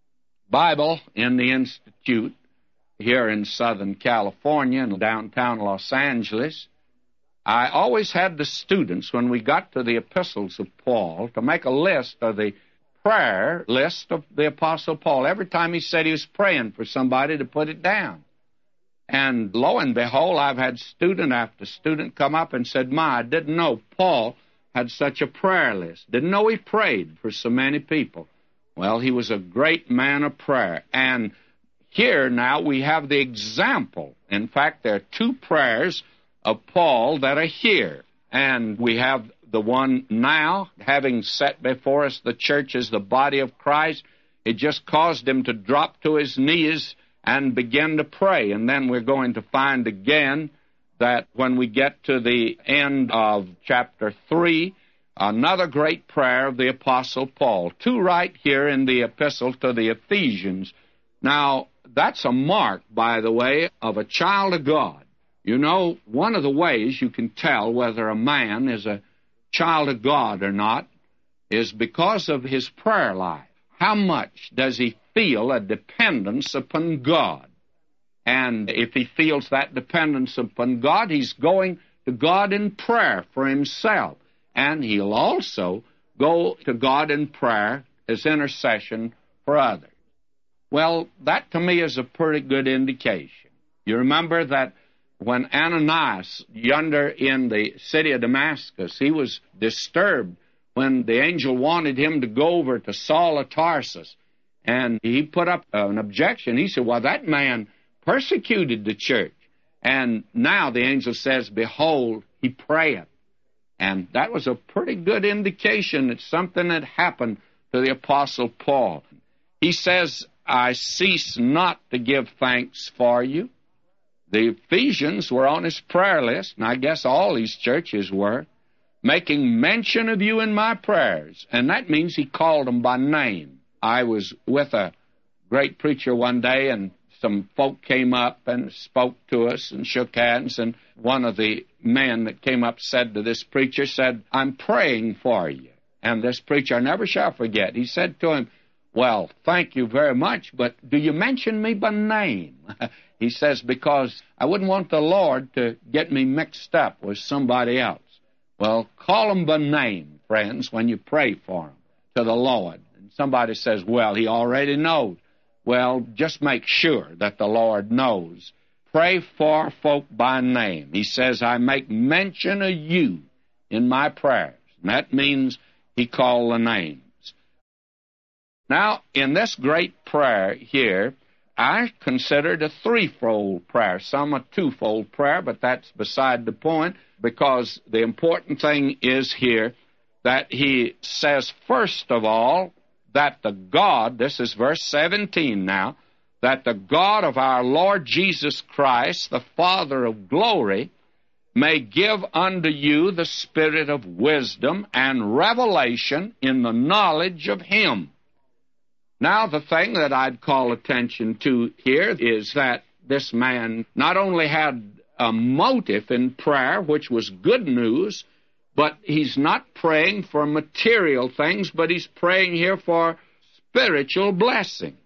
Bible in the Institute here in Southern California and downtown Los Angeles, I always had the students, when we got to the epistles of Paul, to make a list of the prayer list of the Apostle Paul. Every time he said he was praying for somebody, to put it down. And lo and behold, I've had student after student come up and said, My, I didn't know Paul had such a prayer list. Didn't know he prayed for so many people. Well, he was a great man of prayer. And here now we have the example. In fact, there are two prayers of Paul that are here. And we have the one now, having set before us the church as the body of Christ. It just caused him to drop to his knees and begin to pray. And then we're going to find again that when we get to the end of chapter three, another great prayer of the Apostle Paul. Two right here in the epistle to the Ephesians. Now, that's a mark, by the way, of a child of God. You know, one of the ways you can tell whether a man is a child of God or not is because of his prayer life. How much does he feel a dependence upon God? And if he feels that dependence upon God, he's going to God in prayer for himself. And he'll also go to God in prayer as intercession for others. Well, that to me is a pretty good indication. You remember that when Ananias, yonder in the city of Damascus, he was disturbed when the angel wanted him to go over to Saul of Tarsus. And he put up an objection. He said, well, that man persecuted the church. And now the angel says, behold, he prayeth. And that was a pretty good indication that something had happened to the Apostle Paul. He says, I cease not to give thanks for you. The Ephesians were on his prayer list, and I guess all these churches were, making mention of you in my prayers. And that means he called them by name. I was with a great preacher one day, and some folk came up and spoke to us and shook hands, and one of the men that came up said to this preacher, said, I'm praying for you. And this preacher, I never shall forget, he said to him, well, thank you very much, but do you mention me by name? He says, because I wouldn't want the Lord to get me mixed up with somebody else. Well, call them by name, friends, when you pray for them to the Lord. And somebody says, well, he already knows. Well, just make sure that the Lord knows. Pray for folk by name. He says, I make mention of you in my prayers. And that means he called the names. Now, in this great prayer here, I considered a threefold prayer, some a twofold prayer, but that's beside the point, because the important thing is here that he says, first of all, that the God, this is verse seventeen now, that the God of our Lord Jesus Christ, the Father of glory, may give unto you the spirit of wisdom and revelation in the knowledge of him. Now, the thing that I'd call attention to here is that this man not only had a motive in prayer, which was good news, but he's not praying for material things, but he's praying here for spiritual blessings.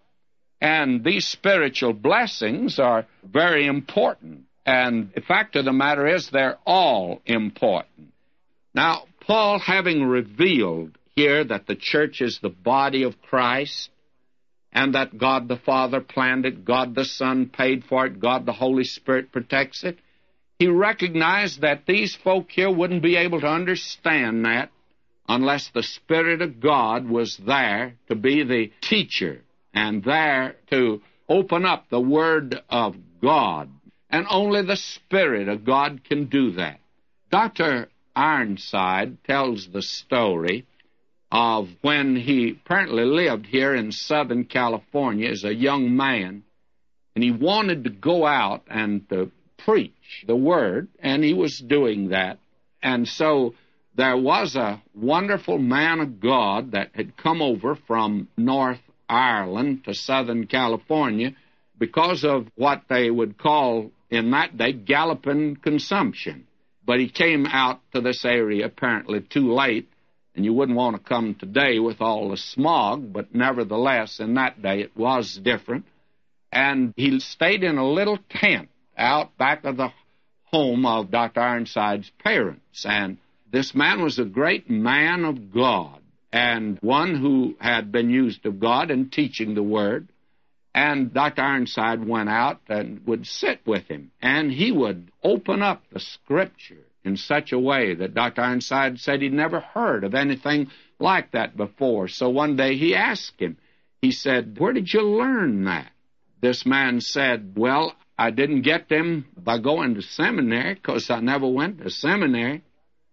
And these spiritual blessings are very important. And the fact of the matter is they're all important. Now, Paul, having revealed here that the church is the body of Christ, and that God the Father planned it, God the Son paid for it, God the Holy Spirit protects it, he recognized that these folk here wouldn't be able to understand that unless the Spirit of God was there to be the teacher and there to open up the Word of God. And only the Spirit of God can do that. Doctor Ironside tells the story of when he apparently lived here in Southern California as a young man, and he wanted to go out and to preach the Word, and he was doing that. And so there was a wonderful man of God that had come over from North Ireland to Southern California because of what they would call in that day galloping consumption. But he came out to this area apparently too late, and you wouldn't want to come today with all the smog, but nevertheless, in that day it was different. And he stayed in a little tent out back of the home of Doctor Ironside's parents. And this man was a great man of God, and one who had been used of God in teaching the Word. And Doctor Ironside went out and would sit with him, and he would open up the Scripture in such a way that Doctor Ironside said he'd never heard of anything like that before. So one day he asked him, he said, "Where did you learn that?" This man said, "Well, I didn't get them by going to seminary, because I never went to seminary.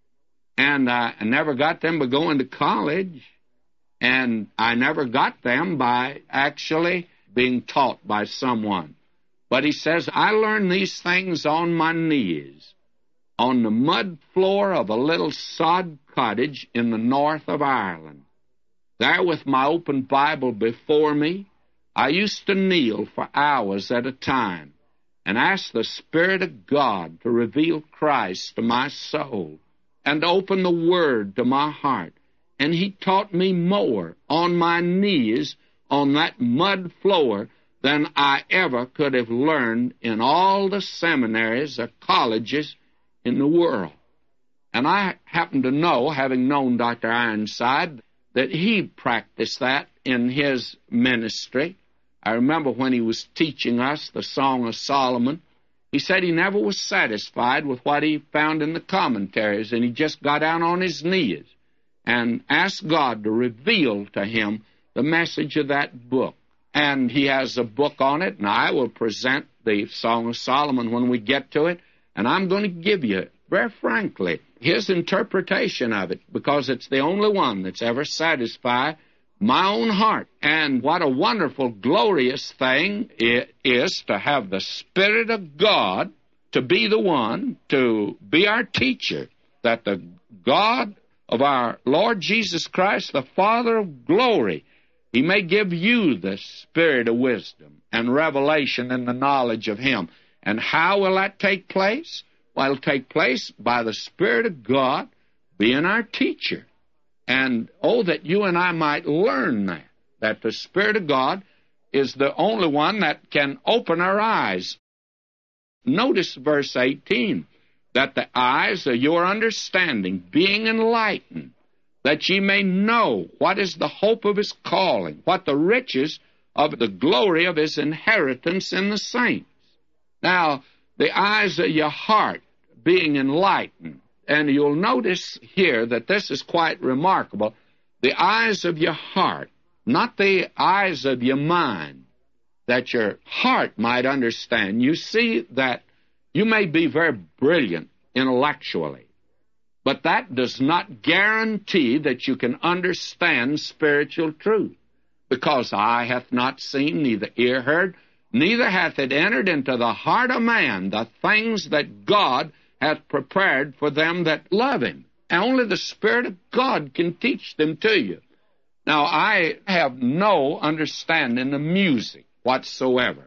And I never got them by going to college. And I never got them by actually being taught by someone. But," he says, "I learned these things on my knees, on the mud floor of a little sod cottage in the north of Ireland. There, with my open Bible before me, I used to kneel for hours at a time and ask the Spirit of God to reveal Christ to my soul and open the Word to my heart. And He taught me more on my knees on that mud floor than I ever could have learned in all the seminaries or colleges in the world." And I happen to know, having known Doctor Ironside, that he practiced that in his ministry. I remember when he was teaching us the Song of Solomon, he said he never was satisfied with what he found in the commentaries, and he just got down on his knees and asked God to reveal to him the message of that book. And he has a book on it, and I will present the Song of Solomon when we get to it, and I'm going to give you, very frankly, his interpretation of it, because it's the only one that's ever satisfied my own heart. And what a wonderful, glorious thing it is to have the Spirit of God to be the one to be our teacher, that the God of our Lord Jesus Christ, the Father of glory, He may give you the spirit of wisdom and revelation and the knowledge of Him. And how will that take place? Well, it'll take place by the Spirit of God being our teacher. And, oh, that you and I might learn that, that the Spirit of God is the only one that can open our eyes. Notice verse eighteen, that the eyes of your understanding being enlightened, that ye may know what is the hope of His calling, what the riches of the glory of His inheritance in the saints. Now, the eyes of your heart being enlightened, and you'll notice here that this is quite remarkable, the eyes of your heart, not the eyes of your mind, that your heart might understand. You see that you may be very brilliant intellectually, but that does not guarantee that you can understand spiritual truth, because eye hath not seen, neither ear heard, neither hath it entered into the heart of man the things that God hath prepared for them that love Him. And only the Spirit of God can teach them to you. Now, I have no understanding of music whatsoever.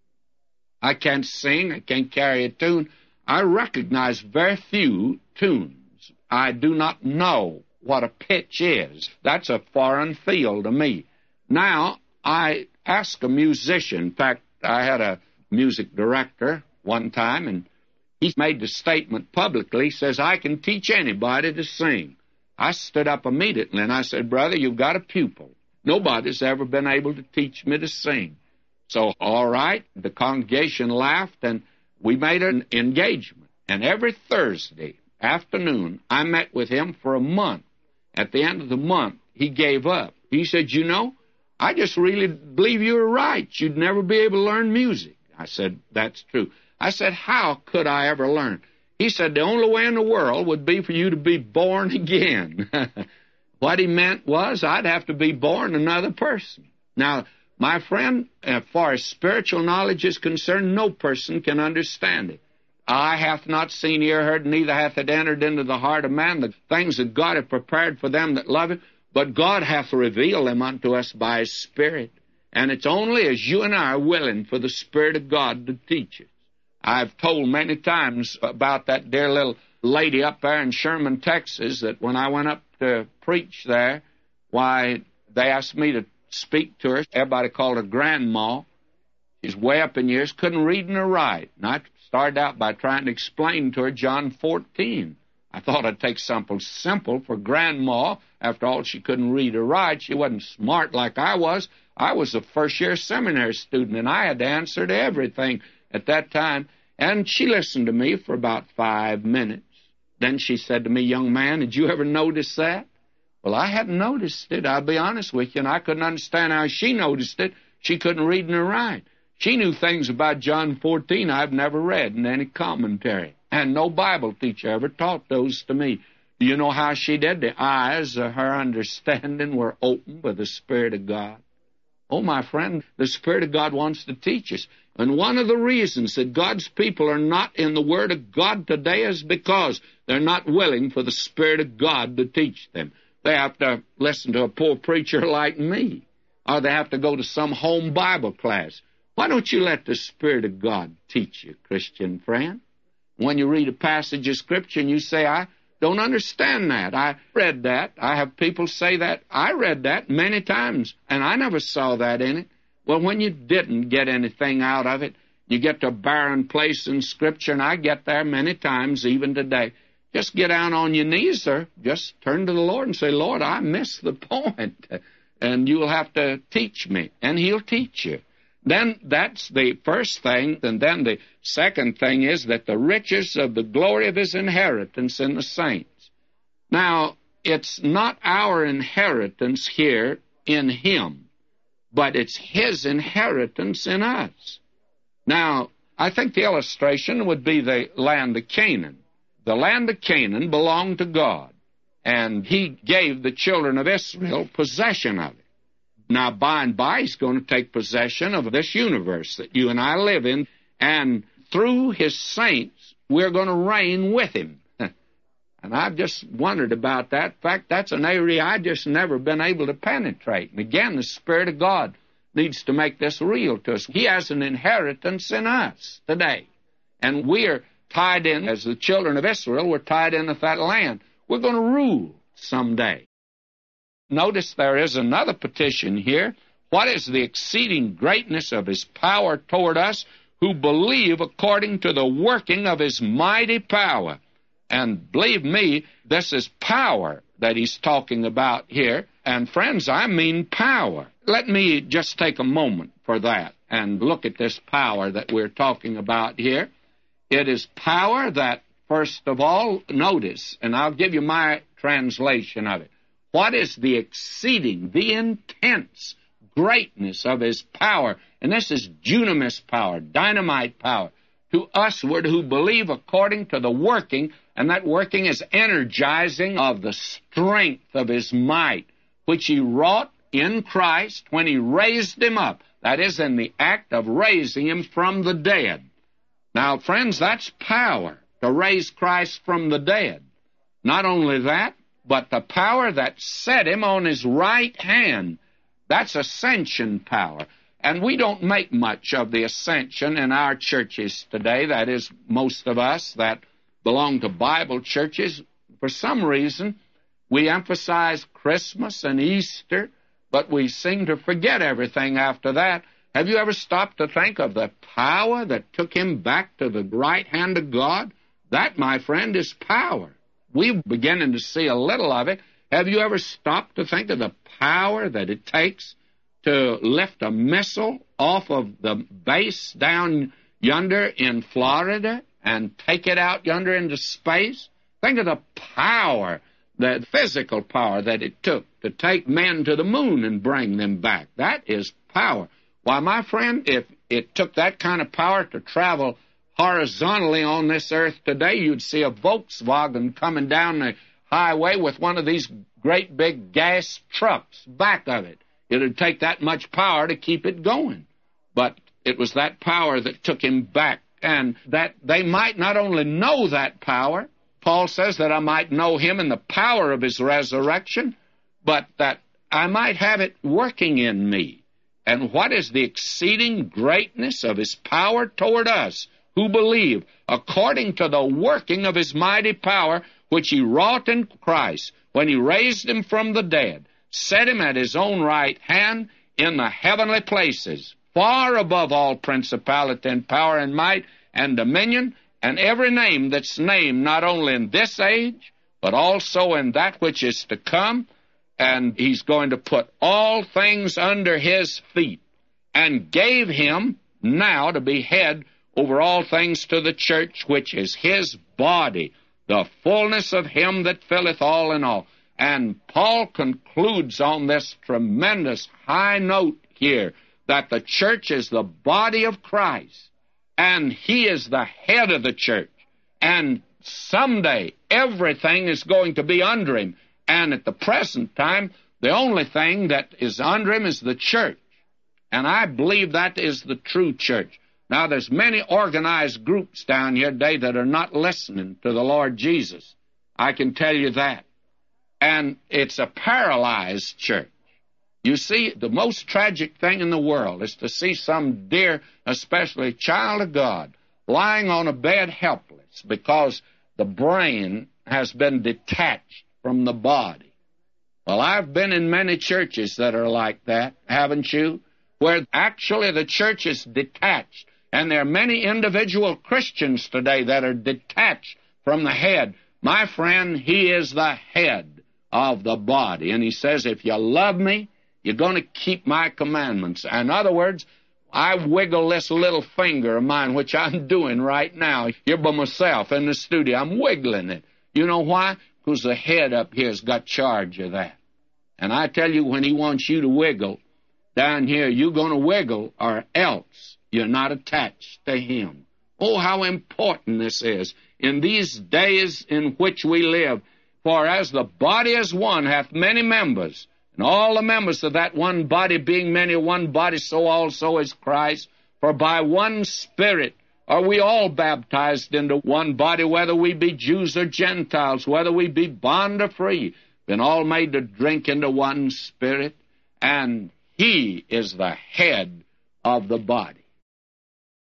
I can't sing, I can't carry a tune. I recognize very few tunes. I do not know what a pitch is. That's a foreign field to me. Now, I asked a musician. In fact, I had a music director one time, and he made the statement publicly. He says, "I can teach anybody to sing." I stood up immediately, and I said, "Brother, you've got a pupil. Nobody's ever been able to teach me to sing." So, all right, the congregation laughed, and we made an engagement. And every Thursday afternoon, I met with him for a month. At the end of the month, he gave up. He said, "You know, I just really believe you were right. You'd never be able to learn music." I said, "That's true." I said, "How could I ever learn?" He said, "The only way in the world would be for you to be born again." What he meant was I'd have to be born another person. Now, my friend, as far as spiritual knowledge is concerned, no person can understand it. Eye hath not seen, ear heard, neither hath it entered into the heart of man the things that God hath prepared for them that love Him, but God hath revealed them unto us by His Spirit. And it's only as you and I are willing for the Spirit of God to teach us. I've told many times about that dear little lady up there in Sherman, Texas, that when I went up to preach there, why, they asked me to speak to her. Everybody called her Grandma. She's way up in years, couldn't read nor write. And I started out by trying to explain to her John fourteen. I thought I'd take something simple for Grandma. After all, she couldn't read or write. She wasn't smart like I was. I was a first-year seminary student, and I had to answer to everything at that time. And she listened to me for about five minutes. Then she said to me, young man, did you ever notice that? Well, I hadn't noticed it, I'll be honest with you, and I couldn't understand how she noticed it. She couldn't read nor write. She knew things about John fourteen I've never read in any commentary, and no Bible teacher ever taught those to me. Do you know how she did? The eyes of her understanding were opened by the Spirit of God. Oh, my friend, the Spirit of God wants to teach us. And one of the reasons that God's people are not in the Word of God today is because they're not willing for the Spirit of God to teach them. They have to listen to a poor preacher like me, or they have to go to some home Bible class. Why don't you let the Spirit of God teach you, Christian friend? When you read a passage of Scripture and you say, I don't understand that. I read that. I have people say that. I read that many times, and I never saw that in it. Well, when you didn't get anything out of it, you get to a barren place in Scripture, and I get there many times, even today. Just get down on your knees, or just turn to the Lord and say, Lord, I missed the point, and you'll have to teach me, and He'll teach you. Then that's the first thing, and then the second thing is that the riches of the glory of His inheritance in the saints. Now, it's not our inheritance here in Him, but it's His inheritance in us. Now, I think the illustration would be the land of Canaan. The land of Canaan belonged to God, and He gave the children of Israel possession of it. Now, by and by, He's going to take possession of this universe that you and I live in, and through His saints, we're going to reign with Him. And I've just wondered about that. In fact, that's an area I've just never been able to penetrate. And again, the Spirit of God needs to make this real to us. He has an inheritance in us today, and we're tied in, as the children of Israel, we're tied in with that land. We're going to rule someday. Notice there is another petition here. What is the exceeding greatness of His power toward us who believe according to the working of His mighty power? And believe me, this is power that He's talking about here. And friends, I mean power. Let me just take a moment for that and look at this power that we're talking about here. It is power that, first of all, notice, and I'll give you my translation of it. What is the exceeding, the intense greatness of His power? And this is dunamis power, dynamite power, to usward who believe according to the working, and that working is energizing of the strength of His might, which He wrought in Christ when He raised Him up. That is, in the act of raising Him from the dead. Now, friends, that's power, to raise Christ from the dead. Not only that, but the power that set Him on His right hand, that's ascension power. And we don't make much of the ascension in our churches today. That is, most of us that belong to Bible churches. For some reason, we emphasize Christmas and Easter, but we seem to forget everything after that. Have you ever stopped to think of the power that took Him back to the right hand of God? That, my friend, is power. We're beginning to see a little of it. Have you ever stopped to think of the power that it takes to lift a missile off of the base down yonder in Florida and take it out yonder into space? Think of the power, the physical power that it took to take men to the moon and bring them back. That is power. Why, my friend, if it took that kind of power to travel horizontally on this earth today, you'd see a Volkswagen coming down the highway with one of these great big gas trucks back of it. It would take that much power to keep it going. But it was that power that took Him back, and that they might not only know that power, Paul says that I might know Him in the power of His resurrection, but that I might have it working in me. And what is the exceeding greatness of His power toward us who believe, according to the working of His mighty power, which He wrought in Christ, when He raised Him from the dead, set Him at His own right hand in the heavenly places, far above all principality and power and might and dominion, and every name that's named not only in this age, but also in that which is to come. And He's going to put all things under His feet, and gave Him now to be head over all things to the church, which is His body, the fullness of him that filleth all in all. And Paul concludes on this tremendous high note here that the church is the body of Christ, and he is the head of the church. And someday everything is going to be under him. And at the present time, the only thing that is under him is the church. And I believe that is the true church. Now, there's many organized groups down here today that are not listening to the Lord Jesus. I can tell you that. And it's a paralyzed church. You see, the most tragic thing in the world is to see some dear, especially child of God, lying on a bed helpless because the brain has been detached from the body. Well, I've been in many churches that are like that, haven't you? Where actually the church is detached. And there are many individual Christians today that are detached from the head. My friend, he is the head of the body. And he says, if you love me, you're going to keep my commandments. In other words, I wiggle this little finger of mine, which I'm doing right now here by myself in the studio. I'm wiggling it. You know why? Because the head up here has got charge of that. And I tell you, when he wants you to wiggle down here, you're going to wiggle, or else you're not attached to him. Oh, how important this is in these days in which we live. For as the body is one, hath many members, and all the members of that one body being many, one body, so also is Christ. For by one Spirit are we all baptized into one body, whether we be Jews or Gentiles, whether we be bond or free, been all made to drink into one Spirit, and he is the head of the body.